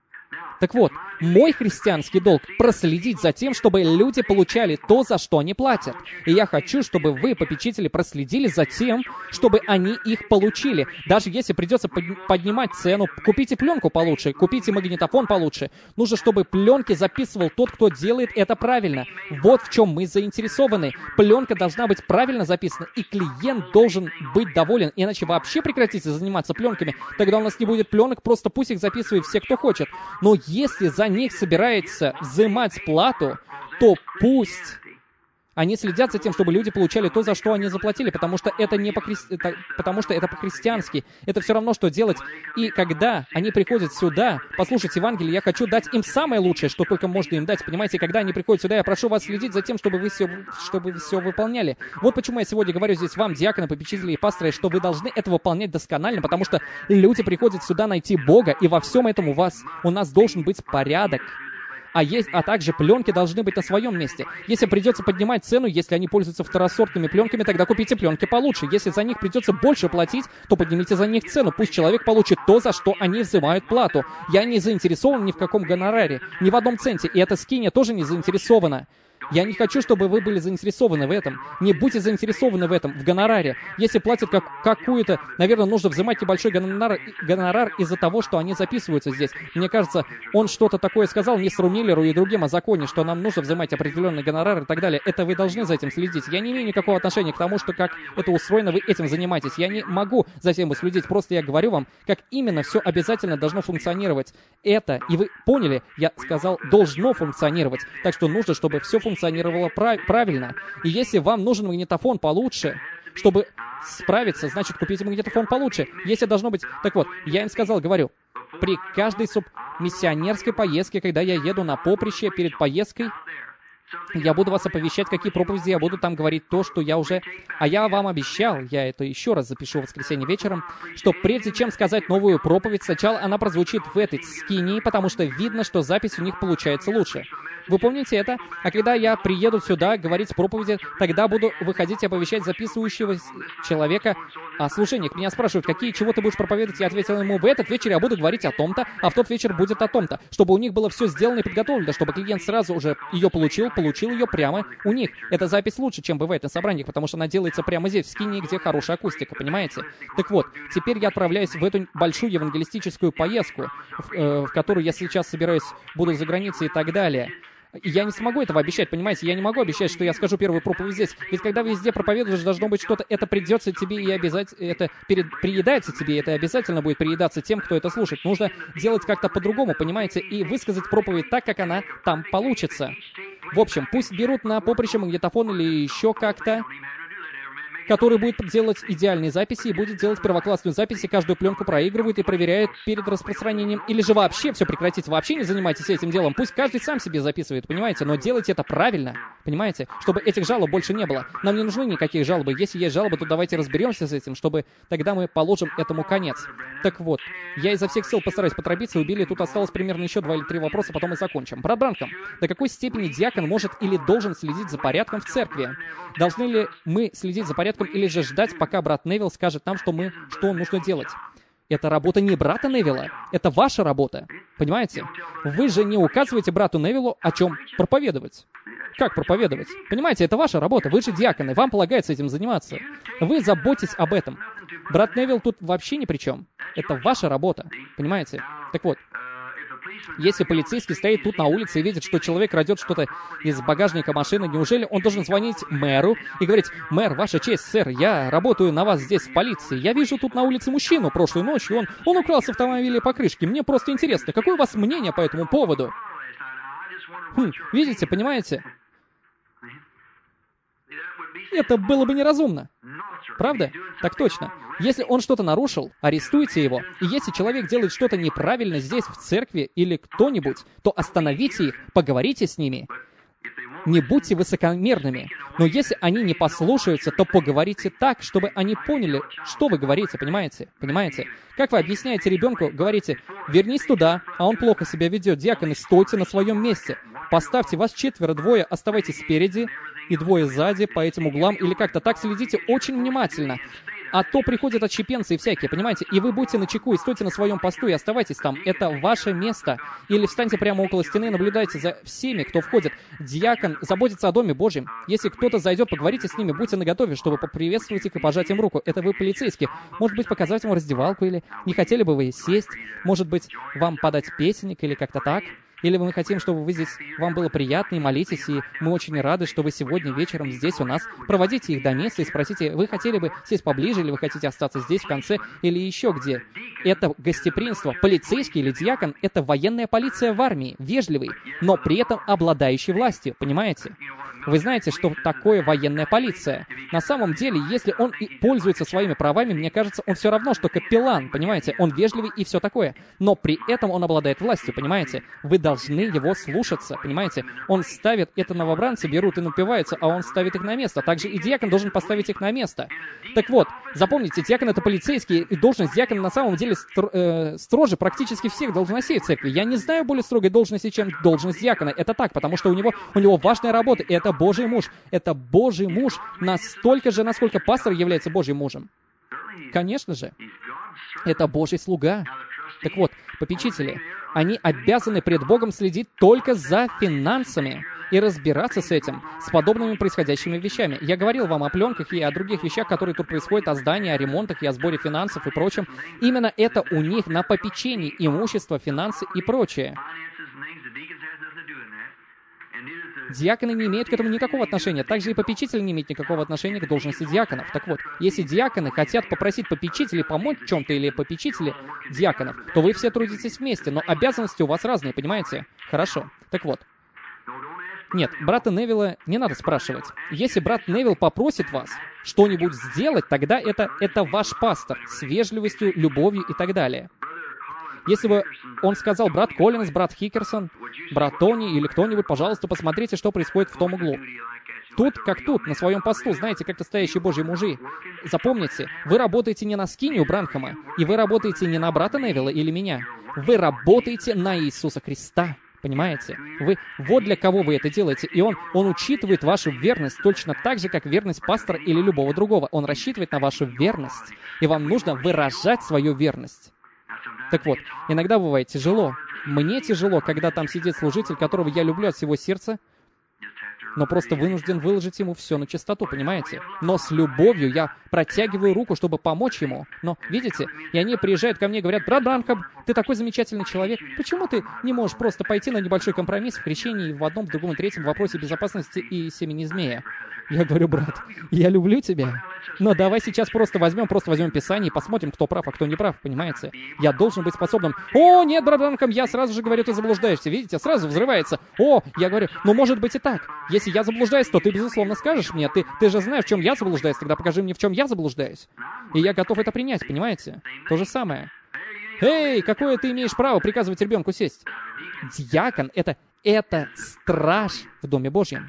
Так вот, мой христианский долг — проследить за тем, чтобы люди получали то, за что они платят. И я хочу, чтобы вы, попечители, проследили за тем, чтобы они их получили. Даже если придется поднимать цену, купите пленку получше, купите магнитофон получше. Нужно, чтобы пленки записывал тот, кто делает это правильно. Вот в чем мы заинтересованы. Пленка должна быть правильно записана, и клиент должен быть доволен. Иначе вообще прекратите заниматься пленками. Тогда у нас не будет пленок, просто пусть их записывает все, кто хочет. Но если за них собирается взимать плату, то пусть они следят за тем, чтобы люди получали то, за что они заплатили, потому что это не по-хри... это... потому что это по-христиански. Это все равно, что делать. И когда они приходят сюда послушать Евангелие, я хочу дать им самое лучшее, что только можно им дать. Понимаете, когда они приходят сюда, я прошу вас следить за тем, чтобы вы все, чтобы вы все выполняли. Вот почему я сегодня говорю здесь вам, диаконы, попечители и пасторы, что вы должны это выполнять досконально, потому что люди приходят сюда найти Бога, и во всем этом у вас, у нас должен быть порядок. А, есть, а также пленки должны быть на своем месте. Если придется поднимать цену, если они пользуются второсортными пленками, тогда купите пленки получше. Если за них придется больше платить, то поднимите за них цену. Пусть человек получит то, за что они взимают плату. Я не заинтересован ни в каком гонораре, ни в одном центе. И эта скиния тоже не заинтересована. Я не хочу, чтобы вы были заинтересованы в этом. Не будьте заинтересованы в этом, в гонораре. Если платят как, какую-то, наверное, нужно взимать небольшой гонорар, гонорар из-за того, что они записываются здесь. Мне кажется, он что-то такое сказал мистеру Миллеру и другим о законе, что нам нужно взимать определенный гонорар и так далее. Это вы должны за этим следить. Я не имею никакого отношения к тому, что как это устроено, вы этим занимаетесь. Я не могу за этим следить. Просто я говорю вам, как именно все обязательно должно функционировать. Это, и вы поняли, я сказал, должно функционировать. Так что нужно, чтобы все функционировало функционировало прав- правильно. И если вам нужен магнитофон получше, чтобы справиться, значит, купите магнитофон получше. Если должно быть... Так вот, я им сказал, говорю, при каждой субмиссионерской поездке, когда я еду на поприще перед поездкой, я буду вас оповещать, какие проповеди я буду там говорить, то, что я уже... А я вам обещал, я это еще раз запишу в воскресенье вечером, что прежде чем сказать новую проповедь, сначала она прозвучит в этой скинии, потому что видно, что запись у них получается лучше. Вы помните это? А когда я приеду сюда говорить проповеди, тогда буду выходить и оповещать записывающего человека о служениях. Меня спрашивают, какие, чего ты будешь проповедовать? Я ответил ему, в этот вечер я буду говорить о том-то, а в тот вечер будет о том-то. Чтобы у них было все сделано и подготовлено, чтобы клиент сразу уже ее получил, получил ее прямо у них. Эта запись лучше, чем бывает на собраниях, потому что она делается прямо здесь, в скинии, где хорошая акустика, понимаете? Так вот, теперь я отправляюсь в эту большую евангелистическую поездку, в, э, в которую я сейчас собираюсь, буду за границей и так далее. И я не смогу этого обещать, понимаете? Я не могу обещать, что я скажу первую проповедь здесь. Ведь когда везде проповедуешь, должно быть что-то, это придется тебе и обязательно, это перед, приедается тебе, это обязательно будет приедаться тем, кто это слушает. Нужно делать как-то по-другому, понимаете? И высказать проповедь так, как она там получится. В общем, пусть берут на поприще магнитофон или еще как-то, который будет делать идеальные записи и будет делать первоклассную запись, и каждую пленку проигрывает и проверяет перед распространением. Или же вообще все прекратите, вообще не занимайтесь этим делом. Пусть каждый сам себе записывает, понимаете? Но делайте это правильно, понимаете? Чтобы этих жалоб больше не было. Нам не нужны никаких жалобы. Если есть жалобы, то давайте разберемся с этим, чтобы тогда мы положим этому конец. Так вот, я изо всех сил постараюсь поторопиться. У Билли тут осталось примерно еще два или три вопроса, потом мы закончим. Брат Бранхам, до какой степени диакон может или должен следить за порядком в церкви? Должны ли мы следить за порядком или же ждать, пока брат Невилл скажет нам, что мы, что нужно делать? Это работа не брата Невилла, это ваша работа. Понимаете? Вы же не указываете брату Невиллу, о чем проповедовать. Как проповедовать? Понимаете, это ваша работа, вы же диаконы, вам полагается этим заниматься. Вы заботитесь об этом. Брат Невилл тут вообще ни при чем. Это ваша работа. Понимаете? Так вот, Если полицейский стоит тут на улице и видит, что человек крадет что-то из багажника машины, неужели он должен звонить мэру и говорить: «Мэр, ваша честь, сэр, я работаю на вас здесь в полиции. Я вижу тут на улице мужчину прошлой ночью, он, он украл с автомобиля покрышки. Мне просто интересно, какое у вас мнение по этому поводу?» Хм, видите, понимаете? Это было бы неразумно. Правда? Так точно. Если он что-то нарушил, арестуйте его. И если человек делает что-то неправильно здесь, в церкви, или кто-нибудь, то остановите их, поговорите с ними. Не будьте высокомерными. Но если они не послушаются, то поговорите так, чтобы они поняли, что вы говорите, понимаете? Понимаете? Как вы объясняете ребенку, говорите: «Вернись туда», а он плохо себя ведет. Диаконы, стойте на своем месте. Поставьте вас четверо, двое, оставайтесь спереди и двое сзади по этим углам, или как-то так следите очень внимательно. А то приходят отщепенцы и всякие, понимаете? И вы будьте начеку, и стойте на своем посту, и оставайтесь там. Это ваше место. Или встаньте прямо около стены и наблюдайте за всеми, кто входит. Диакон заботится о Доме Божьем. Если кто-то зайдет, поговорите с ними, будьте наготове, чтобы поприветствовать их и пожать им руку. Это вы полицейские. Может быть, показать им раздевалку, или не хотели бы вы сесть? Может быть, вам подать песенник, или как-то так? Или мы хотим, чтобы вы здесь, вам было приятно и молитесь, и мы очень рады, что вы сегодня вечером здесь у нас. Проводите их до места и спросите, вы хотели бы сесть поближе, или вы хотите остаться здесь в конце, или еще где. Это гостеприимство. Полицейский или диакон — это военная полиция в армии, вежливый, но при этом обладающий властью, понимаете? Вы знаете, что такое военная полиция. На самом деле, если он и пользуется своими правами, мне кажется, он все равно, что капеллан, понимаете? Он вежливый и все такое. Но при этом он обладает властью, понимаете? Вы должны его слушаться, понимаете? Он ставит, это новобранцы берут и напиваются, а он ставит их на место. Также и диакон должен поставить их на место. Так вот, запомните, диакон — это полицейский, и должность диакона на самом деле стр, э, строже практически всех должностей в церкви. Я не знаю более строгой должности, чем должность диакона. Это так, потому что у него, у него важная работа, и это Божий муж. Это Божий муж настолько же, насколько пастор является Божьим мужем. Конечно же, это Божий слуга. Так вот, попечители, они обязаны пред Богом следить только за финансами и разбираться с этим, с подобными происходящими вещами. Я говорил вам о пленках и о других вещах, которые тут происходят, о здании, о ремонтах и о сборе финансов и прочем. Именно это у них на попечении: имущество, финансы и прочее. Диаконы не имеют к этому никакого отношения. Также и попечители не имеют никакого отношения к должности диаконов. Так вот, если диаконы хотят попросить попечителей помочь в чем-то, или попечители диаконов, то вы все трудитесь вместе, но обязанности у вас разные, понимаете? Хорошо. Так вот. Нет, брата Невилла не надо спрашивать. Если брат Невилл попросит вас что-нибудь сделать, тогда это, это ваш пастор, с вежливостью, любовью и так далее. Если бы он сказал: брат Коллинз, брат Хикерсон, брат Тони или кто-нибудь, пожалуйста, посмотрите, что происходит в том углу. Тут, как тут, на своем посту, знаете, как настоящие Божьи мужи. Запомните, вы работаете не на Скинни у Бранхама, и вы работаете не на брата Невилла или меня. Вы работаете на Иисуса Христа. Понимаете? Вы, вот для кого вы это делаете. И он, он учитывает вашу верность точно так же, как верность пастора или любого другого. Он рассчитывает на вашу верность. И вам нужно выражать свою верность. Так вот, иногда бывает тяжело. Мне тяжело, когда там сидит служитель, которого я люблю от всего сердца, но просто вынужден выложить ему все на чистоту, понимаете? Но с любовью я протягиваю руку, чтобы помочь ему. Но, видите, и они приезжают ко мне и говорят: брат Бранхам, ты такой замечательный человек. Почему ты не можешь просто пойти на небольшой компромисс в крещении в одном, в другом и третьем вопросе безопасности и семени змея? Я говорю: брат, я люблю тебя, но давай сейчас просто возьмем, просто возьмем Писание и посмотрим, кто прав, а кто не прав, понимаете? Я должен быть способным. О, нет, брат Бранхам, я сразу же говорю, ты заблуждаешься, видите, сразу взрывается. О, я говорю, ну может быть и так. Если я заблуждаюсь, то ты, безусловно, скажешь мне, ты, ты же знаешь, в чем я заблуждаюсь, тогда покажи мне, в чем я заблуждаюсь. И я готов это принять, понимаете? То же самое. Эй, какое ты имеешь право приказывать ребенку сесть? Диакон — это, это страж в Доме Божьем.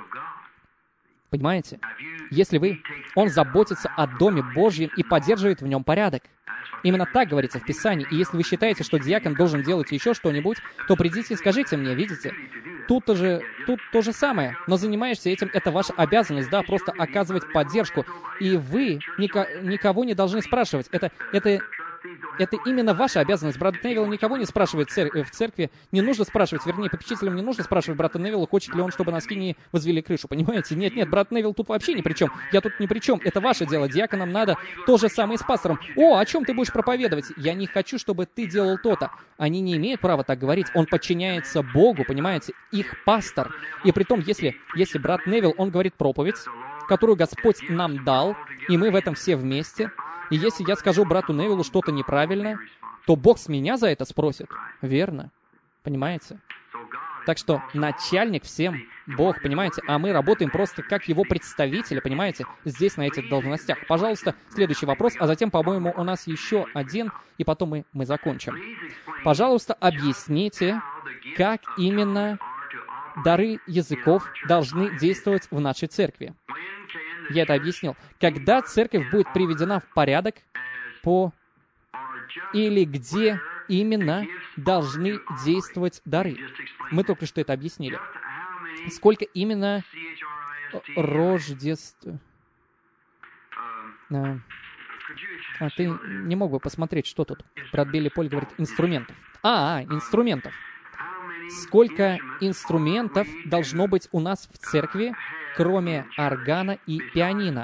Понимаете? Если вы... Он заботится о Доме Божьем и поддерживает в нем порядок. Именно так говорится в Писании. И если вы считаете, что диакон должен делать еще что-нибудь, то придите и скажите мне, видите? Тут же, тут то же самое. Но занимаешься этим, это ваша обязанность, да, просто оказывать поддержку. И вы ника- никого не должны спрашивать. Это, это это именно ваша обязанность. Брат Невилл никого не спрашивает цер- в церкви. Не нужно спрашивать, вернее, попечителям не нужно спрашивать брата Невилла, хочет ли он, чтобы на скине возвели крышу. Понимаете? Нет, нет, брат Невилл тут вообще ни при чем. Я тут ни при чем. Это ваше дело. Диаконам надо то же самое с пастором. О, о чем ты будешь проповедовать? Я не хочу, чтобы ты делал то-то. Они не имеют права так говорить. Он подчиняется Богу, понимаете? Их пастор. И при том, если, если брат Невилл, он говорит проповедь, которую Господь нам дал, и мы в этом все вместе, и если я скажу брату Невиллу что-то неправильно, то Бог с меня за это спросит. Верно? Понимаете? Так что начальник всем Бог, понимаете? А мы работаем просто как его представители, понимаете? Здесь, на этих должностях. Пожалуйста, следующий вопрос, а затем, по-моему, у нас еще один, и потом мы, мы закончим. Пожалуйста, объясните, как именно дары языков должны действовать в нашей церкви. Я это объяснил. Когда церковь будет приведена в порядок, по или где именно должны действовать дары. Мы только что это объяснили. Сколько именно рождеств... А, а ты не мог бы посмотреть, что тут? Брат Билли Поль говорит, инструментов. А, а, инструментов. Сколько инструментов должно быть у нас в церкви, кроме органа и пианино?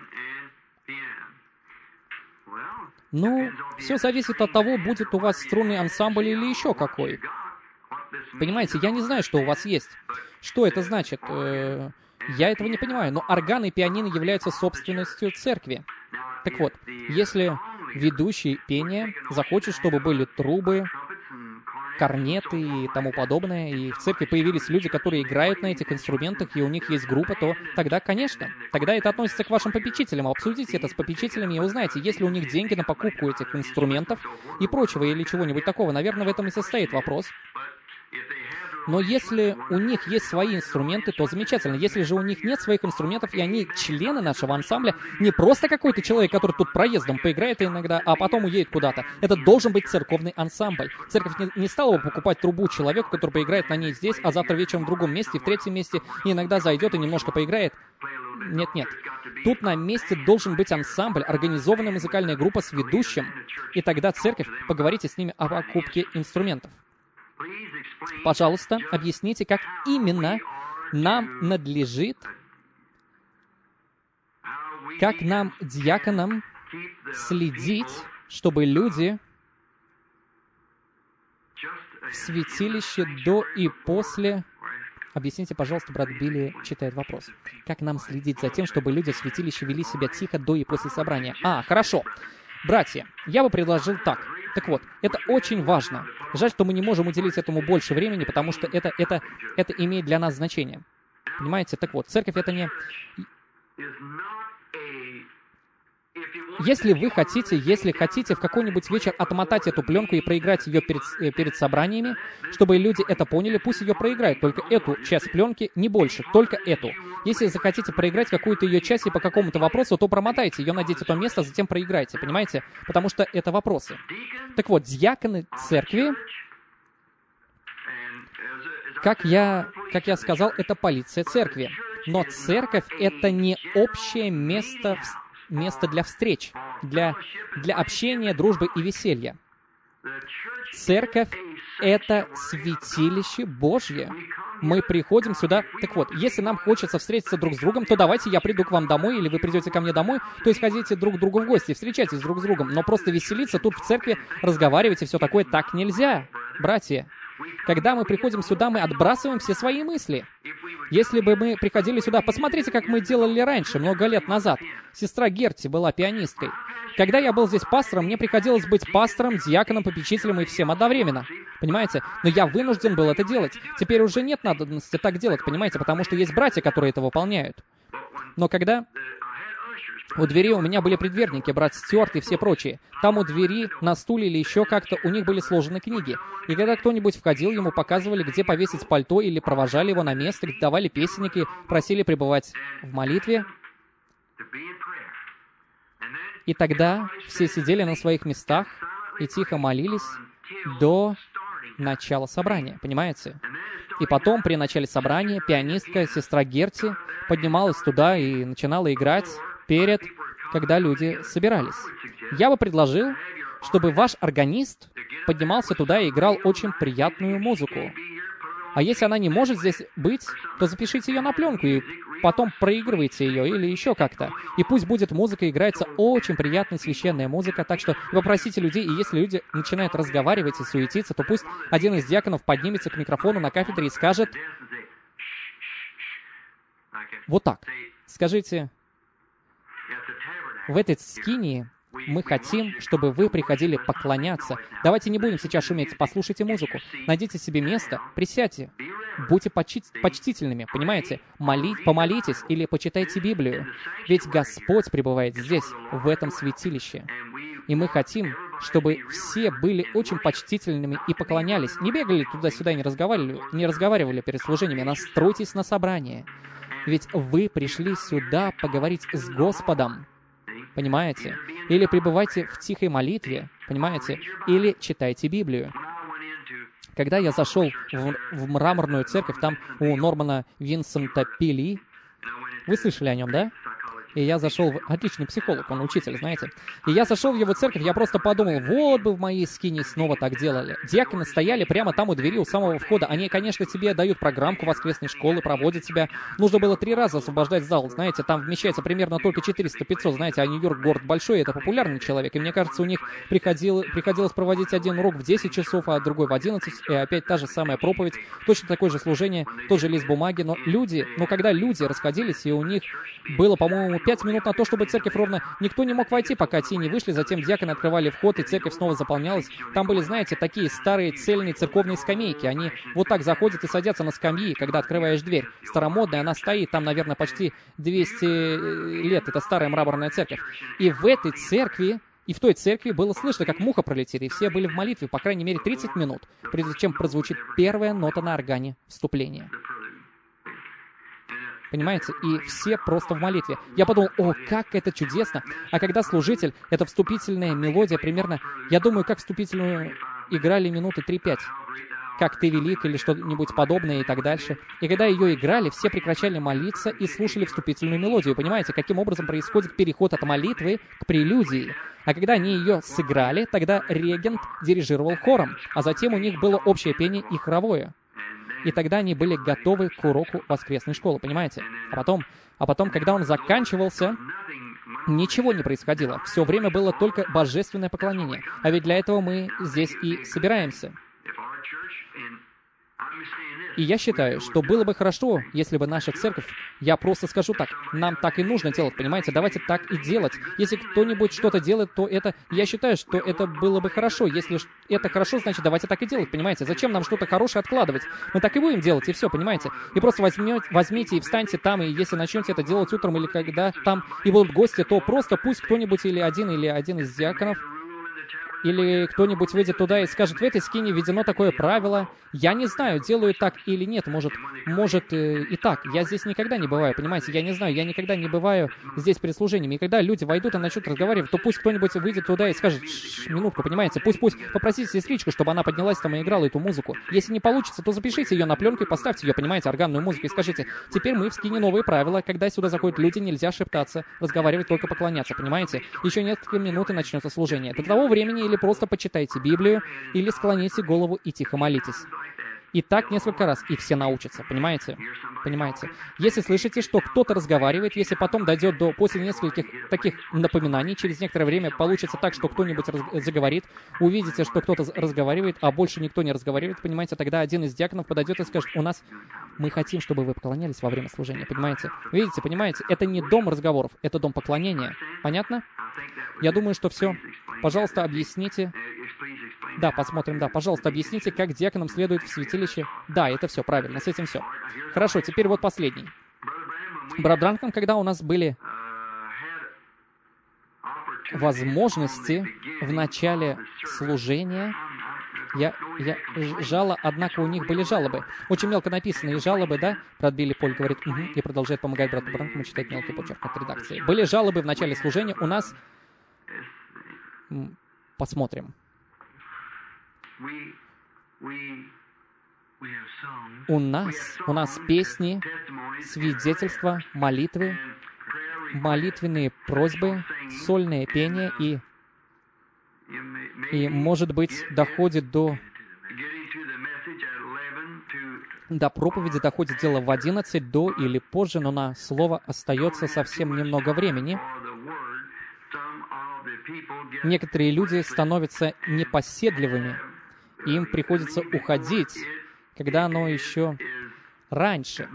Ну, все зависит от того, будет у вас струнный ансамбль или еще какой. Понимаете, я не знаю, что у вас есть. Что это значит? Э, я этого не понимаю. Но орган и пианино являются собственностью церкви. Так вот, если ведущий пения захочет, чтобы были трубы, корнеты и тому подобное, и в церкви появились люди, которые играют на этих инструментах, и у них есть группа, то тогда, конечно, тогда это относится к вашим попечителям. Обсудите это с попечителями и узнаете, есть ли у них деньги на покупку этих инструментов и прочего, или чего-нибудь такого. Наверное, в этом и состоит вопрос. Но если у них есть свои инструменты, то замечательно. Если же у них нет своих инструментов, и они члены нашего ансамбля, не просто какой-то человек, который тут проездом поиграет иногда, а потом уедет куда-то. Это должен быть церковный ансамбль. Церковь не, не стала бы покупать трубу человеку, который поиграет на ней здесь, а завтра вечером в другом месте, в третьем месте, и иногда зайдет и немножко поиграет. Нет-нет. Тут на месте должен быть ансамбль, организованная музыкальная группа с ведущим. И тогда церковь, поговорите с ними о покупке инструментов. Пожалуйста, объясните, как именно нам надлежит, как нам, диаконам, следить, чтобы люди в святилище до и после... Объясните, пожалуйста, брат Билли читает вопрос. Как нам следить за тем, чтобы люди в святилище вели себя тихо до и после собрания? А, хорошо. Братья, я бы предложил так. Так вот, это очень важно. Жаль, что мы не можем уделить этому больше времени, потому что это, это, это имеет для нас значение. Понимаете? Так вот, церковь — это не... Если вы хотите, если хотите в какой-нибудь вечер отмотать эту пленку и проиграть ее перед, перед собраниями, чтобы люди это поняли, пусть ее проиграют. Только эту часть пленки, не больше, только эту. Если захотите проиграть какую-то ее часть и по какому-то вопросу, то промотайте ее, найдите то место, а затем проиграйте, понимаете? Потому что это вопросы. Так вот, диаконы церкви, как я, как я сказал, это полиция церкви. Но церковь — это не общее место в место для встреч, для, для общения, дружбы и веселья. Церковь — это святилище Божье. Мы приходим сюда... Так вот, если нам хочется встретиться друг с другом, то давайте я приду к вам домой, или вы придете ко мне домой, то есть ходите друг к другу в гости, встречайтесь друг с другом. Но просто веселиться тут в церкви, разговаривать и все такое, так нельзя, братья. Когда мы приходим сюда, мы отбрасываем все свои мысли. Если бы мы приходили сюда, посмотрите, как мы делали раньше, много лет назад. Сестра Герти была пианисткой. Когда я был здесь пастором, мне приходилось быть пастором, диаконом, попечителем и всем одновременно. Понимаете? Но я вынужден был это делать. Теперь уже нет надобности так делать, понимаете? Потому что есть братья, которые это выполняют. Но когда... У двери у меня были предверники, брат Стюарт и все прочие. Там у двери, на стуле или еще как-то, у них были сложены книги. И когда кто-нибудь входил, ему показывали, где повесить пальто, или провожали его на место, давали песенники, просили пребывать в молитве. И тогда все сидели на своих местах и тихо молились до начала собрания, понимаете? И потом, при начале собрания, пианистка, сестра Герти, поднималась туда и начинала играть перед, когда люди собирались. Я бы предложил, чтобы ваш органист поднимался туда и играл очень приятную музыку. А если она не может здесь быть, то запишите ее на пленку и потом проигрывайте ее или еще как-то. И пусть будет музыка, играется очень приятная священная музыка, так что попросите людей, и если люди начинают разговаривать и суетиться, то пусть один из диаконов поднимется к микрофону на кафедре и скажет вот так. Скажите, в этой скинии мы хотим, чтобы вы приходили поклоняться. Давайте не будем сейчас шуметь, послушайте музыку. Найдите себе место, присядьте. Будьте почти- почтительными, понимаете? Моли, помолитесь или почитайте Библию. Ведь Господь пребывает здесь, в этом святилище. И мы хотим, чтобы все были очень почтительными и поклонялись. Не бегали туда-сюда и не разговаривали, не разговаривали перед служениями. Настройтесь на собрание. Ведь вы пришли сюда поговорить с Господом. Понимаете? Или пребывайте в тихой молитве, понимаете? Или читайте Библию. Когда я зашел в, в мраморную церковь, там у Нормана Винсента Пилли, вы слышали о нем, да? И я зашел в... Отличный психолог, он учитель, знаете. И я зашел в его церковь, я просто подумал, вот бы в моей скине снова так делали. Диаконы стояли прямо там у двери, у самого входа. Они, конечно, тебе дают программку воскресной школы, проводят тебя. Нужно было три раза освобождать зал, знаете, там вмещается примерно только четыреста-пятьсот, знаете, а Нью-Йорк город большой, это популярный человек. И мне кажется, у них приходил... приходилось проводить один урок в десять часов, а другой в одиннадцать, и опять та же самая проповедь, точно такое же служение, тот же лист бумаги. Но люди, ну когда люди расходились, и у них было, по-моему, пять минут на то, чтобы церковь ровно... Никто не мог войти, пока те не вышли, затем диаконы открывали вход, и церковь снова заполнялась. Там были, знаете, такие старые цельные церковные скамейки. Они вот так заходят и садятся на скамьи, когда открываешь дверь. Старомодная, она стоит, там, наверное, почти двести лет. Это старая мраморная церковь. И в этой церкви, и в той церкви было слышно, как муха пролетит, и все были в молитве, по крайней мере, тридцать минут, прежде чем прозвучит первая нота на органе вступления. Понимаете? И все просто в молитве. Я подумал, о, как это чудесно. А когда служитель, это вступительная мелодия примерно, я думаю, как вступительную играли минуты три-пять. Как «Ты велик» или что-нибудь подобное и так дальше. И когда ее играли, все прекращали молиться и слушали вступительную мелодию. Понимаете, каким образом происходит переход от молитвы к прелюдии. А когда они ее сыграли, тогда регент дирижировал хором, а затем у них было общее пение и хоровое. И тогда они были готовы к уроку воскресной школы, понимаете? А потом, а потом, когда он заканчивался, ничего не происходило. Все время было только божественное поклонение. А ведь для этого мы здесь и собираемся. И я считаю, что было бы хорошо, если бы наша церковь, я просто скажу так, нам так и нужно делать, понимаете? Давайте так и делать. Если кто-нибудь что-то делает, то это... Я считаю, что это было бы хорошо. Если это хорошо, значит, давайте так и делать, понимаете? Зачем нам что-то хорошее откладывать? Мы так и будем делать, и все, понимаете? И просто возьмете, возьмите и встаньте там, и если начнете это делать утром или когда там и будут гости, то просто пусть кто-нибудь или один, или один из диаконов, или кто-нибудь выйдет туда и скажет, в этой скине введено такое правило. Я не знаю, делаю так или нет. Может, может э, и так. Я здесь никогда не бываю, понимаете? Я не знаю, я никогда не бываю здесь перед служением. И когда люди войдут и начнут разговаривать, то пусть кто-нибудь выйдет туда и скажет, минутку, понимаете? Пусть, пусть попросите сестричку, чтобы она поднялась там и играла эту музыку. Если не получится, то запишите ее на пленку и поставьте ее, понимаете, органную музыку. И скажите, теперь мы в скине новые правила. Когда сюда заходят люди, нельзя шептаться, разговаривать, только поклоняться, понимаете? Еще несколько минут и начнется служение. До того времени или просто почитайте Библию, или склоните голову и тихо молитесь. И так несколько раз, и все научатся, понимаете? Понимаете? Если слышите, что кто-то разговаривает, если потом дойдет до, после нескольких таких напоминаний, через некоторое время получится так, что кто-нибудь раз, заговорит, увидите, что кто-то разговаривает, а больше никто не разговаривает, понимаете? Тогда один из диаконов подойдет и скажет, у нас, мы хотим, чтобы вы поклонялись во время служения, понимаете? Видите, понимаете? Это не дом разговоров, это дом поклонения. Понятно? Я думаю, что все. Пожалуйста, объясните. Да, посмотрим, да. Пожалуйста, объясните, как диаконам следует в святилище. Да, это все, правильно, с этим все. Хорошо, теперь вот последний. Брат Бранхам, когда у нас были возможности в начале служения, я, я жала, однако у них были жалобы. Очень мелко написанные жалобы, да? Брат Билли Поль говорит, угу, и продолжает помогать брату Бранхаму читать мелкий почерк от редакции. Были жалобы в начале служения. У нас... Посмотрим. У нас, у нас песни, свидетельства, молитвы, молитвенные просьбы, сольное пение и И, может быть, доходит до... До проповеди доходит дело в одиннадцать, до или позже, но на слово остается совсем немного времени. Некоторые люди становятся непоседливыми, и им приходится уходить, когда оно еще раньше,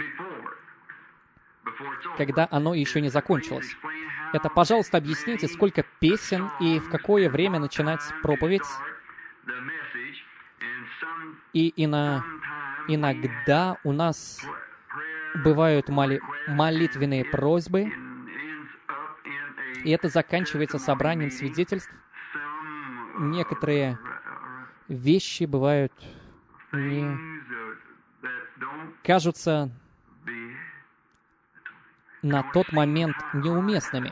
когда оно еще не закончилось. Это, пожалуйста, объясните, сколько песен и в какое время начинать проповедь. И, и на... иногда у нас бывают моли... молитвенные просьбы, и это заканчивается собранием свидетельств. Некоторые вещи бывают не... кажутся на тот момент неуместными.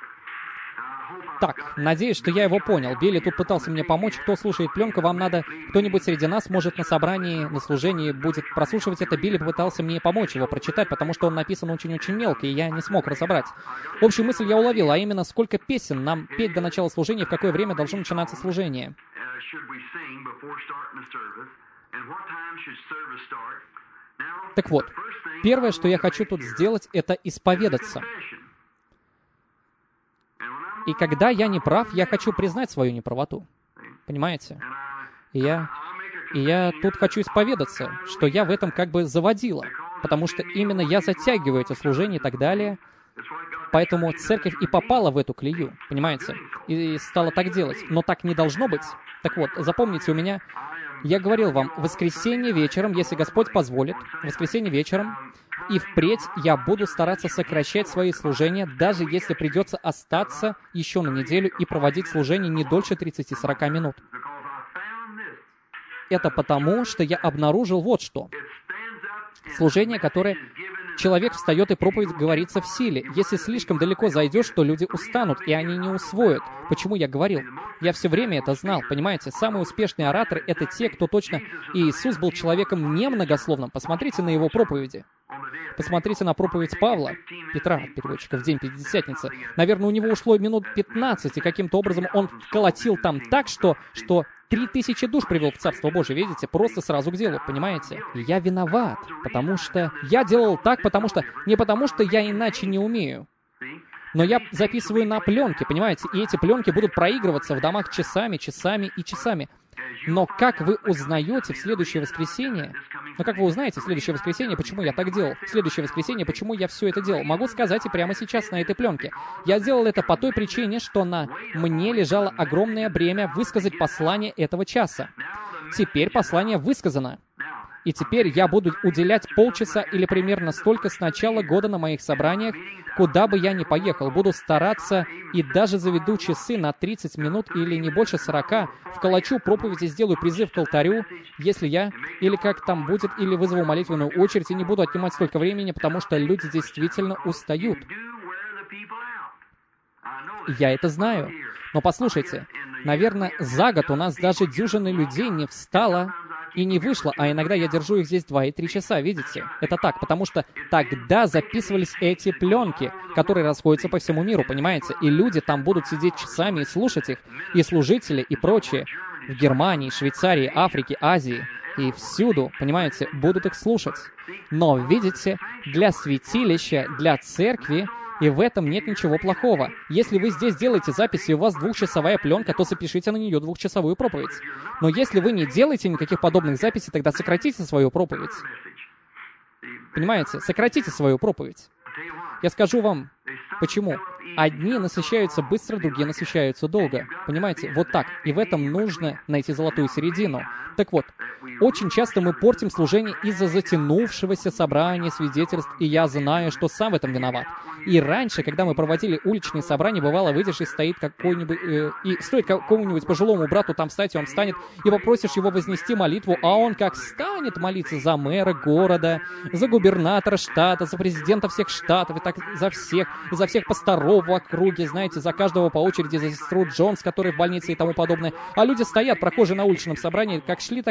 Так, надеюсь, что я его понял. Билли тут пытался мне помочь. Кто слушает пленку, вам надо... Кто-нибудь среди нас может на собрании, на служении будет прослушивать это. Билли попытался мне помочь его прочитать, потому что он написан очень-очень мелко, и я не смог разобрать. Общую мысль я уловил, а именно, сколько песен нам петь до начала служения, в какое время должно начинаться служение. Так вот, первое, что я хочу тут сделать, это исповедаться. И когда я не прав, я хочу признать свою неправоту. Понимаете? И я, и я тут хочу исповедаться, что я в этом как бы заводила, потому что именно я затягиваю эти служения и так далее. Поэтому церковь и попала в эту клею, понимаете? И стала так делать. Но так не должно быть. Так вот, запомните у меня... Я говорил вам, в воскресенье вечером, если Господь позволит, в воскресенье вечером, и впредь я буду стараться сокращать свои служения, даже если придется остаться еще на неделю и проводить служение не дольше тридцати-сорока минут. Это потому, что я обнаружил вот что. Служение, которое человек встает и проповедь говорится в силе. Если слишком далеко зайдешь, то люди устанут, и они не усвоят. Почему я говорил? Я все время это знал, понимаете? Самые успешные ораторы — это те, кто точно... И Иисус был человеком немногословным. Посмотрите на его проповеди. Посмотрите на проповедь Павла, Петра, переводчика, в день Пятидесятницы. Наверное, у него ушло минут пятнадцать, и каким-то образом он колотил там так, что... что Три тысячи душ привел в Царство Божие, видите? Просто сразу к делу, понимаете? Я виноват, потому что... Я делал так, потому что... Не потому что я иначе не умею. Но я записываю на пленке, понимаете? И эти пленки будут проигрываться в домах часами, часами и часами. Но как вы узнаете в следующее воскресенье... Но как вы узнаете в следующее воскресенье, почему я так делал? В следующее воскресенье, почему я все это делал? Могу сказать и прямо сейчас на этой пленке. Я делал это по той причине, что на мне лежало огромное бремя высказать послание этого часа. Теперь послание высказано. И теперь я буду уделять полчаса или примерно столько с начала года на моих собраниях, куда бы я ни поехал. Буду стараться и даже заведу часы на тридцать минут или не больше сорока, вколочу проповедь и сделаю призыв к алтарю, если я, или как там будет, или вызову молитвенную очередь, и не буду отнимать столько времени, потому что люди действительно устают. Я это знаю. Но послушайте, наверное, за год у нас даже дюжины людей не встало и не вышло, а иногда я держу их здесь два и три часа, видите? Это так, потому что тогда записывались эти пленки, которые расходятся по всему миру, понимаете? И люди там будут сидеть часами и слушать их, и служители, и прочие, в Германии, Швейцарии, Африке, Азии, и всюду, понимаете, будут их слушать. Но, видите, для святилища, для церкви, и в этом нет ничего плохого. Если вы здесь делаете записи, и у вас двухчасовая пленка, то запишите на нее двухчасовую проповедь. Но если вы не делаете никаких подобных записей, тогда сократите свою проповедь. Понимаете? Сократите свою проповедь. Я скажу вам, почему. Одни насыщаются быстро, другие насыщаются долго. Понимаете? Вот так. И в этом нужно найти золотую середину. Так вот, очень часто мы портим служение из-за затянувшегося собрания свидетельств, и я знаю, что сам в этом виноват. И раньше, когда мы проводили уличные собрания, бывало, выйдешь и стоит какой-нибудь... Э, и стоит какому-нибудь пожилому брату там встать, и он встанет, и попросишь его вознести молитву, а он как станет молиться за мэра города, за губернатора штата, за президента всех штатов, и так за всех, и за всех пасторов в округе, знаете, за каждого по очереди, за сестру Джонс, которая в больнице и тому подобное. А люди стоят, прохожие на уличном собрании, как шли, так и шли.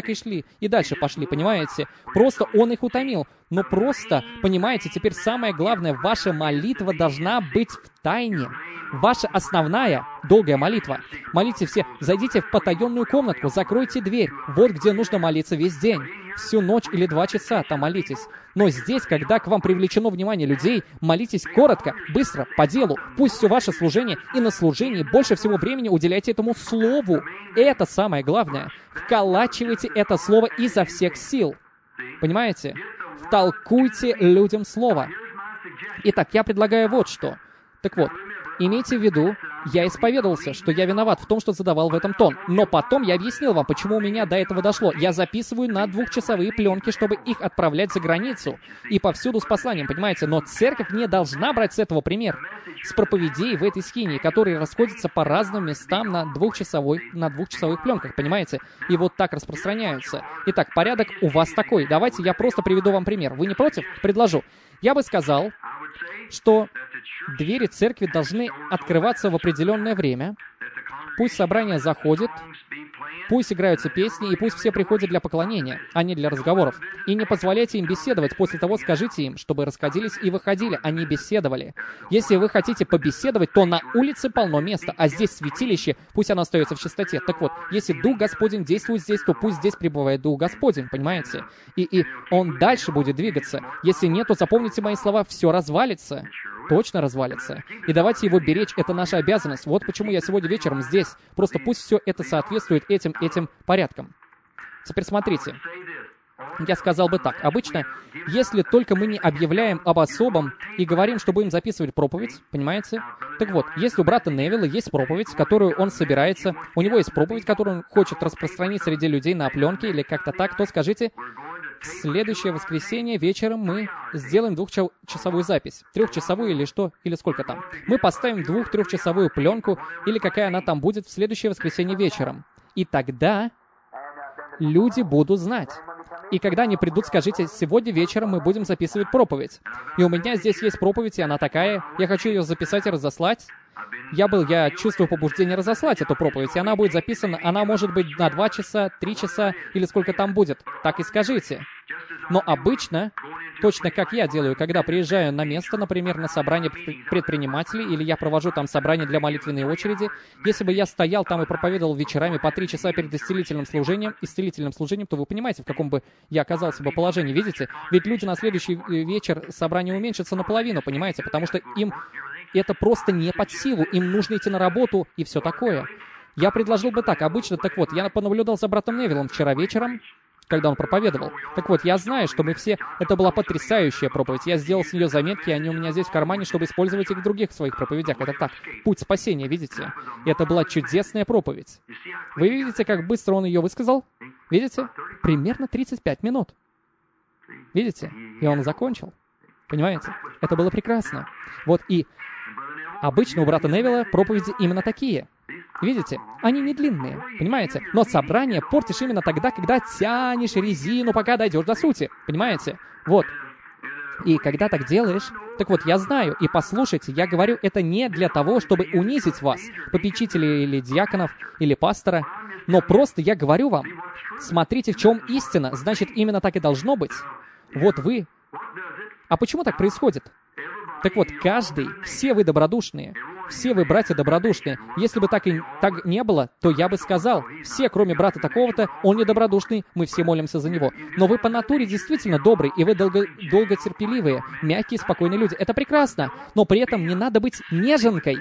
и, и дальше пошли, понимаете? Просто Он их утомил. Но просто, понимаете, теперь самое главное, ваша молитва должна быть в тайне. Ваша основная долгая молитва. Молите все, зайдите в потаенную комнатку, закройте дверь. Вот где нужно молиться весь день. Всю ночь или два часа там молитесь. Но здесь, когда к вам привлечено внимание людей, молитесь коротко, быстро, по делу. Пусть все ваше служение и на служении больше всего времени уделяйте этому слову. Это самое главное. Вколачивайте это слово изо всех сил. Понимаете? Втолкуйте людям слово. Итак, я предлагаю вот что. Так вот, имейте в виду, я исповедовался, что я виноват в том, что задавал в этом тон. Но потом я объяснил вам, почему у меня до этого дошло. Я записываю на двухчасовые пленки, чтобы их отправлять за границу. И повсюду с посланием, понимаете? Но церковь не должна брать с этого пример. С проповедей в этой скинии, которые расходятся по разным местам на, двухчасовой, на двухчасовых пленках, понимаете? И вот так распространяются. Итак, порядок у вас такой. Давайте я просто приведу вам пример. Вы не против? Предложу. Я бы сказал, что двери церкви должны открываться в определенное время. Пусть собрание заходит, пусть играются песни, и пусть все приходят для поклонения, а не для разговоров. И не позволяйте им беседовать. После того скажите им, чтобы расходились и выходили, а не беседовали. Если вы хотите побеседовать, то на улице полно места, а здесь святилище, пусть оно остается в чистоте. Так вот, если Дух Господень действует здесь, то пусть здесь пребывает Дух Господень, понимаете? И, и Он дальше будет двигаться. Если нет, то запомните мои слова, все развалится. Точно развалится. И давайте его беречь, это наша обязанность. Вот почему я сегодня вечером здесь. Просто пусть все это соответствует этим, этим порядкам. Теперь смотрите. Я сказал бы так. Обычно, если только мы не объявляем об особом и говорим, что будем записывать проповедь, понимаете? Так вот, если у брата Невилла есть проповедь, которую он собирается, у него есть проповедь, которую он хочет распространить среди людей на пленке или как-то так, то скажите, в следующее воскресенье вечером мы сделаем двухчасовую запись. Трехчасовую или что? Или сколько там? Мы поставим двух-трехчасовую пленку, или какая она там будет в следующее воскресенье вечером. И тогда люди будут знать. И когда они придут, скажите, сегодня вечером мы будем записывать проповедь. И у меня здесь есть проповедь, и она такая. Я хочу ее записать и разослать. Я был, я чувствую побуждение разослать эту проповедь, и она будет записана, она может быть на два часа, три часа, или сколько там будет. Так и скажите. Но обычно, точно как я делаю, когда приезжаю на место, например, на собрание предпринимателей, или я провожу там собрание для молитвенной очереди, если бы я стоял там и проповедовал вечерами по три часа перед исцелительным служением, исцелительным служением, то вы понимаете, в каком бы я оказался бы положении, видите? Ведь люди на следующий вечер собрание уменьшится наполовину, понимаете? Потому что им это просто не под силу, им нужно идти на работу и все такое. Я предложил бы так, обычно, так вот, я понаблюдал за братом Невиллом вчера вечером, когда он проповедовал. Так вот, я знаю, что мы все... Это была потрясающая проповедь. Я сделал с нее заметки, и они у меня здесь в кармане, чтобы использовать их в других своих проповедях. Это так. Путь спасения, видите? И это была чудесная проповедь. Вы видите, как быстро он ее высказал? Видите? Примерно тридцать пять минут. Видите? И он закончил. Понимаете? Это было прекрасно. Вот и обычно у брата Невилла проповеди именно такие. Видите? Они не длинные, понимаете? Но собрание портишь именно тогда, когда тянешь резину, пока дойдешь до сути. Понимаете? Вот. И когда так делаешь... Так вот, я знаю, и послушайте, я говорю, это не для того, чтобы унизить вас, попечителей или диаконов, или пастора, но просто я говорю вам, смотрите, в чем истина, значит, именно так и должно быть. Вот вы... А почему так происходит? Так вот, каждый, все вы добродушные, все вы, братья, добродушные. Если бы так и так не было, то я бы сказал, все, кроме брата такого-то, он недобродушный, мы все молимся за него. Но вы по натуре действительно добрый, и вы долго, долготерпеливые, мягкие, спокойные люди. Это прекрасно, но при этом не надо быть неженкой.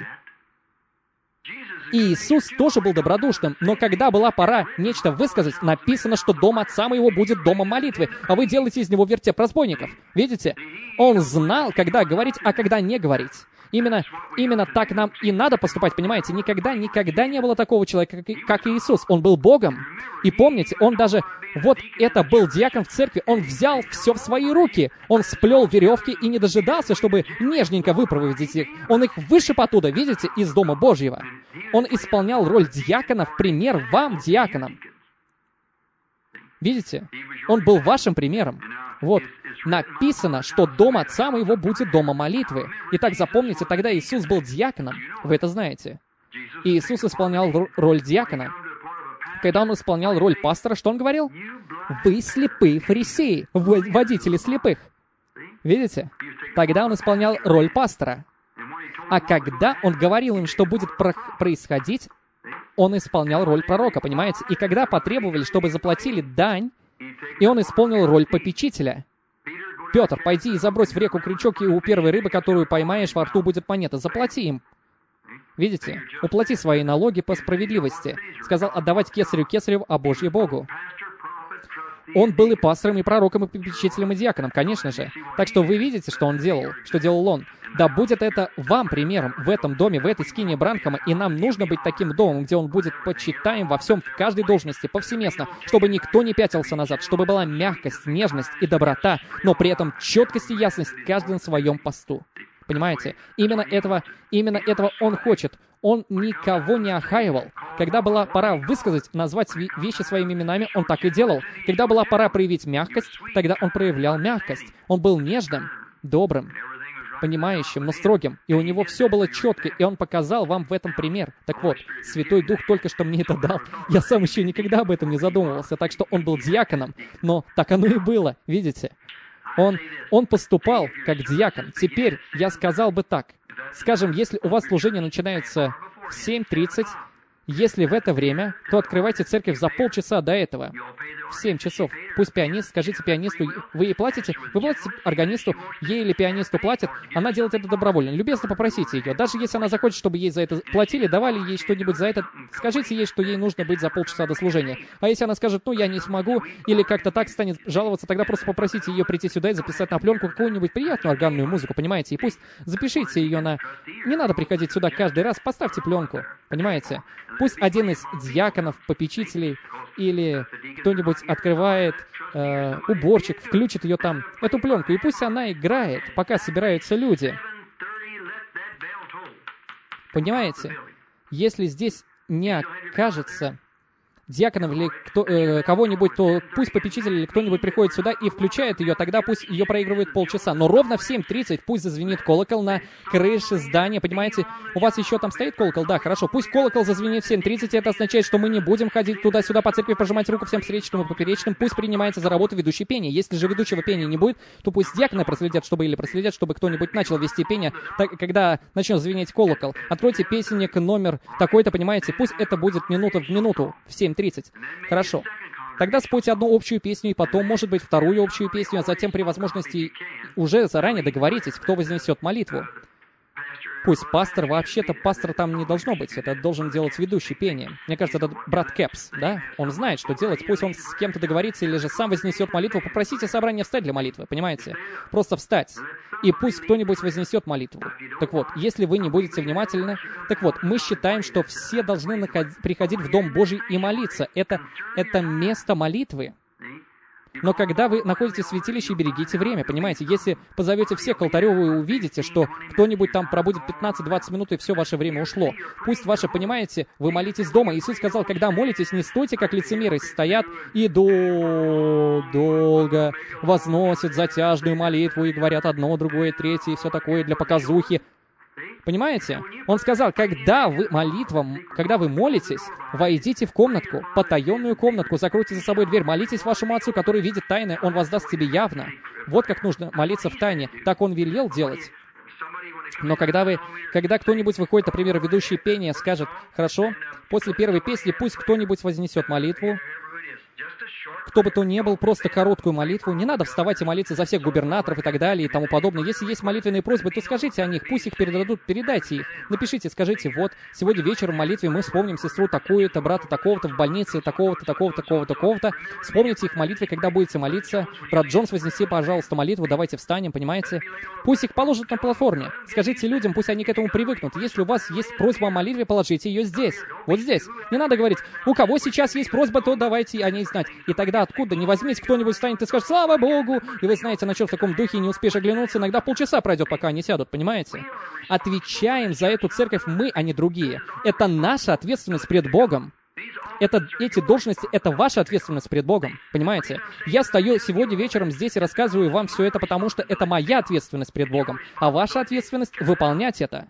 И Иисус тоже был добродушным, но когда была пора нечто высказать, написано, что дом отца моего будет домом молитвы, а вы делаете из него вертеп разбойников. Видите? Он знал, когда говорить, а когда не говорить. Именно, именно так нам и надо поступать, понимаете? Никогда, никогда не было такого человека, как, как Иисус. Он был Богом. И помните, он даже... Вот это был диакон в церкви. Он взял все в свои руки. Он сплел веревки и не дожидался, чтобы нежненько выпроводить их. Он их вышиб оттуда, видите, из Дома Божьего. Он исполнял роль диакона в пример вам, диаконам. Видите? Он был вашим примером. Вот. Написано, что дом отца моего будет домом молитвы. Итак, запомните, тогда Иисус был диаконом. Вы это знаете. И Иисус исполнял роль диакона. Когда он исполнял роль пастора, что он говорил? «Вы слепые фарисеи, вы водители слепых». Видите? Тогда он исполнял роль пастора. А когда он говорил им, что будет про- происходить, он исполнял роль пророка, понимаете? И когда потребовали, чтобы заплатили дань, и он исполнил роль попечителя. «Петр, пойди и забрось в реку крючок, и у первой рыбы, которую поймаешь, во рту будет монета. Заплати им». Видите? «Уплати свои налоги по справедливости». Сказал отдавать кесарю кесарю, а Божье Богу. Он был и пастором, и пророком, и попечителем, и диаконом, конечно же. Так что вы видите, что он делал, что делал он. Да будет это вам примером в этом доме, в этой скине Бранхама, и нам нужно быть таким домом, где он будет почитаем во всем, в каждой должности, повсеместно, чтобы никто не пятился назад, чтобы была мягкость, нежность и доброта, но при этом четкость и ясность каждый на своем посту. Понимаете? Именно этого, именно этого он хочет. Он никого не охаивал. Когда была пора высказать, назвать вещи своими именами, он так и делал. Когда была пора проявить мягкость, тогда он проявлял мягкость. Он был нежным, добрым, понимающим, но строгим. И у него все было четко, и он показал вам в этом пример. Так вот, Святой Дух только что мне это дал. Я сам еще никогда об этом не задумывался. Так что он был диаконом, но так оно и было, видите? Он, он поступал как диакон. Теперь я сказал бы так. Скажем, если у вас служение начинается в семь тридцать, если в это время, то открывайте церковь за полчаса до этого. В семь часов. Пусть пианист, скажите пианисту, вы ей платите? Вы платите органисту, ей или пианисту платят, она делает это добровольно. Любезно попросите ее. Даже если она захочет, чтобы ей за это платили, давали ей что-нибудь за это, скажите ей, что ей нужно быть за полчаса до служения. А если она скажет, ну, я не смогу, или как-то так станет жаловаться, тогда просто попросите ее прийти сюда и записать на пленку какую-нибудь приятную органную музыку, понимаете? И пусть запишите ее на... Не надо приходить сюда каждый раз, поставьте пленку, понимаете? Пусть один из диаконов, попечителей или кто-нибудь открывает, э, уборщик, включит ее там, эту пленку, и пусть она играет, пока собираются люди. Понимаете? Если здесь не окажется диаконов или кто, э, кого-нибудь, то пусть попечитель или кто-нибудь приходит сюда и включает ее, тогда пусть ее проигрывает полчаса. Но ровно в семь тридцать пусть зазвенит колокол на крыше здания, понимаете? У вас еще там стоит колокол? Да, хорошо. Пусть колокол зазвенит в семь тридцать, и это означает, что мы не будем ходить туда-сюда по церкви, пожимать руку всем встречным и поперечным. Пусть принимается за работу ведущий пение. Если же ведущего пения не будет, то пусть диаконы проследят, чтобы или проследят, чтобы кто-нибудь начал вести пение, так, когда начнет звенеть колокол. Откройте песенник номер такой-то, понимаете? Пусть это будет минута в минуту в семь тридцать. Хорошо. Тогда спойте одну общую песню, и потом, может быть, вторую общую песню, а затем при возможности уже заранее договоритесь, кто вознесет молитву. Пусть пастор, вообще-то пастор там не должно быть, это должен делать ведущий пение. Мне кажется, это брат Кэпс, да? Он знает, что делать, пусть он с кем-то договорится или же сам вознесет молитву. Попросите собрание встать для молитвы, понимаете? Просто встать. И пусть кто-нибудь вознесет молитву. Так вот, если вы не будете внимательны, так вот, мы считаем, что все должны наход... приходить в Дом Божий и молиться. Это, это место молитвы. Но когда вы находитесь в святилище, берегите время, понимаете? Если позовете всех к алтарю, вы увидите, что кто-нибудь там пробудет пятнадцать-двадцать минут, и все ваше время ушло. Пусть ваше, понимаете, вы молитесь дома. Иисус сказал, когда молитесь, не стойте, как лицемеры, стоят и дол- долго возносят затяжную молитву и говорят одно, другое, третье, и все такое для показухи. Понимаете? Он сказал, когда вы молитва, когда вы молитесь, войдите в комнатку, потаенную комнатку, закройте за собой дверь, молитесь вашему Отцу, который видит тайны, Он воздаст тебе явно. Вот как нужно молиться в тайне. Так Он велел делать. Но когда вы, когда кто-нибудь выходит, например, ведущий пение, скажет, хорошо, после первой песни пусть кто-нибудь вознесет молитву, кто бы то ни был, просто короткую молитву. Не надо вставать и молиться за всех губернаторов и так далее и тому подобное. Если есть молитвенные просьбы, то скажите о них, пусть их передадут, передайте их. Напишите, скажите, вот, сегодня вечером в молитве мы вспомним сестру такую-то, брата такого-то в больнице, такого-то, такого-то, такого-то, такого-то. Вспомните их молитвы, когда будете молиться. Брат Джонс, вознеси, пожалуйста, молитву, давайте встанем, понимаете? Пусть их положат на платформе. Скажите людям, пусть они к этому привыкнут. Если у вас есть просьба о молитве, положите ее здесь, вот здесь. Не надо говорить, у кого сейчас есть просьба, то давайте о ней знать. И тогда откуда не возьмите, кто-нибудь встанет и скажет «Слава Богу!» И вы знаете, начнет в таком духе, и не успеешь оглянуться, иногда полчаса пройдет, пока они сядут, понимаете? Отвечаем за эту церковь мы, а не другие. Это наша ответственность пред Богом. Это, эти должности — это ваша ответственность пред Богом, понимаете? Я стою сегодня вечером здесь и рассказываю вам все это, потому что это моя ответственность пред Богом, а ваша ответственность — выполнять это.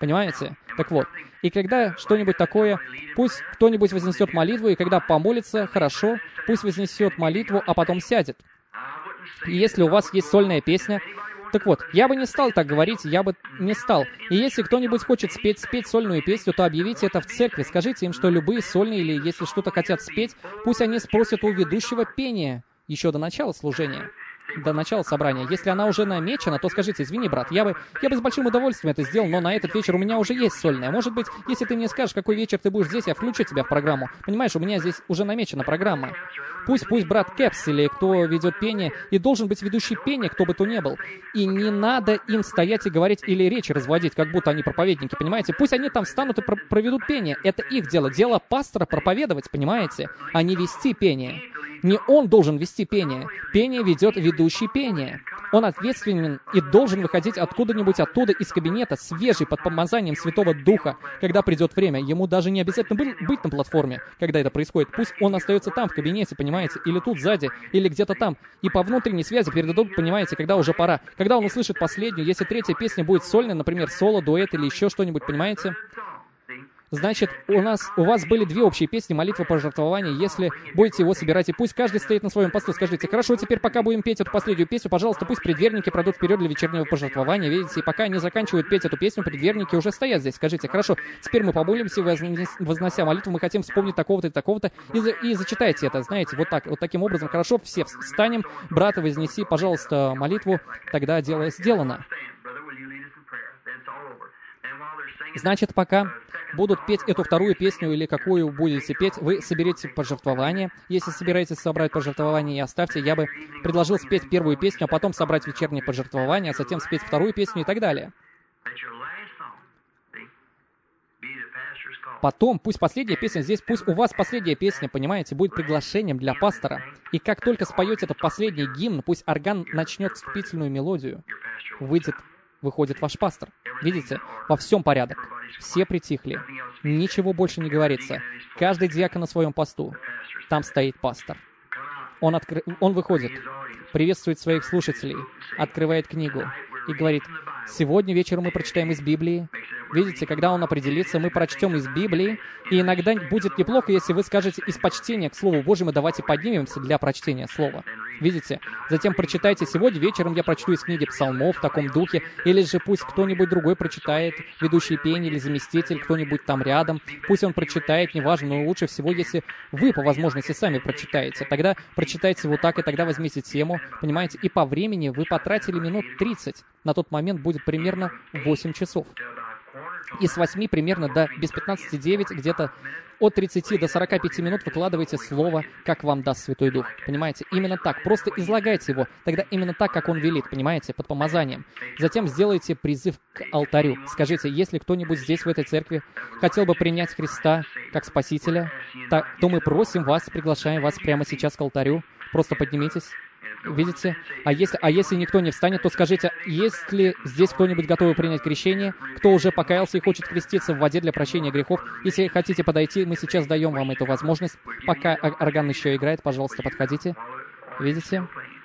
Понимаете? Так вот, и когда что-нибудь такое, пусть кто-нибудь вознесет молитву, и когда помолится, хорошо, пусть вознесет молитву, а потом сядет. И если у вас есть сольная песня, так вот, я бы не стал так говорить, я бы не стал. И если кто-нибудь хочет спеть, спеть сольную песню, то объявите это в церкви. Скажите им, что любые сольные, или если что-то хотят спеть, пусть они спросят у ведущего пения еще до начала служения, до начала собрания. Если она уже намечена, то скажите: извини, брат, я бы, я бы с большим удовольствием это сделал, но на этот вечер у меня уже есть сольная. Может быть, если ты мне скажешь, какой вечер ты будешь здесь, я включу тебя в программу. Понимаешь, у меня здесь уже намечена программа. Пусть, пусть брат Кэпс или кто ведет пение, и должен быть ведущий пения, кто бы то ни был. И не надо им стоять и говорить или речи разводить, как будто они проповедники, понимаете? Пусть они там встанут и проведут пение. Это их дело. Дело пастора проповедовать, понимаете? А не вести пение. Не он должен вести пение. Пение ведет ведущий пение. Он ответственен и должен выходить откуда-нибудь оттуда из кабинета, свежий, под помазанием Святого Духа, когда придет время. Ему даже не обязательно быть на платформе, когда это происходит. Пусть он остается там, в кабинете, понимаете, или тут сзади, или где-то там. И по внутренней связи передадут, понимаете, когда уже пора. Когда он услышит последнюю, если третья песня будет сольная, например, соло, дуэт или еще что-нибудь, понимаете? Значит, у нас, у вас были две общие песни, молитва, пожертвование. Если будете его собирать, и пусть каждый стоит на своем посту, скажите: хорошо, теперь пока будем петь эту последнюю песню, пожалуйста, пусть предверники пройдут вперед для вечернего пожертвования. Видите, и пока они заканчивают петь эту песню, предверники уже стоят здесь. Скажите: хорошо, теперь мы помолимся, вознося молитву, мы хотим вспомнить такого-то и такого-то, и, за, и зачитайте это, знаете, вот так, вот таким образом. Хорошо, все встанем, брат, вознеси, пожалуйста, молитву, тогда дело сделано. Значит, пока будут петь эту вторую песню или какую будете петь, вы соберете пожертвование. Если собираетесь собрать пожертвование и оставьте, я бы предложил спеть первую песню, а потом собрать вечернее пожертвование, а затем спеть вторую песню и так далее. Потом, пусть последняя песня здесь, пусть у вас последняя песня, понимаете, будет приглашением для пастора. И как только споете этот последний гимн, пусть орган начнет вступительную мелодию, выйдет выходит ваш пастор. Видите, во всем порядок. Все притихли. Ничего больше не говорится. Каждый диакон на своем посту. Там стоит пастор. Он, откры... Он выходит, приветствует своих слушателей, открывает книгу и говорит: сегодня вечером мы прочитаем из Библии. Видите, когда он определится, мы прочтем из Библии, и иногда будет неплохо, если вы скажете из почтения к Слову Божьему: давайте поднимемся для прочтения Слова. Видите? Затем прочитайте: сегодня вечером я прочту из книги Псалмов в таком духе, или же пусть кто-нибудь другой прочитает, ведущий пение или заместитель, кто-нибудь там рядом, пусть он прочитает, неважно, но лучше всего, если вы по возможности сами прочитаете. Тогда прочитайте вот так, и тогда возьмите тему, понимаете, и по времени вы потратили минут тридцать. На тот момент будет примерно восемь часов. И с восьми примерно до без пятнадцати девять, где-то от тридцати до сорока пяти минут выкладывайте слово, как вам даст Святой Дух. Понимаете? Именно так. Просто излагайте его. Тогда именно так, как он велит. Понимаете? Под помазанием. Затем сделайте призыв к алтарю. Скажите: если кто-нибудь здесь, в этой церкви, хотел бы принять Христа как Спасителя, так, то мы просим вас, приглашаем вас прямо сейчас к алтарю. Просто поднимитесь. Видите? А если, а если никто не встанет, то скажите: есть ли здесь кто-нибудь готовый принять крещение, кто уже покаялся и хочет креститься в воде для прощения грехов? Если хотите подойти, мы сейчас даем вам эту возможность. Пока орган еще играет, пожалуйста, подходите. Видите?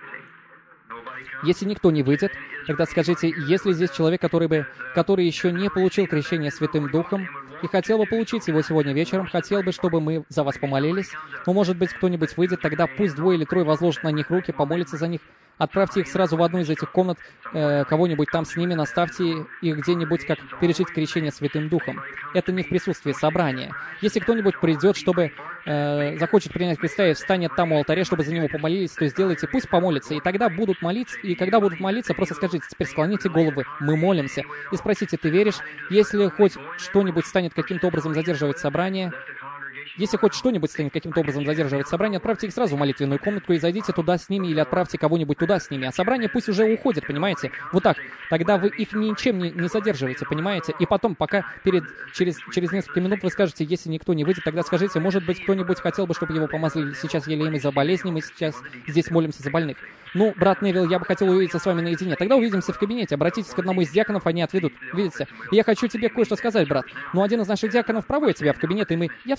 Если никто не выйдет, тогда скажите: если здесь человек, который, бы, который еще не получил крещение Святым Духом, и хотел бы получить его сегодня вечером, хотел бы, чтобы мы за вас помолились, но, может быть, кто-нибудь выйдет, тогда пусть двое или трое возложат на них руки, помолятся за них, отправьте их сразу в одну из этих комнат, э, кого-нибудь там с ними, наставьте их где-нибудь, как пережить крещение Святым Духом. Это не в присутствии собрания. Если кто-нибудь придет, чтобы э, захочет принять Христа и встанет там у алтаря, чтобы за него помолились, то сделайте, пусть помолятся, и тогда будут молиться, и когда будут молиться, просто скажите: теперь склоните головы, мы молимся, и спросите: ты веришь? Если хоть что-нибудь станет каким-то образом задерживать собрание, если хоть что-нибудь станет каким-то образом задерживать собрание, отправьте их сразу в молитвенную комнатку и зайдите туда с ними, или отправьте кого-нибудь туда с ними. А собрание пусть уже уходит, понимаете? Вот так. Тогда вы их ничем не, не задерживаете, понимаете? И потом, пока перед, через, через несколько минут вы скажете: если никто не выйдет, тогда скажите: может быть, кто-нибудь хотел бы, чтобы его помазали сейчас елеем из-за болезни, мы сейчас здесь молимся за больных. Ну, брат Невилл, я бы хотел увидеться с вами наедине. Тогда увидимся в кабинете. Обратитесь к одному из диаконов, они отведут. Видите? И я хочу тебе кое-что сказать, брат. Ну, один из наших диаконов проводит тебя в кабинет, и мы... Я встречусь с тобой.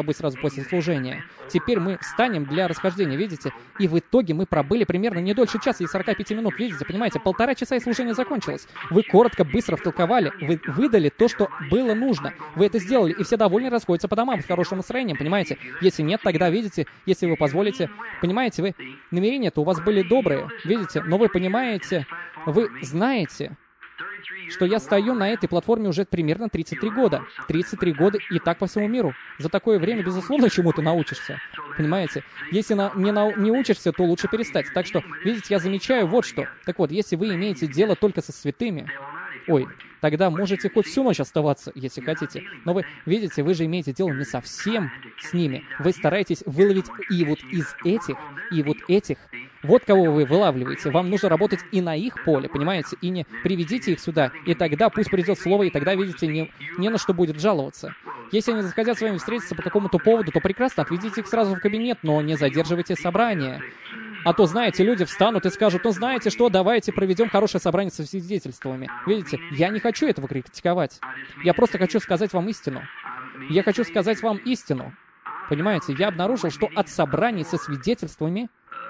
будет сразу после служения. Теперь мы встанем для расхождения, видите? И в итоге мы пробыли примерно не дольше часа и сорока пяти минут, видите? Понимаете, полтора часа и служение закончилось. Вы коротко, быстро втолковали, вы выдали то, что было нужно. Вы это сделали, и все довольны, расходятся по домам с хорошим настроением, понимаете? Если нет, тогда, видите, если вы позволите, понимаете, вы намерения-то у вас были добрые, видите? Но вы понимаете, вы знаете, что я стою на этой платформе уже примерно тридцать три года. тридцать три года и так по всему миру. За такое время, безусловно, чему-то научишься. Понимаете? Если на, не, на, не учишься, то лучше перестать. Так что, видите, я замечаю вот что. Так вот, если вы имеете дело только со святыми, ой, тогда можете хоть всю ночь оставаться, если хотите. Но вы, видите, вы же имеете дело не совсем с ними. Вы стараетесь выловить и вот из этих, и вот этих. Вот кого вы вылавливаете. Вам нужно работать и на их поле, понимаете? И не приведите их сюда, и тогда пусть придет слово, и тогда, видите, не, не на что будет жаловаться. Если они захотят с вами встретиться по какому-то поводу, то прекрасно, отведите их сразу в кабинет, но не задерживайте собрание. А то, знаете, люди встанут и скажут, ну, знаете что, давайте проведем хорошее собрание со свидетельствами. Видите, я не хочу этого критиковать. Я просто хочу сказать вам истину. Я хочу сказать вам истину. Понимаете, я обнаружил, что от собраний со свидетельствами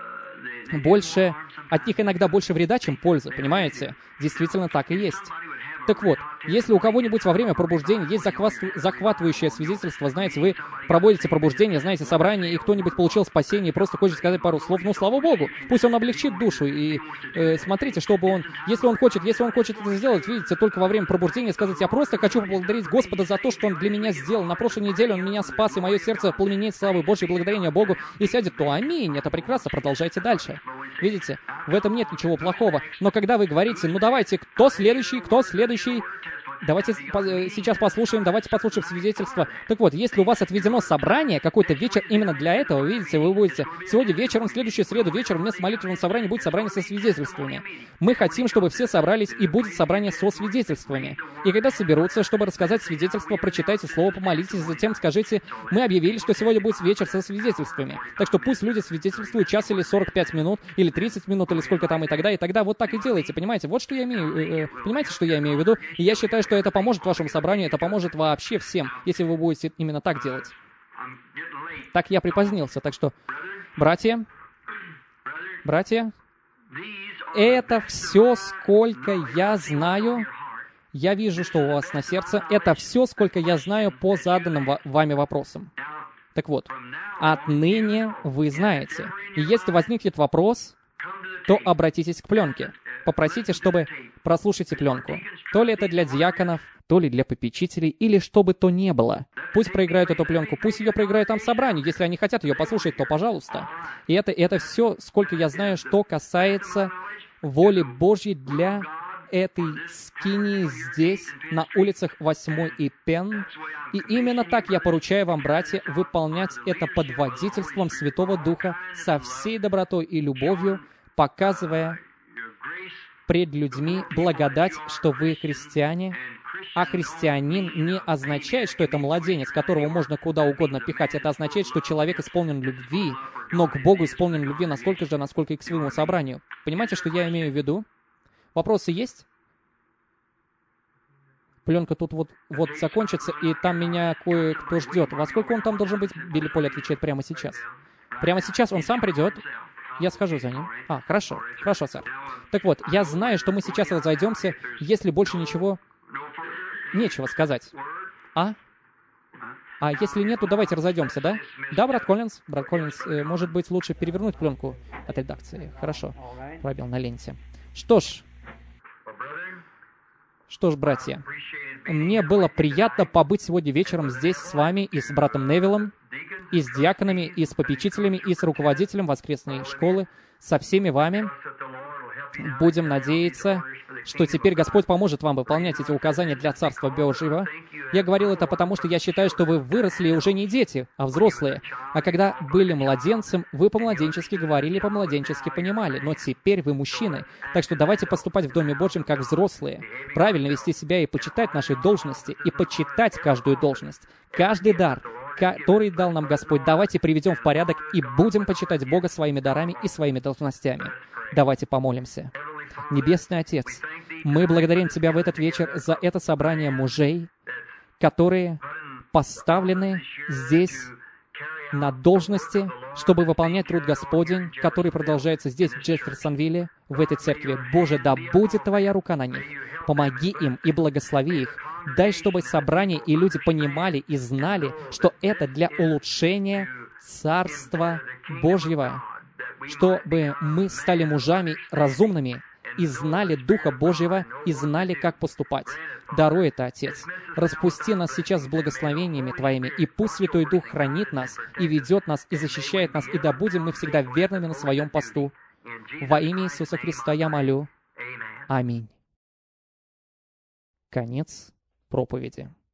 больше, от них иногда больше вреда, чем пользы, понимаете? Действительно так и есть. Так вот, если у кого-нибудь во время пробуждения есть захват... захватывающее свидетельство, знаете, вы проводите пробуждение, знаете, собрание, и кто-нибудь получил спасение и просто хочет сказать пару слов, ну, слава Богу, пусть он облегчит душу, и э, смотрите, чтобы он, если он хочет, если он хочет это сделать, видите, только во время пробуждения сказать, я просто хочу поблагодарить Господа за то, что Он для меня сделал. На прошлой неделе Он меня спас, и мое сердце пламенеет славой Божьей, благодарение Богу, и сядет, то аминь, это прекрасно, продолжайте дальше. Видите, в этом нет ничего плохого. Но когда вы говорите, ну, давайте, кто следующий, кто следующий, давайте сейчас послушаем, давайте послушаем свидетельство. Так вот, если у вас отведено собрание, какой-то вечер именно для этого, видите, вы будете сегодня вечером, в следующую среду вечером вместо молитвенного собрания будет собрание со свидетельствами. Мы хотим, чтобы все собрались, и будет собрание со свидетельствами. И когда соберутся, чтобы рассказать свидетельство, прочитайте слово, помолитесь, затем скажите, мы объявили, что сегодня будет вечер со свидетельствами. Так что пусть люди свидетельствуют час или сорок пять минут, или тридцать минут, или сколько там и тогда, и тогда вот так и делайте, понимаете? Вот что я имею, э, э, понимаете, что я имею в виду? И я считаю, что это поможет вашему собранию, это поможет вообще всем, если вы будете именно так делать. Так я припозднился, так что, братья, братья, это все, сколько я знаю, я вижу, что у вас на сердце, это все, сколько я знаю по заданным вами вопросам. Так вот, отныне вы знаете. И если возникнет вопрос, то обратитесь к пленке. Попросите, чтобы прослушайте пленку. То ли это для диаконов, то ли для попечителей, или что бы то ни было. Пусть проиграют эту пленку, пусть ее проиграют там в собрании. Если они хотят ее послушать, то пожалуйста. И это, это все, сколько я знаю, что касается воли Божьей для этой скинии здесь, на улицах восьмой и Пен. И именно так я поручаю вам, братья, выполнять это под водительством Святого Духа со всей добротой и любовью, показывая пред людьми благодать, что вы христиане, а христианин не означает, что это младенец, которого можно куда угодно пихать. Это означает, что человек исполнен любви, но к Богу исполнен любви настолько же, насколько и к своему собранию. Понимаете, что я имею в виду? Вопросы есть? Пленка тут вот, вот закончится, и там меня кое-кто ждет. Во сколько он там должен быть? Билли Поль отвечает прямо сейчас. Прямо сейчас он сам придет. Я схожу за ним. А, хорошо. Хорошо, сэр. Так вот, я знаю, что мы сейчас разойдемся, если больше ничего... Нечего сказать. А? А если нет, то давайте разойдемся, да? Да, брат Коллинз? Брат Коллинз, э, может быть, лучше перевернуть пленку от редакции. Хорошо. Пробел на ленте. Что ж... Что ж, братья, мне было приятно побыть сегодня вечером здесь с вами и с братом Невиллом, и с диаконами, и с попечителями, и с руководителем воскресной школы, со всеми вами. Будем надеяться, что теперь Господь поможет вам выполнять эти указания для Царства Божьего. Я говорил это потому, что я считаю, что вы выросли уже не дети, а взрослые. А когда были младенцем, вы по-младенчески говорили, по-младенчески понимали. Но теперь вы мужчины. Так что давайте поступать в Доме Божьем как взрослые. Правильно вести себя и почитать наши должности, и почитать каждую должность. Каждый дар, который дал нам Господь, давайте приведем в порядок и будем почитать Бога своими дарами и своими должностями. Давайте помолимся. Небесный Отец, мы благодарим Тебя в этот вечер за это собрание мужей, которые поставлены здесь на должности, чтобы выполнять труд Господень, который продолжается здесь, в Джефферсонвилле, в этой церкви. Боже, да будет Твоя рука на них. Помоги им и благослови их. Дай, чтобы собрание и люди понимали и знали, что это для улучшения Царства Божьего, чтобы мы стали мужами разумными и знали Духа Божьего, и знали, как поступать. Даруй это, Отец. Распусти нас сейчас с благословениями Твоими, и пусть Святой Дух хранит нас, и ведет нас, и защищает нас, и да будем мы всегда верными на своем посту. Во имя Иисуса Христа я молю. Аминь. Конец проповеди.